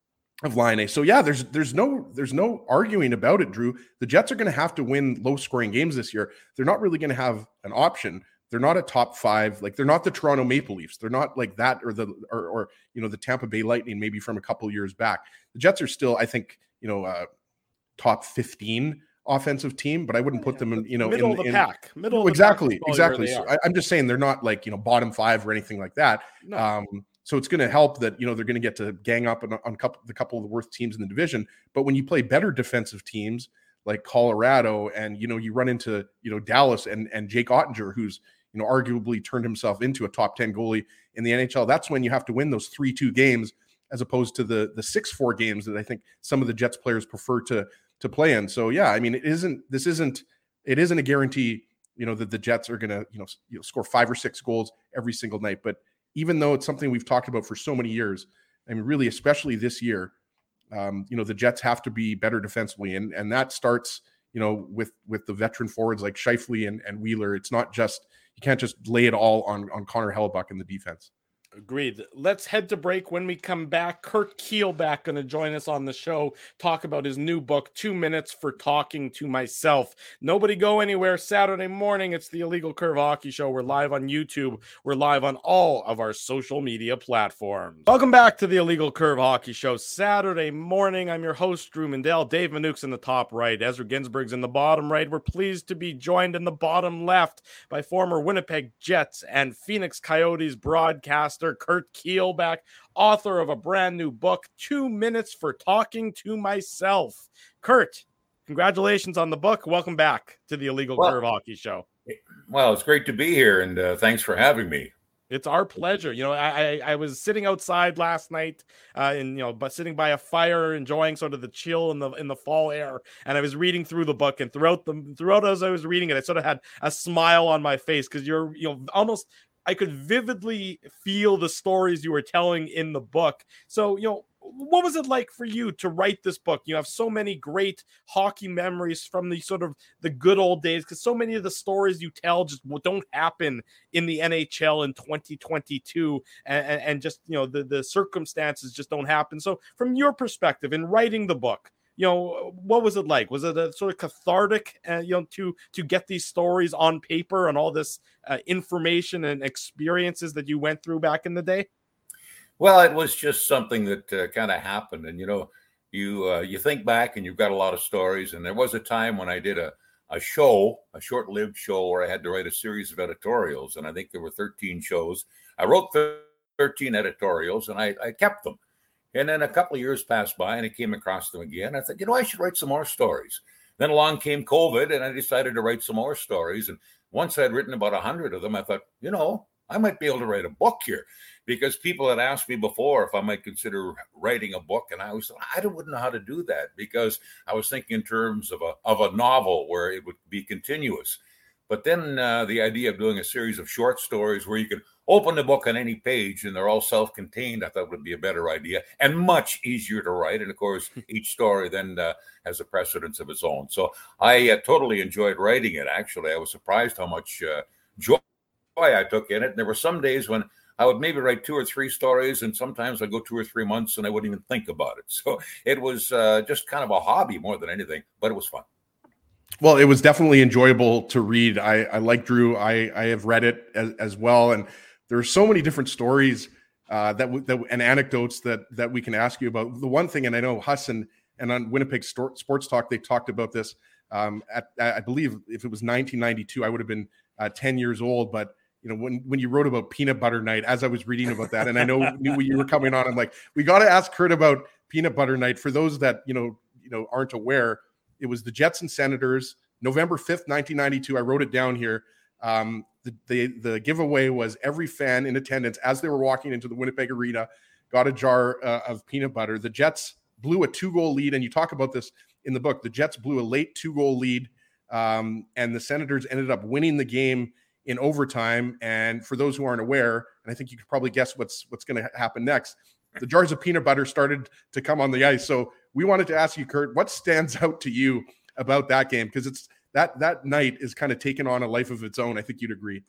of Laine. So yeah, there's there's no there's no arguing about it, Drew. The Jets are going to have to win low scoring games this year. They're not really going to have an option. They're not a top five, like they're not the Toronto Maple Leafs. They're not like that, or the or, or you know, the Tampa Bay Lightning, maybe from a couple of years back. The Jets are still, I think, you know, uh, top fifteen offensive team, but I wouldn't put them in, you know, middle in, of the in, pack. Middle no, of the exactly, pack exactly. So I, I'm just saying they're not like, you know, bottom five or anything like that. No. Um, so it's going to help that, you know, they're going to get to gang up on, on couple, the couple of the worst teams in the division. But when you play better defensive teams like Colorado, and, you know, you run into, you know, Dallas and and Jake Ottinger, who's, you know, arguably turned himself into a top ten goalie in the N H L, that's when you have to win those three two games, as opposed to the the six four games that I think some of the Jets players prefer to to play in. So yeah, I mean, it isn't this isn't it isn't a guarantee, you know, that the Jets are going to, you know, you know, score five or six goals every single night. But even though it's something we've talked about for so many years, I mean, really, especially this year, um, you know, the Jets have to be better defensively, and and that starts, you know, with with the veteran forwards like Scheifele and, and Wheeler. It's not just, you can't just lay it all on on Connor Hellebuyck in the defense. Agreed. Let's head to break. When we come back, Kurt Keelback going to join us on the show, talk about his new book, Two Minutes for Talking to Myself. Nobody go anywhere. Saturday morning, it's the Illegal Curve Hockey Show. We're live on YouTube. We're live on all of our social media platforms. Welcome back to the Illegal Curve Hockey Show. Saturday morning, I'm your host, Drew Mandel. Dave Manuke's in the top right. Ezra Ginsburg's in the bottom right. We're pleased to be joined in the bottom left by former Winnipeg Jets and Phoenix Coyotes broadcaster Kurt Keelback, author of a brand new book, Two Minutes for Talking to Myself. Kurt, congratulations on the book. Welcome back to the Illegal well, Curve Hockey Show. Well, it's great to be here, and uh, thanks for having me. It's our pleasure. You know, I I, I was sitting outside last night, uh, and you know, but sitting by a fire, enjoying sort of the chill in the in the fall air, and I was reading through the book, and throughout the throughout as I was reading it, I sort of had a smile on my face because you're you know almost. I could vividly feel the stories you were telling in the book. So, you know, what was it like for you to write this book? You have so many great hockey memories from the sort of the good old days, because so many of the stories you tell just don't happen in the N H L in twenty twenty-two, and, and just, you know, the, the circumstances just don't happen. So from your perspective in writing the book, you know, what was it like? Was it a sort of cathartic, uh, you know, to to get these stories on paper and all this uh, information and experiences that you went through back in the day? Well, it was just something that uh, kind of happened, and you know, you uh, you think back and you've got a lot of stories. And there was a time when I did a a show, a short-lived show, where I had to write a series of editorials, and I think there were thirteen shows. I wrote thirteen editorials, and I, I kept them. And then a couple of years passed by, and I came across them again. I thought, you know, I should write some more stories. Then along came COVID, and I decided to write some more stories. And once I'd written about a hundred of them, I thought, you know, I might be able to write a book here, because people had asked me before if I might consider writing a book. And I was, I wouldn't know how to do that, because I was thinking in terms of a, of a novel where it would be continuous. But then uh, the idea of doing a series of short stories where you can open the book on any page and they're all self-contained, I thought would be a better idea and much easier to write. And of course, each story then uh, has a precedence of its own. So I uh, totally enjoyed writing it. Actually, I was surprised how much uh, joy I took in it. And there were some days when I would maybe write two or three stories, and sometimes I'd go two or three months and I wouldn't even think about it. So it was uh, just kind of a hobby more than anything, but it was fun. Well, it was definitely enjoyable to read. I, I like Drew. I, I have read it as, as well. And there are so many different stories uh, that, w- that and anecdotes that that we can ask you about. The one thing, and I know Huss and, and on Winnipeg Sto- Sports Talk, they talked about this um, at, I believe if it was nineteen ninety-two, I would have been uh, ten years old. But, you know, when, when you wrote about Peanut Butter Night, as I was reading about that, and I know knew you were coming on, I'm like, we got to ask Kurt about Peanut Butter Night. For those that, you know, you know, aren't aware, it was the Jets and Senators, November fifth, nineteen ninety-two. I wrote it down here. Um, the, the, the giveaway was every fan in attendance as they were walking into the Winnipeg Arena got a jar uh, of peanut butter. The Jets blew a two-goal lead, and you talk about this in the book. The Jets blew a late two-goal lead, um, and the Senators ended up winning the game in overtime. And for those who aren't aware, and I think you could probably guess what's what's going to happen next, the jars of peanut butter started to come on the ice. So we wanted to ask you, Kurt, what stands out to you about that game? Because it's that that night is kind of taken on a life of its own. I think you'd agree.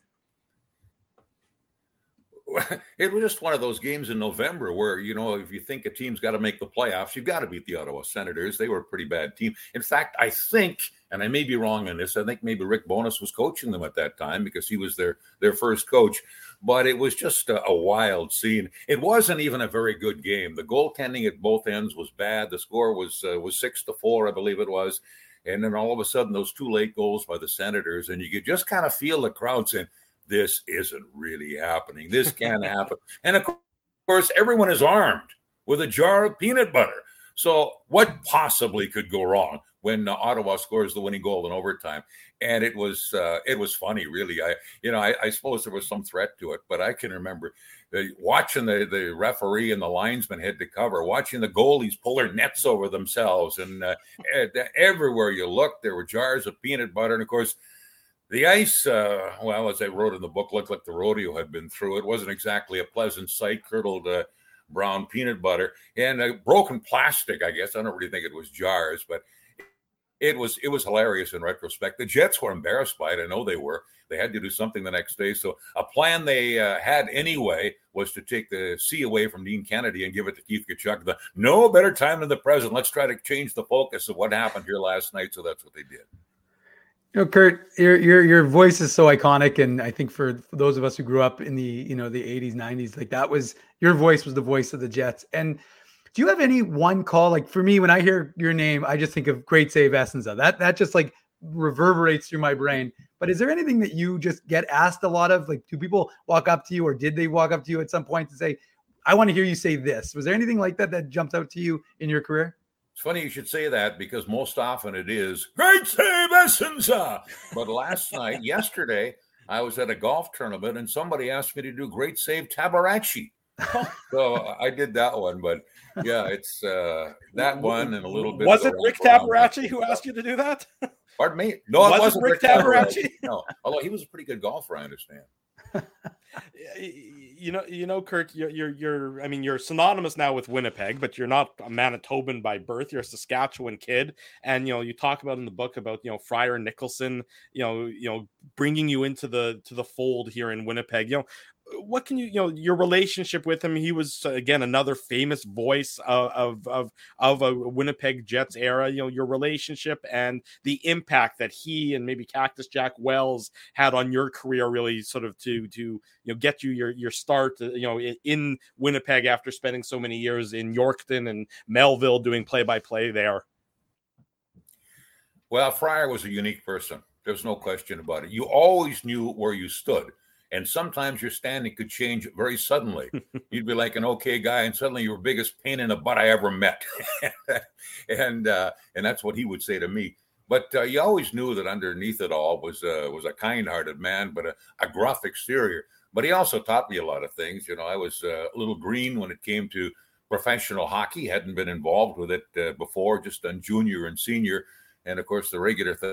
It was just one of those games in November where, you know, if you think a team's got to make the playoffs, you've got to beat the Ottawa Senators. They were a pretty bad team. In fact, I think, and I may be wrong on this, I think maybe Rick Bowness was coaching them at that time because he was their, their first coach. But it was just a, a wild scene. It wasn't even a very good game. The goaltending at both ends was bad. The score was uh, was six to four, I believe it was. And then all of a sudden, those two late goals by the Senators, and you could just kind of feel the crowd saying, this isn't really happening. This can't happen. And of course, everyone is armed with a jar of peanut butter. So what possibly could go wrong when uh, Ottawa scores the winning goal in overtime? And it was uh, it was funny, really. I you know I, I suppose there was some threat to it, but I can remember uh, watching the, the referee and the linesman head to cover, watching the goalies pull their nets over themselves, and uh, everywhere you looked, there were jars of peanut butter, and of course. The ice, uh, well, as I wrote in the book, looked like the rodeo had been through. It wasn't exactly a pleasant sight, curdled uh, brown peanut butter and uh, broken plastic, I guess. I don't really think it was jars, but it was it was hilarious in retrospect. The Jets were embarrassed by it. I know they were. They had to do something the next day. So a plan they uh, had anyway was to take the C away from Dean Kennedy and give it to Keith Tkachuk. The no better time than the present. Let's try to change the focus of what happened here last night. So that's what they did. You know, Kurt, your your your voice is so iconic, and I think for, for those of us who grew up in the you know the eighties, nineties, like that was your voice was the voice of the Jets. And do you have any one call? Like for me, when I hear your name, I just think of Great Save Essenza. That that just like reverberates through my brain. But is there anything that you just get asked a lot of? Like, do people walk up to you, or did they walk up to you at some point and say, "I want to hear you say this"? Was there anything like that that jumped out to you in your career? It's funny you should say that because most often it is Great Save Essenza. But last night, yesterday, I was at a golf tournament and somebody asked me to do Great Save Tabarachi. So I did that one. But yeah, it's uh, that one and a little bit. Was it Rick Tabarachi who asked you to do that? Pardon me? No, it was wasn't it Rick, Rick Tabarachi. Tabarachi. No, although he was a pretty good golfer, I understand. You know, you know, Kurt, you're, you're, you're, I mean, you're synonymous now with Winnipeg, but you're not a Manitoban by birth. You're a Saskatchewan kid. And, you know, you talk about in the book about, you know, Fryer Nicholson, you know, you know, bringing you into the, to the fold here in Winnipeg. You know, what can you, you know, your relationship with him? He was, again, another famous voice of, of, of, of a Winnipeg Jets era, you know, your relationship and the impact that he and maybe Cactus Jack Wells had on your career, really sort of to, to, you know, get you your, your start, you know, in, in Winnipeg after spending so many years in Yorkton and Melville doing play-by-play there. Well, Fryer was a unique person. There's no question about it. You always knew where you stood. And sometimes your standing could change very suddenly. You'd be like an okay guy, and suddenly you're the biggest pain in the butt I ever met. and uh, and that's what he would say to me. But uh, you always knew that underneath it all was uh, was a kind-hearted man, but a, a gruff exterior. But he also taught me a lot of things. You know, I was uh, a little green when it came to professional hockey. Hadn't been involved with it uh, before, just done junior and senior. And, of course, the regular th-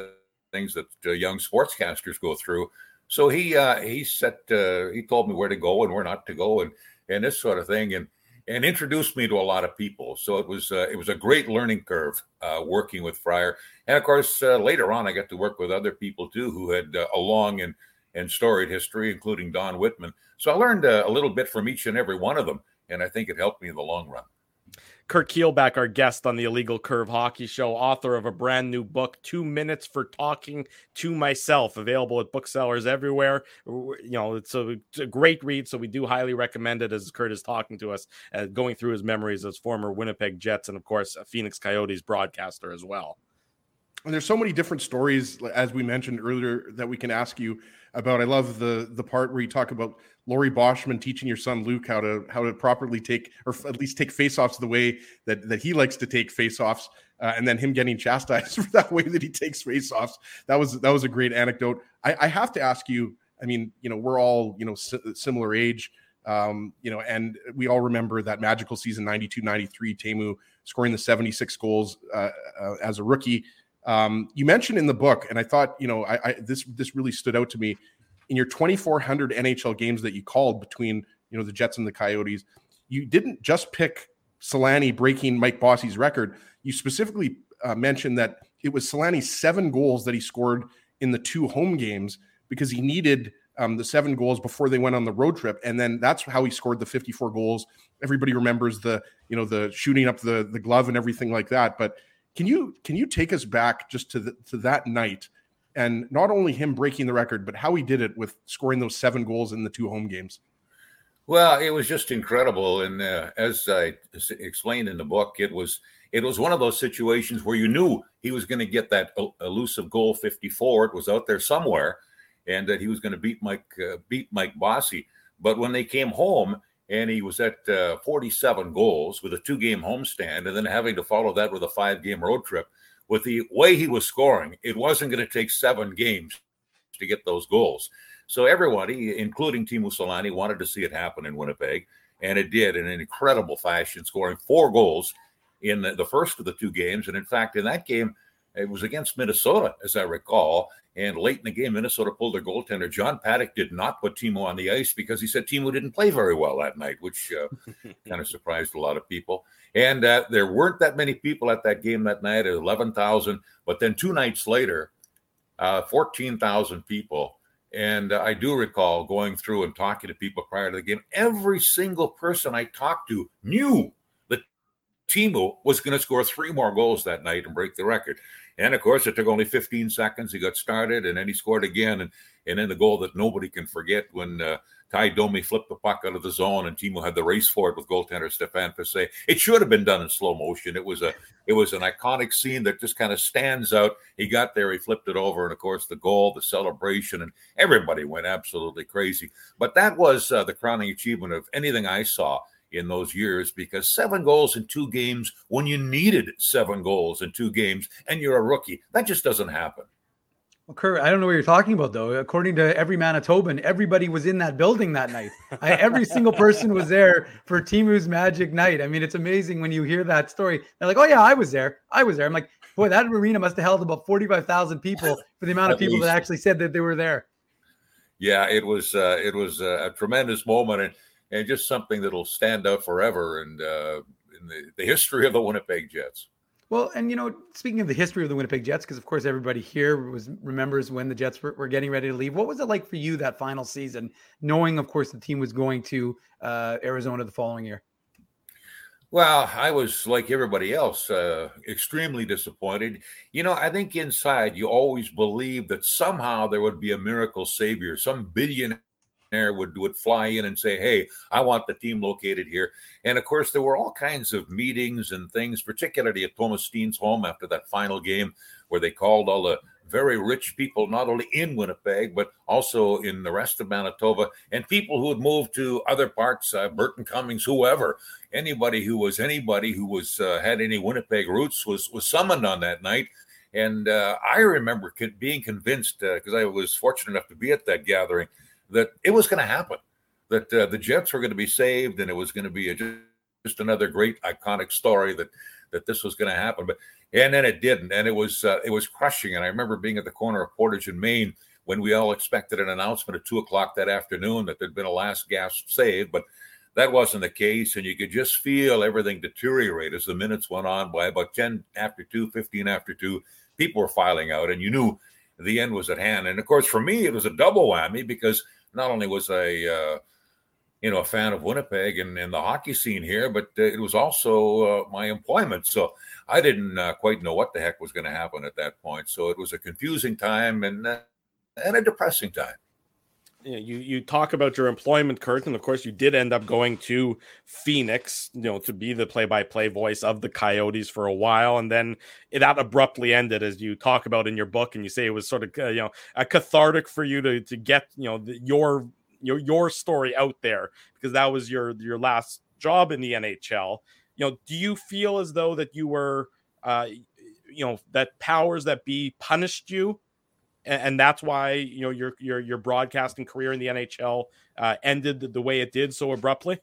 things that uh, young sportscasters go through. So he uh, he set uh, he told me where to go and where not to go, and and this sort of thing, and and introduced me to a lot of people. So it was uh, it was a great learning curve uh, working with Fryer, and of course uh, later on I got to work with other people too who had uh, a long and and storied history, including Don Whitman. So I learned uh, a little bit from each and every one of them, and I think it helped me in the long run. Kurt Keelback, our guest on the Illegal Curve Hockey Show, author of a brand new book, Two Minutes for Talking to Myself, available at booksellers everywhere. You know, it's a, it's a great read, so we do highly recommend it as Kurt is talking to us, uh, going through his memories as former Winnipeg Jets and, of course, a Phoenix Coyotes broadcaster as well. And there's so many different stories, as we mentioned earlier, that we can ask you about. I love the the part where you talk about Laurie Boschman teaching your son Luke how to how to properly take, or at least take faceoffs the way that that he likes to take faceoffs, uh, and then him getting chastised for that way that he takes faceoffs. That was that was a great anecdote. I, I have to ask you. I mean, you know, we're all you know si- similar age, um, you know, and we all remember that magical season ninety-two ninety-three. Teemu scoring the seventy-six goals uh, uh, as a rookie. Um, you mentioned in the book, and I thought, you know, I, I this this really stood out to me. In your twenty-four hundred N H L games that you called between, you know, the Jets and the Coyotes, you didn't just pick Selanne breaking Mike Bossy's record. You specifically uh, mentioned that it was Selanne's seven goals that he scored in the two home games because he needed um, the seven goals before they went on the road trip, and then that's how he scored the fifty-four goals. Everybody remembers the, you know, the shooting up the the glove and everything like that, but. Can you can you take us back just to the, to that night, and not only him breaking the record, but how he did it with scoring those seven goals in the two home games? Well, it was just incredible, and uh, as I explained in the book, it was it was one of those situations where you knew he was going to get that elusive goal fifty-four. It was out there somewhere, and that he was going to beat Mike uh, beat Mike Bossy. But when they came home. And he was at uh, forty-seven goals with a two-game homestand, and then having to follow that with a five-game road trip. With the way he was scoring, it wasn't going to take seven games to get those goals. So everybody, including Teemu Selanne, wanted to see it happen in Winnipeg, and it did in an incredible fashion, scoring four goals in the, the first of the two games. And in fact, in that game, it was against Minnesota, as I recall. And late in the game, Minnesota pulled their goaltender. John Paddock did not put Teemu on the ice because he said Teemu didn't play very well that night, which uh, kind of surprised a lot of people. And uh, there weren't that many people at that game that night, at eleven thousand. But then two nights later, uh, fourteen thousand people. And uh, I do recall going through and talking to people prior to the game. Every single person I talked to knew that Teemu was going to score three more goals that night and break the record. And, of course, it took only fifteen seconds. He got started, and then he scored again. And, and then the goal that nobody can forget when uh, Ty Domi flipped the puck out of the zone and Teemu had the race for it with goaltender Stefan Fiset. It should have been done in slow motion. It was a it was an iconic scene that just kind of stands out. He got there, he flipped it over, and, of course, the goal, the celebration, and everybody went absolutely crazy. But that was uh, the crowning achievement of anything I saw in those years, because seven goals in two games when you needed seven goals in two games and you're a rookie, that just doesn't happen. Well, Kurt, I don't know what you're talking about, though. According to every Manitoban, everybody was in that building that night. I, every single person was there for Teemu's Magic Night. I mean, it's amazing when you hear that story. They're like, oh, yeah, I was there. I was there. I'm like, boy, that arena must have held about forty-five thousand people for the amount of people that actually said that they were there. Yeah, it was uh, it was a tremendous moment. And And just something that'll stand out forever and uh, in the, the history of the Winnipeg Jets. Well, and, you know, speaking of the history of the Winnipeg Jets, because, of course, everybody here was remembers when the Jets were, were getting ready to leave. What was it like for you that final season, knowing, of course, the team was going to uh, Arizona the following year? Well, I was like everybody else, uh, extremely disappointed. You know, I think inside you always believed that somehow there would be a miracle savior, some billionaire would would fly in and say, hey, I want the team located here. And of course, there were all kinds of meetings and things, particularly at Thomas Steen's home after that final game, where they called all the very rich people, not only in Winnipeg, but also in the rest of Manitoba, and people who had moved to other parts, uh, Burton Cummings, whoever, anybody who was anybody who was uh, had any Winnipeg roots was was summoned on that night. And uh, I remember being convinced, because uh, I was fortunate enough to be at that gathering, that it was going to happen, that uh, the Jets were going to be saved, and it was going to be a, just another great iconic story that that this was going to happen. But and then it didn't, and it was uh, it was crushing. And I remember being at the corner of Portage and Main when we all expected an announcement at two o'clock that afternoon that there'd been a last gasp save, but that wasn't the case. And you could just feel everything deteriorate as the minutes went on. By about ten after two, fifteen after two, people were filing out, and you knew the end was at hand. And of course, for me, it was a double whammy because not only was I, uh, you know, a fan of Winnipeg and, and the hockey scene here, but uh, it was also uh, my employment. So I didn't uh, quite know what the heck was going to happen at that point. So it was a confusing time and uh, and a depressing time. You, know, you you talk about your employment, Kurt, and of course you did end up going to Phoenix, you know, to be the play-by-play voice of the Coyotes for a while, and then it that abruptly ended, as you talk about in your book, and you say it was sort of uh, you know a cathartic for you to to get you know the, your your your story out there because that was your your last job in the N H L. You know, do you feel as though that you were, uh, you know, that powers that be punished you? And that's why you know your your your broadcasting career in the N H L uh, ended the way it did so abruptly.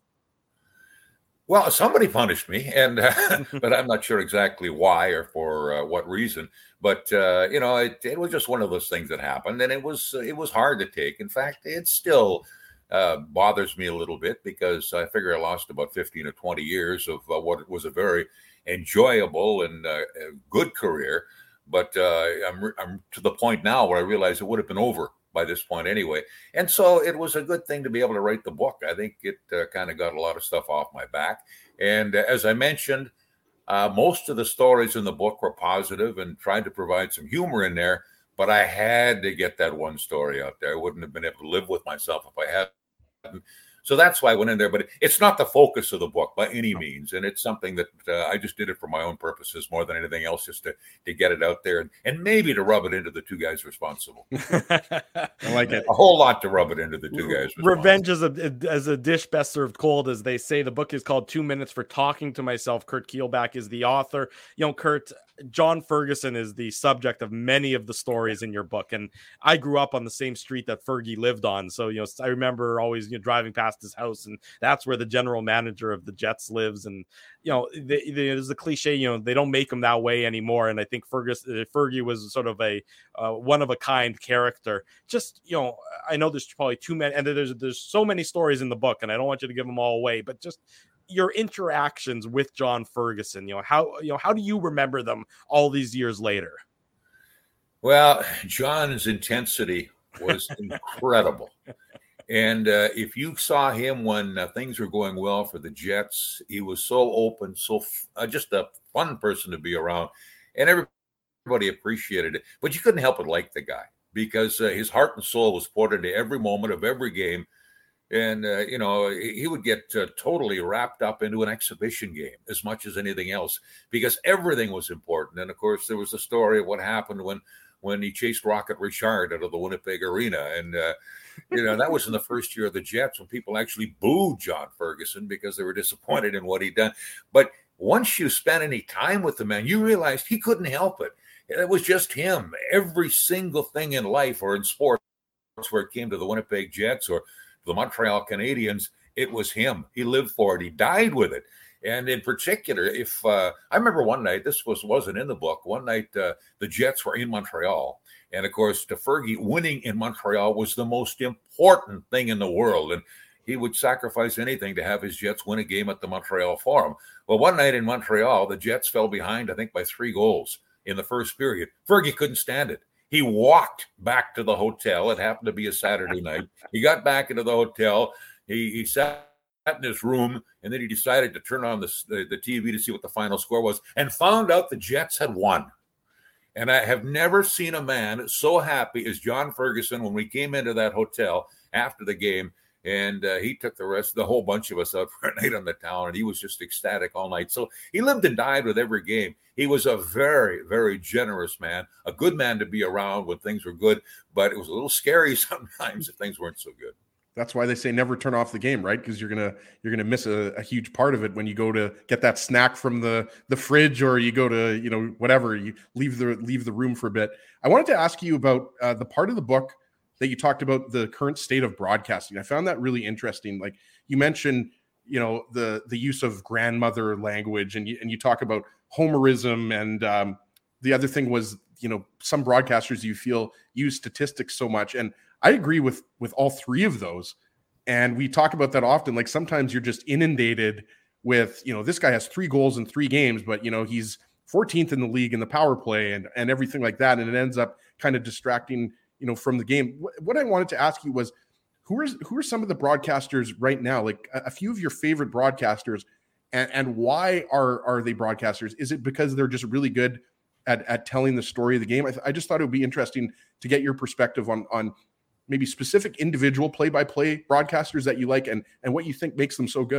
Well, somebody punished me, and uh, but I'm not sure exactly why or for uh, what reason. But uh, you know, it, it was just one of those things that happened, and it was it was hard to take. In fact, it still uh, bothers me a little bit because I figure I lost about fifteen or twenty years of uh, what was a very enjoyable and uh, good career. But uh, I'm I'm to the point now where I realize it would have been over by this point anyway. And so it was a good thing to be able to write the book. I think it uh, kind of got a lot of stuff off my back. And uh, as I mentioned, uh, most of the stories in the book were positive and tried to provide some humor in there. But I had to get that one story out there. I wouldn't have been able to live with myself if I hadn't. So that's why I went in there. But it's not the focus of the book by any means. And it's something that uh, I just did it for my own purposes more than anything else, just to, to get it out there and, and maybe to rub it into the two guys responsible. I like it. A whole lot to rub it into the two guys responsible. Revenge is a, as a dish best served cold, as they say. The book is called Two Minutes for Talking to Myself. Kurt Keelback is the author. You know, Kurt, John Ferguson is the subject of many of the stories in your book. And I grew up on the same street that Fergie lived on. So, you know, I remember always you know, driving past his house, and that's where the general manager of the Jets lives. And, you know, the, the, there's a cliche, you know, they don't make him that way anymore. And I think Fergus, Fergie was sort of a uh, one of a kind character. Just, you know, I know there's probably too many, and there's, there's so many stories in the book, and I don't want you to give them all away, but just your interactions with John Ferguson, you know, how, you know, how do you remember them all these years later? Well, John's intensity was incredible. And uh, if you saw him when uh, things were going well for the Jets, he was so open, so f- uh, just a fun person to be around. And everybody appreciated it. But you couldn't help but like the guy because uh, his heart and soul was poured into every moment of every game. And, uh, you know, he would get uh, totally wrapped up into an exhibition game as much as anything else because everything was important. And, of course, there was the story of what happened when when he chased Rocket Richard out of the Winnipeg Arena. And, uh, you know, that was in the first year of the Jets when people actually booed John Ferguson because they were disappointed in what he'd done. But once you spent any time with the man, you realized he couldn't help it. It was just him. Every single thing in life or in sports where it came to the Winnipeg Jets or the Montreal Canadiens, it was him. He lived for it. He died with it. And in particular, if uh, I remember one night, this was, wasn't in the book, one night uh, the Jets were in Montreal. And of course, to Fergie, winning in Montreal was the most important thing in the world. And he would sacrifice anything to have his Jets win a game at the Montreal Forum. Well, one night in Montreal, the Jets fell behind, I think, by three goals in the first period. Fergie couldn't stand it. He walked back to the hotel. It happened to be a Saturday night. He got back into the hotel. He, he sat in his room, and then he decided to turn on the, the, the T V to see what the final score was and found out the Jets had won. And I have never seen a man so happy as John Ferguson when we came into that hotel after the game. And uh, he took the rest, the whole bunch of us out for a night on the town, and he was just ecstatic all night. So he lived and died with every game. He was a very, very generous man, a good man to be around when things were good, but it was a little scary sometimes if things weren't so good. That's why they say never turn off the game, right? Because you're gonna you're gonna miss a, a huge part of it when you go to get that snack from the the fridge, or you go to you know whatever, you leave the leave the room for a bit. I wanted to ask you about uh, the part of the book that you talked about the current state of broadcasting. I found that really interesting. Like you mentioned, you know, the the use of grandmother language, and you, and you talk about homerism, and um, the other thing was, you know, some broadcasters you feel use statistics so much, and I agree with with all three of those, and we talk about that often. Like sometimes you're just inundated with, you know, this guy has three goals in three games, but you know he's fourteenth in the league in the power play and and everything like that, and it ends up kind of distracting, you know, from the game. What, what I wanted to ask you was, Who are who are some of the broadcasters right now? Like a, a few of your favorite broadcasters, and, and why are are they broadcasters? Is it because they're just really good at, at telling the story of the game? I, th- I just thought it would be interesting to get your perspective on on maybe specific individual play by play broadcasters that you like, and and what you think makes them so good.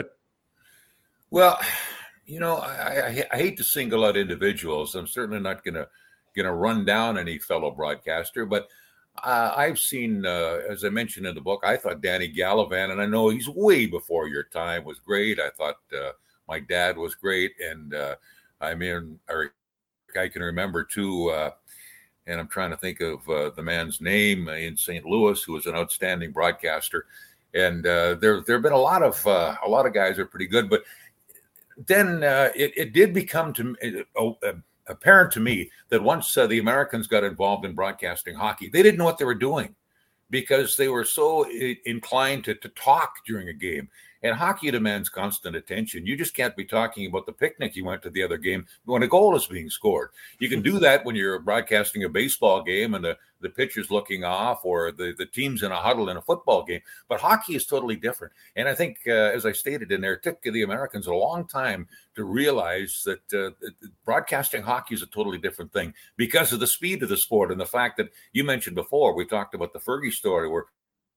Well, you know, I, I, I hate to single out individuals. I'm certainly not gonna gonna run down any fellow broadcaster, but Uh, I've seen, uh, as I mentioned in the book, I thought Danny Gallivan, and I know he's way before your time, was great. I thought uh, my dad was great. And uh, I mean, or I can remember too, uh, and I'm trying to think of uh, the man's name in Saint Louis, who was an outstanding broadcaster. And uh, there there have been a lot of uh, a lot of guys are pretty good. But then uh, it, it did become to me, uh, apparent to me that once uh, the Americans got involved in broadcasting hockey, they didn't know what they were doing because they were so I- inclined to, to talk during a game. And hockey demands constant attention. You just can't be talking about the picnic you went to the other game when a goal is being scored. You can do that when you're broadcasting a baseball game and the, the pitcher's looking off, or the, the team's in a huddle in a football game. But hockey is totally different. And I think, uh, as I stated in there, it took the Americans a long time to realize that uh, broadcasting hockey is a totally different thing because of the speed of the sport and the fact that you mentioned before. We talked about the Fergie story where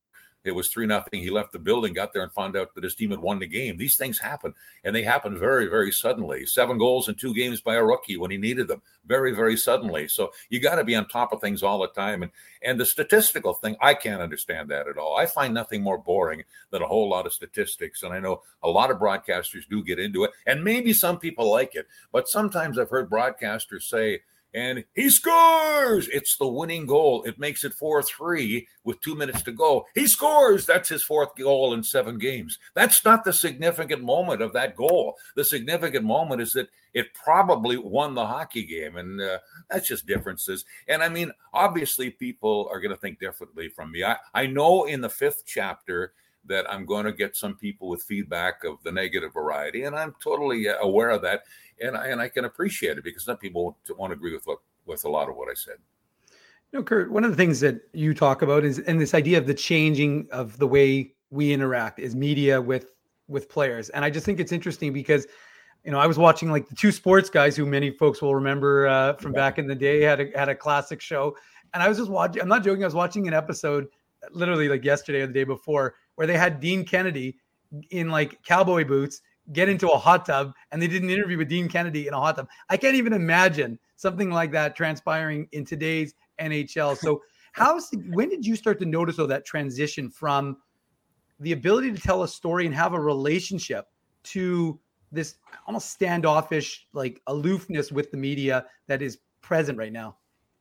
it was three nothing. He left the building, got there, and found out that his team had won the game. These things happen, and they happen very, very suddenly. Seven goals in two games by a rookie when he needed them, very, very suddenly. So you got to be on top of things all the time. And and the statistical thing, I can't understand that at all. I find nothing more boring than a whole lot of statistics, and I know a lot of broadcasters do get into it, and maybe some people like it. But sometimes I've heard broadcasters say, and he scores. It's the winning goal. It makes it four three with two minutes to go. He scores. That's his fourth goal in seven games. That's not the significant moment of that goal. The significant moment is that it probably won the hockey game. And uh, that's just differences. And I mean, obviously people are going to think differently from me. I, I know in the fifth chapter that I'm going to get some people with feedback of the negative variety. And I'm totally aware of that. And I, and I can appreciate it because some people won't agree with what, with a lot of what I said. You know, Kurt, one of the things that you talk about is, and this idea of the changing of the way we interact is media with, with players. And I just think it's interesting because, you know, I was watching like the Two Sports Guys, who many folks will remember uh, from back in the day, had a, had a classic show. And I was just watching, I'm not joking, I was watching an episode literally like yesterday or the day before, where they had Dean Kennedy in like cowboy boots get into a hot tub, and they did an interview with Dean Kennedy in a hot tub. I can't even imagine something like that transpiring in today's N H L. So how's, when did you start to notice though that transition from the ability to tell a story and have a relationship to this almost standoffish, like aloofness with the media that is present right now?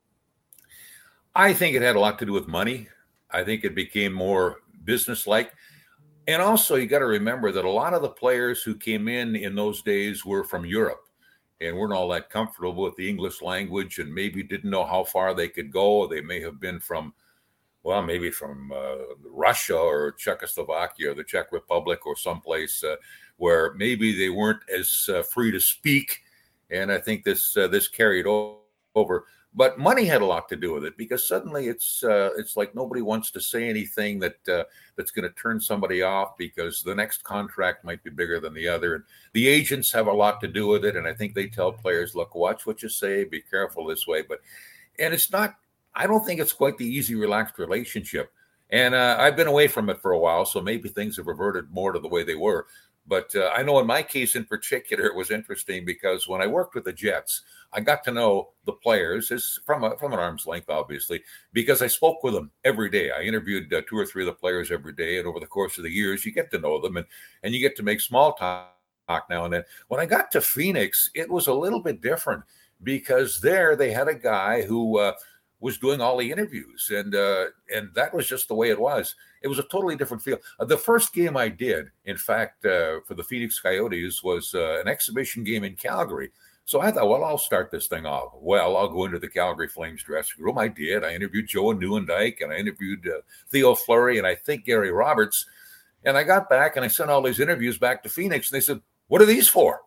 I think it had a lot to do with money. I think it became more business-like. And also, you got to remember that a lot of the players who came in in those days were from Europe and weren't all that comfortable with the English language and maybe didn't know how far they could go. They may have been from, well, maybe from uh, Russia or Czechoslovakia or the Czech Republic or someplace uh, where maybe they weren't as uh, free to speak. And I think this uh, this carried over. But money had a lot to do with it because suddenly it's uh, it's like nobody wants to say anything that uh, that's going to turn somebody off because the next contract might be bigger than the other. And the agents have a lot to do with it. And I think they tell players, look, watch what you say, be careful this way. But and it's not, I don't think it's quite the easy, relaxed relationship. And uh, I've been away from it for a while, so maybe things have reverted more to the way they were. But uh, I know in my case in particular, it was interesting because when I worked with the Jets, I got to know the players is from a, from an arm's length, obviously, because I spoke with them every day. I interviewed uh, two or three of the players every day. And over the course of the years, you get to know them and, and you get to make small talk now and then. When I got to Phoenix, it was a little bit different because there they had a guy who uh, was doing all the interviews, and uh, and that was just the way it was. It was a totally different feel. Uh, the first game I did, in fact, uh, for the Phoenix Coyotes was uh, an exhibition game in Calgary. So I thought, well, I'll start this thing off. Well, I'll go into the Calgary Flames dressing room. I did. I interviewed Joe Nieuwendyk, and I interviewed uh, Theo Fleury, and I think Gary Roberts. And I got back, and I sent all these interviews back to Phoenix, and they said, what are these for?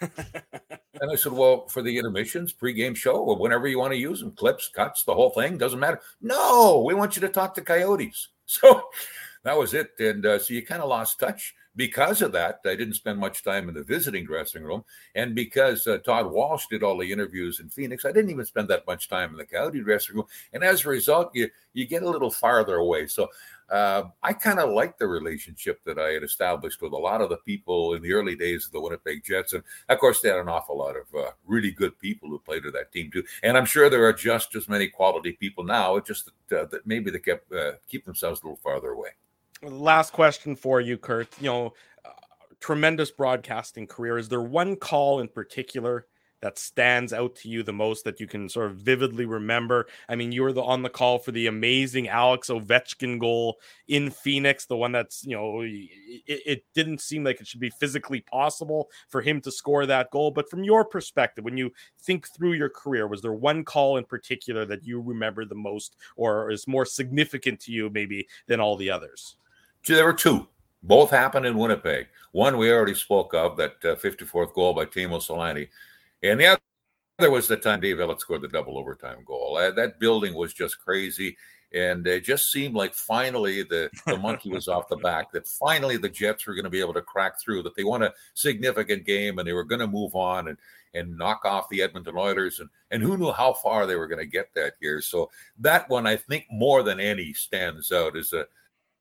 And I said, well, for the intermissions, pregame show, or whenever you want to use them, clips, cuts, the whole thing, doesn't matter. No, we want you to talk to Coyotes. So that was it. And uh, so you kind of lost touch. Because of that, I didn't spend much time in the visiting dressing room. And because uh, Todd Walsh did all the interviews in Phoenix, I didn't even spend that much time in the Coyote dressing room. And as a result, you, you get a little farther away. So uh, I kind of liked the relationship that I had established with a lot of the people in the early days of the Winnipeg Jets. And of course, they had an awful lot of uh, really good people who played with that team too. And I'm sure there are just as many quality people now. It's just that, uh, that maybe they kept uh, keep themselves a little farther away. Last question for you, Kurt. You know, uh, tremendous broadcasting career. Is there one call in particular that stands out to you the most that you can sort of vividly remember? I mean, you were the, on the call for the amazing Alex Ovechkin goal in Phoenix, the one that's, you know, it, it didn't seem like it should be physically possible for him to score that goal. But from your perspective, when you think through your career, was there one call in particular that you remember the most or is more significant to you maybe than all the others? There were two. Both happened in Winnipeg. One we already spoke of, that uh, fifty-fourth goal by Teemu Selanne. And the other was the time Dave Ellett scored the double overtime goal. Uh, that building was just crazy. And it just seemed like finally the, the monkey was off the back, that finally the Jets were going to be able to crack through, that they won a significant game and they were going to move on and, and knock off the Edmonton Oilers. And, and who knew how far they were going to get that year. So that one, I think more than any, stands out as a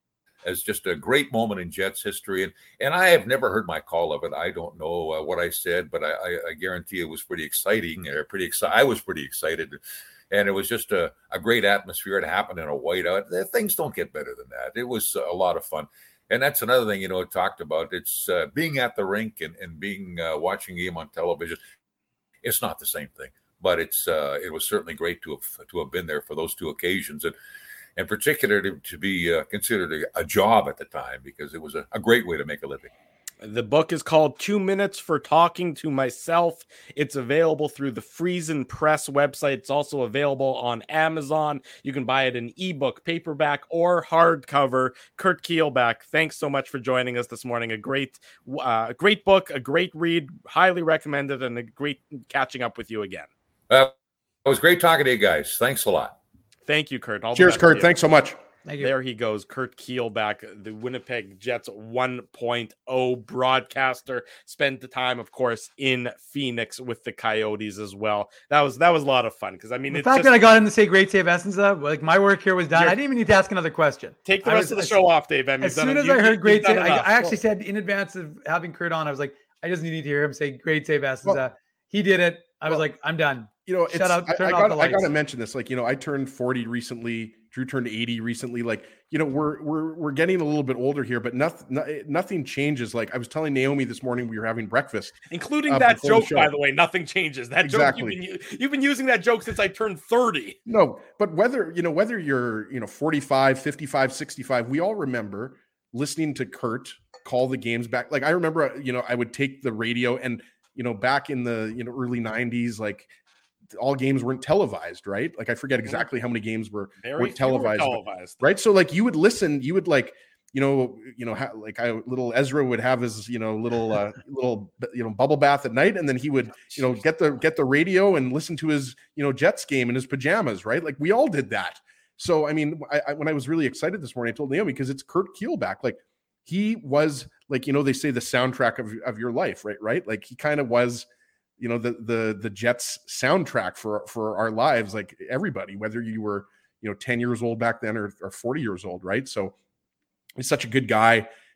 as just a great moment in Jets history. And and I have never heard my call of it. I don't know uh, what I said, but I, I, I guarantee it was pretty exciting. Or pretty excited. I was pretty excited. And it was just a, a great atmosphere. It happened in a whiteout. Things don't get better than that. It was a lot of fun. And that's another thing, you know, it talked about. It's uh, being at the rink and, and being uh, watching a game on television. It's not the same thing, but it's uh, it was certainly great to have to have been there for those two occasions. And in particular, to, to be uh, considered a, a job at the time, because it was a, a great way to make a living. The book is called Two Minutes for Talking to Myself. It's available through the Friesen Press website. It's also available on Amazon. You can buy it in ebook, paperback, or hardcover. Kurt Kielbach, thanks so much for joining us this morning. A great, uh, great book, a great read, highly recommended, and a great catching up with you again. Uh, it was great talking to you guys. Thanks a lot. Thank you, Kurt. All Cheers, Kurt. Thanks so much. Thank you. There he goes, Kurt Kielbach, the Winnipeg Jets one point oh broadcaster. Spent the time, of course, in Phoenix with the Coyotes as well. That was that was a lot of fun because I mean, the it's fact just, that I got him to say "Great save essence," like my work here was done. You're, I didn't even need to ask another question. Take the I rest was, of the as, show off, Dave. I mean, as soon a, as you, I heard you, "Great save," I, I actually well, said in advance of having Kurt on, I was like, I just need to hear him say "Great save essence." Well, uh, he did it. I was well, like, I'm done. You know, shut up. Turn I, I off got, the lights. I got to mention this. Like, you know, I turned forty recently. Drew turned eighty recently. Like, you know, we're we're we're getting a little bit older here, but nothing nothing changes. Like I was telling Naomi this morning, we were having breakfast, including uh, that joke. The by the way, nothing changes. That exactly. joke you've been, you've been using that joke since I turned thirty. No, but whether you know whether you're you know forty-five, fifty-five, sixty-five, we all remember listening to Kurt call the games back. Like I remember, you know, I would take the radio and you know back in the you know early nineties, like. All games weren't televised, right? Like I forget exactly how many games were Very weren't televised, televised, right? So like you would listen, you would like, you know, you know, ha- like I little Ezra would have his, you know, little uh, little you know bubble bath at night, and then he would, you know, get the get the radio and listen to his, you know, Jets game in his pajamas, right? Like we all did that. So I mean, I, I, when I was really excited this morning, I told Naomi because it's Kurt Kielbach, like he was like, you know, they say the soundtrack of of your life, right? Right? Like he kind of was. You know, the the the Jets soundtrack for for our lives, like everybody, whether you were, you know, ten years old back then or, or forty years old, right? So he's such a good guy.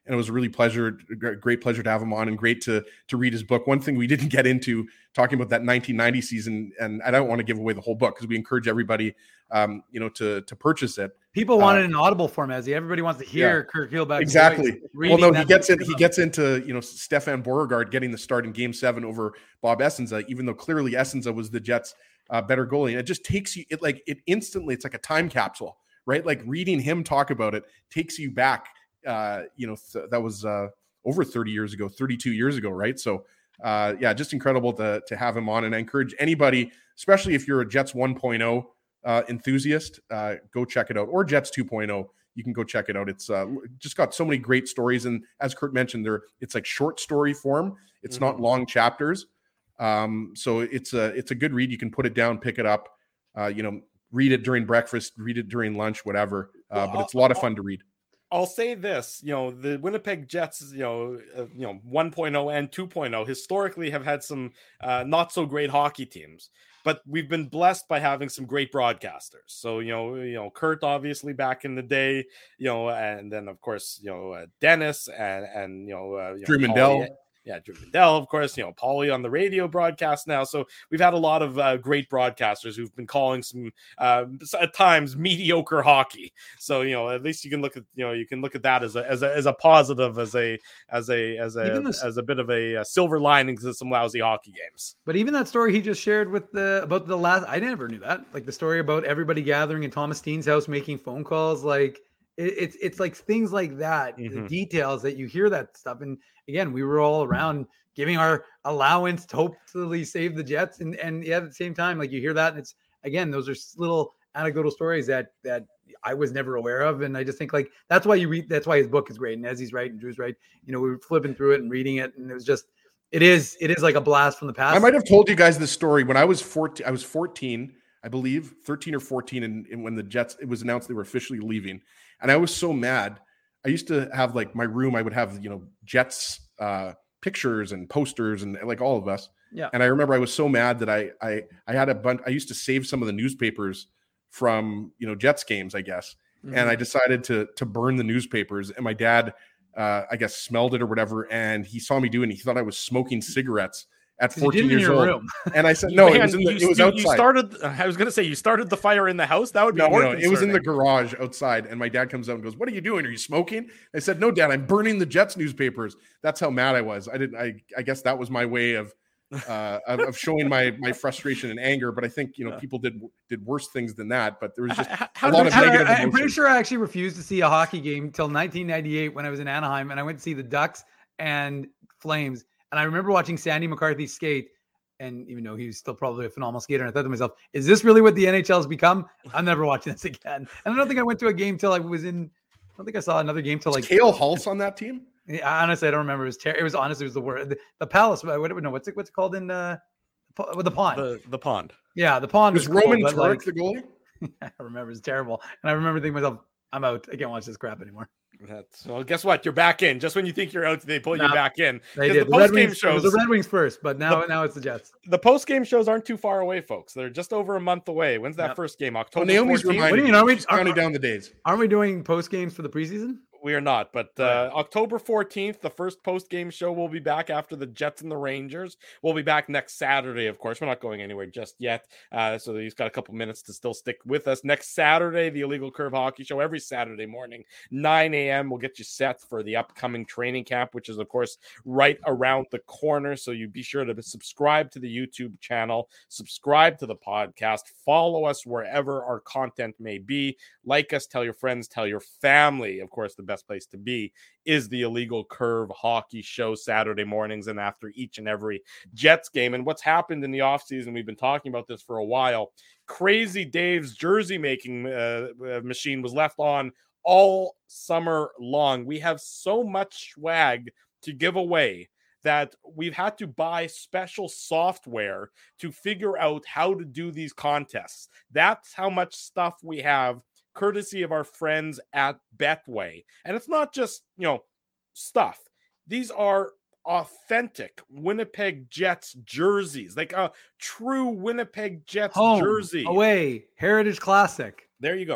and it was a really pleasure, great pleasure to have him on, and great to to read his book. One thing we didn't get into talking about that nineteen ninety season, and I don't want to give away the whole book because we encourage everybody, um, you know, to to purchase it. People want uh, it in audible format. Everybody wants to hear yeah, Kirk Hillback. Exactly. Well, no, he gets in. He He gets into you know Stefan Beauregard getting the start in Game Seven over Bob Essenza, even though clearly Essenza was the Jets' uh, better goalie. And it just takes you. It like it instantly. It's like a time capsule, right? Like reading him talk about it takes you back. Uh, you know, th- that was uh, over thirty years ago, thirty-two years ago, right? So, uh, yeah, just incredible to to have him on. And I encourage anybody, especially if you're a Jets one point oh uh, enthusiast, uh, go check it out. Or Jets two point oh, you can go check it out. It's uh, just got so many great stories. And as Kurt mentioned, there it's like short story form. It's mm-hmm. not long chapters. Um, so it's a it's a good read. You can put it down, pick it up. Uh, you know, read it during breakfast, read it during lunch, whatever. Uh, but it's a lot of fun to read. I'll say this, you know, the Winnipeg Jets, you know, uh, you know, one point oh and two point oh historically have had some uh, not so great hockey teams, but we've been blessed by having some great broadcasters. So, you know, you know, Kurt obviously back in the day, you know, and then of course, you know, uh, Dennis and and you know, uh, you Drew know, Mandel. Paulie, yeah, Drew Mandel, of course, you know, Paulie on the radio broadcast now. So we've had a lot of uh, great broadcasters who've been calling some uh, at times mediocre hockey. So, you know, at least you can look at, you know, you can look at that as a as a as a positive, as a as a as a this, as a bit of a, a silver lining to some lousy hockey games. But even that story he just shared with the about the last, I never knew that. Like the story about everybody gathering in Thomas Steen's house making phone calls, like it, it's it's like things like that, mm-hmm. the details that you hear that stuff. And again, we were all around giving our allowance to hopefully save the Jets. And, and yeah, at the same time, like you hear that and it's, again, those are little anecdotal stories that, that I was never aware of. And I just think like, that's why you read, that's why his book is great. And as he's right and Drew's right, you know, we were flipping through it and reading it. And it was just, it is, it is like a blast from the past. I might've told you guys this story when I was fourteen, I was fourteen, I believe thirteen or fourteen. And, and when the Jets, it was announced they were officially leaving. And I was so mad. I used to have like my room, I would have, you know, Jets, uh, pictures and posters and like all of us. Yeah. And I remember I was so mad that I I I had a bunch. I used to save some of the newspapers from, you know, Jets games, I guess. Mm-hmm. And I decided to to burn the newspapers. And my dad, uh, I guess, smelled it or whatever. And he saw me do it. And he thought I was smoking cigarettes at fourteen years old. Room. And I said, no, Man, it was, in the, you, it was you, outside. You started, I was going to say, you started the fire in the house? That would be no, more no, concerning. It was in the garage outside. And my dad comes out and goes, what are you doing? Are you smoking? I said, no, Dad, I'm burning the Jets newspapers. That's how mad I was. I didn't, I, I guess that was my way of, uh, of, of showing my, my frustration and anger. But I think, you know, yeah. people did, did worse things than that, but there was just how, how, a lot of negative I, I'm pretty sure I actually refused to see a hockey game until nineteen ninety-eight when I was in Anaheim and I went to see the Ducks and Flames. And I remember watching Sandy McCarthy skate. And even though he's still probably a phenomenal skater, and I thought to myself, is this really what the N H L has become? I'm never watching this again. And I don't think I went to a game till I was in, I don't think I saw another game till like. Cale Hulse on that team? Yeah, honestly, I don't remember. It was ter- It was honestly, it was the word. The, the Palace, what, what, no, what's it, what's it called in uh, the pond? The, the pond. Yeah, the pond. Was, was cool, Roman Turek like, the goalie? I remember. It's terrible. And I remember thinking to myself, I'm out. I can't watch this crap anymore. That's, well, guess what? You're back in. Just when you think you're out, they pull nah, you back in. They did. The, the Red Wings shows, the Red Wings first, but now the, now it's the Jets. The post game shows aren't too far away, folks. They're just over a month away. When's that yep. first game? October. Well, Naomi's reminding what do you mean? Are we counting down the days? Aren't we doing post games for the preseason? We are not, but uh, October fourteenth, the first post-game show will be back after the Jets and the Rangers. We'll be back next Saturday, of course. We're not going anywhere just yet, uh, so he's got a couple minutes to still stick with us. Next Saturday, the Illegal Curve Hockey Show, every Saturday morning, nine a.m. We'll get you set for the upcoming training camp, which is, of course, right around the corner, so you be sure to subscribe to the YouTube channel, subscribe to the podcast, follow us wherever our content may be, like us, tell your friends, tell your family. Of course, the best place to be is the Illegal Curve Hockey Show Saturday mornings and after each and every Jets game. And what's happened in the offseason, we've been talking about this for a while. Crazy Dave's jersey making uh, machine was left on all summer long. We have so much swag to give away that we've had to buy special software to figure out how to do these contests. That's how much stuff we have, courtesy of our friends at Betway. And it's not just, you know, stuff. These are authentic Winnipeg Jets jerseys, like a true Winnipeg Jets Home, jersey. Away, Heritage Classic. There you go.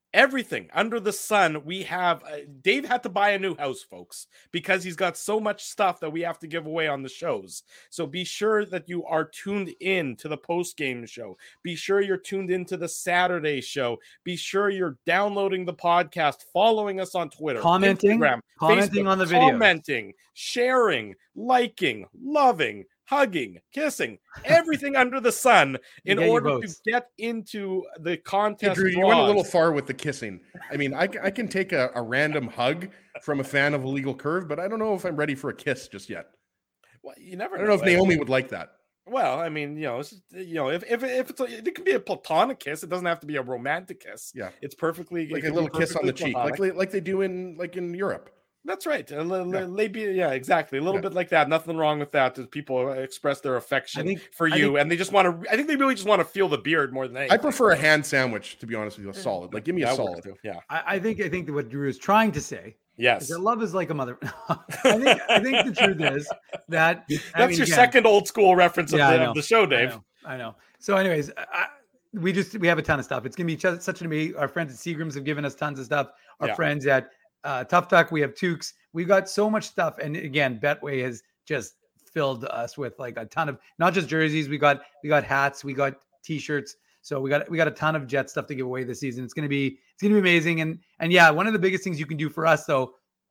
Everything under the sun. We have uh, Dave had to buy a new house, folks, because he's got so much stuff that we have to give away on the shows. So be sure that you are tuned in to the post-game show. Be sure you're tuned into the Saturday show. Be sure you're downloading the podcast, following us on Twitter, commenting, Instagram, commenting Facebook, on the video, commenting, sharing, liking, loving, hugging, kissing, everything under the sun in order to get into the contest. Hey, Drew, you went a little far with the kissing. I mean, I, I can take a, a random hug from a fan of Illegal Curve, but I don't know if I'm ready for a kiss just yet. Well, you never. I don't know, know if Naomi would like that. Well, I mean, you know, it's, you know, if if if it's a, it can be a platonic kiss. It doesn't have to be a romantic kiss. Yeah, it's perfectly like a little kiss on the cheek, like like they do in like in Europe. That's right. A little, yeah. Maybe, yeah, exactly. A little yeah. bit like that. Nothing wrong with that. As people express their affection think, for you, think, and they just want to. I think they really just want to feel the beard more than anything. I prefer a hand sandwich, to be honest with you. A solid, like give me a solid. Yeah, I, I think I think that what Drew is trying to say, yes, is that love is like a mother. I think I think the truth is that that's I mean, your again, second old school reference of, yeah, the, of the show, Dave. I know. I know. So, anyways, I, we just we have a ton of stuff. It's gonna be such, such an amazing. Our friends at Seagrams have given us tons of stuff. Our yeah. friends at Uh, Tough Duck, we have Tukes. We've got so much stuff, and again, Betway has just filled us with like a ton of not just jerseys. We got we got hats, we got t-shirts. So we got we got a ton of Jet stuff to give away this season. It's gonna be it's gonna be amazing. And and yeah, one of the biggest things you can do for us, though,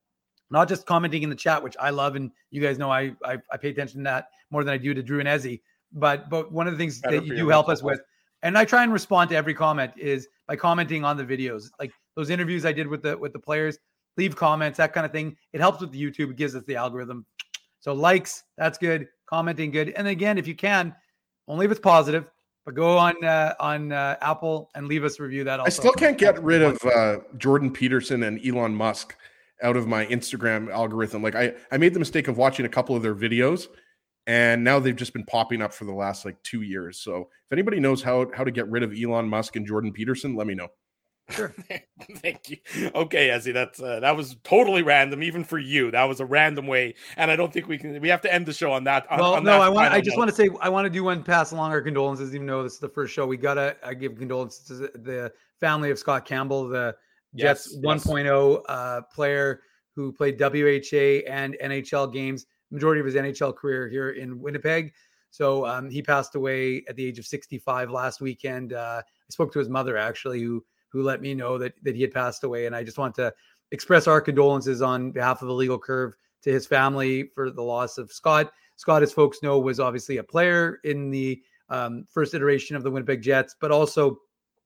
not just commenting in the chat, which I love, and you guys know I I, I pay attention to that more than I do to Drew and Ezzy. But but one of the things Better that you do help us with, and I try and respond to every comment, is by commenting on the videos, like those interviews I did with the with the players. Leave comments, that kind of thing. It helps with the YouTube. It gives us the algorithm. So likes, that's good. Commenting, good. And again, if you can, only if it's positive, but go on uh, on uh, Apple and leave us a review. That also. I still can't get rid of uh, Jordan Peterson and Elon Musk out of my Instagram algorithm. Like I, I made the mistake of watching a couple of their videos, and now they've just been popping up for the last like two years. So if anybody knows how how to get rid of Elon Musk and Jordan Peterson, let me know. Sure. Thank you. Okay, Ezzy, that's uh, that was totally random, even for you. That was a random way, and I don't think we can. We have to end the show on that. On, well, on no, that I want. I just note. want to say I want to do one pass along our condolences, even though this is the first show. We gotta I give condolences to the family of Scott Campbell, the Jets yes, one point oh yes. uh, player who played W H A and N H L games, majority of his N H L career here in Winnipeg. So um, he passed away at the age of sixty-five last weekend. Uh, I spoke to his mother actually, who. who let me know that, that he had passed away. And I just want to express our condolences on behalf of the Legal Curve to his family for the loss of Scott. Scott, as folks know, was obviously a player in the um, first iteration of the Winnipeg Jets, but also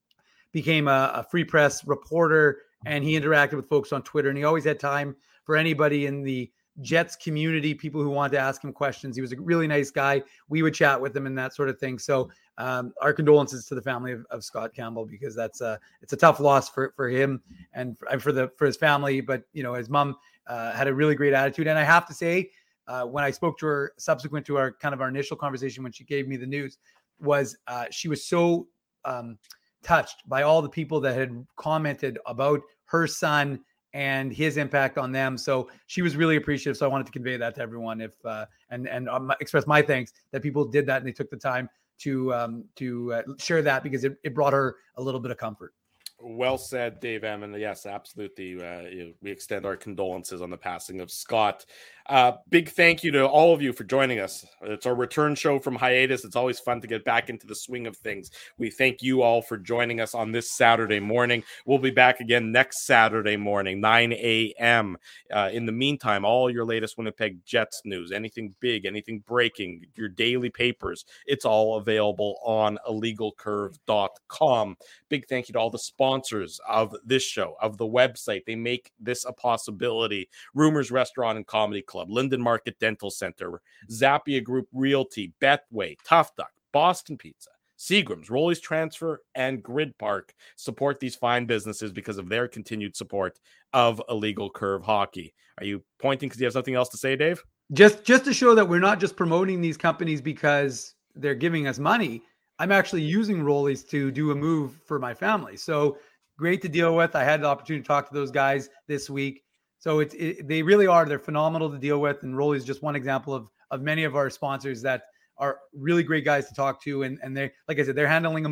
became a, a free press reporter, and he interacted with folks on Twitter, and he always had time for anybody in the Jets community, people who wanted to ask him questions. He was a really nice guy. We would chat with him and that sort of thing. So um, our condolences to the family of, of Scott Campbell, because that's a, it's a tough loss for, for him and for, and for the, for his family. But, you know, his mom uh, had a really great attitude. And I have to say, uh, when I spoke to her subsequent to our kind of our initial conversation, when she gave me the news, was uh, she was so um, touched by all the people that had commented about her son and his impact on them. So she was really appreciative. So I wanted to convey that to everyone, if uh, and and um, express my thanks that people did that and they took the time to um, to uh, share that, because it, it brought her a little bit of comfort. Well said, Dave M. And yes, absolutely. Uh, you know, we extend our condolences on the passing of Scott. Uh, big thank you to all of you for joining us. It's our return show from hiatus. It's always fun to get back into the swing of things. We thank you all for joining us on this Saturday morning. We'll be back again next Saturday morning, nine a.m. Uh, in the meantime, all your latest Winnipeg Jets news, anything big, anything breaking, your daily papers, it's all available on illegal curve dot com. Big thank you to all the sponsors of this show, of the website. They make this a possibility. Rumors Restaurant and Comedy Club, Linden Market Dental Center, Zappia Group Realty, Betway, Tough Duck, Boston Pizza, Seagrams, Rolly's Transfer, and Grid Park support these fine businesses because of their continued support of Illegal Curve Hockey. Are you pointing because you have something else to say, Dave? Just, just to show that we're not just promoting these companies because they're giving us money. I'm actually using Rolly's to do a move for my family. So great to deal with. I had the opportunity to talk to those guys this week. So it's it, they really are. They're phenomenal to deal with. And Rolly's just one example of, of many of our sponsors that are really great guys to talk to. And, and they, like I said, they're handling a move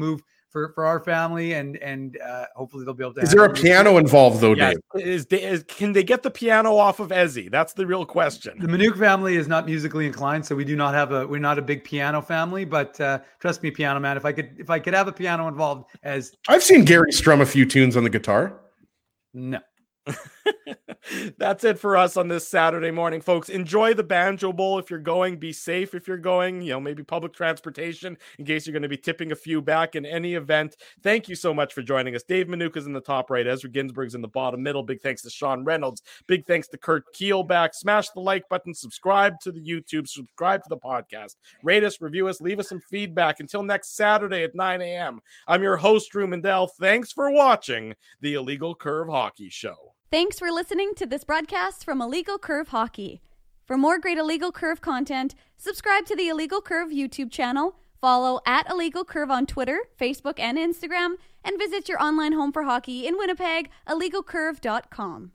for, for our family, and and uh, hopefully they'll be able to. Is there a piano involved though, Yes. Dave? Is, is can they get the piano off of Ezzy? That's the real question. The Minuk family is not musically inclined, so we do not have a we're not a big piano family. But uh, trust me, piano man, if I could if I could have a piano involved, as I've seen Gary strum a few tunes on the guitar. no. That's it for us on this Saturday morning, folks. Enjoy the Banjo Bowl if you're going. Be safe if you're going. You know, maybe public transportation in case you're going to be tipping a few back in any event. Thank you so much for joining us. Dave Manuka's in the top right. Ezra Ginsburg's in the bottom middle. Big thanks to Sean Reynolds. Big thanks to Kurt Keelback. Smash the like button. Subscribe to the YouTube. Subscribe to the podcast. Rate us, review us, leave us some feedback. Until next Saturday at nine a.m. I'm your host, Drew Mandel. Thanks for watching the Illegal Curve Hockey Show. Thanks for listening to this broadcast from Illegal Curve Hockey. For more great Illegal Curve content, subscribe to the Illegal Curve YouTube channel, follow at Illegal Curve on Twitter, Facebook, and Instagram, and visit your online home for hockey in Winnipeg, illegal curve dot com.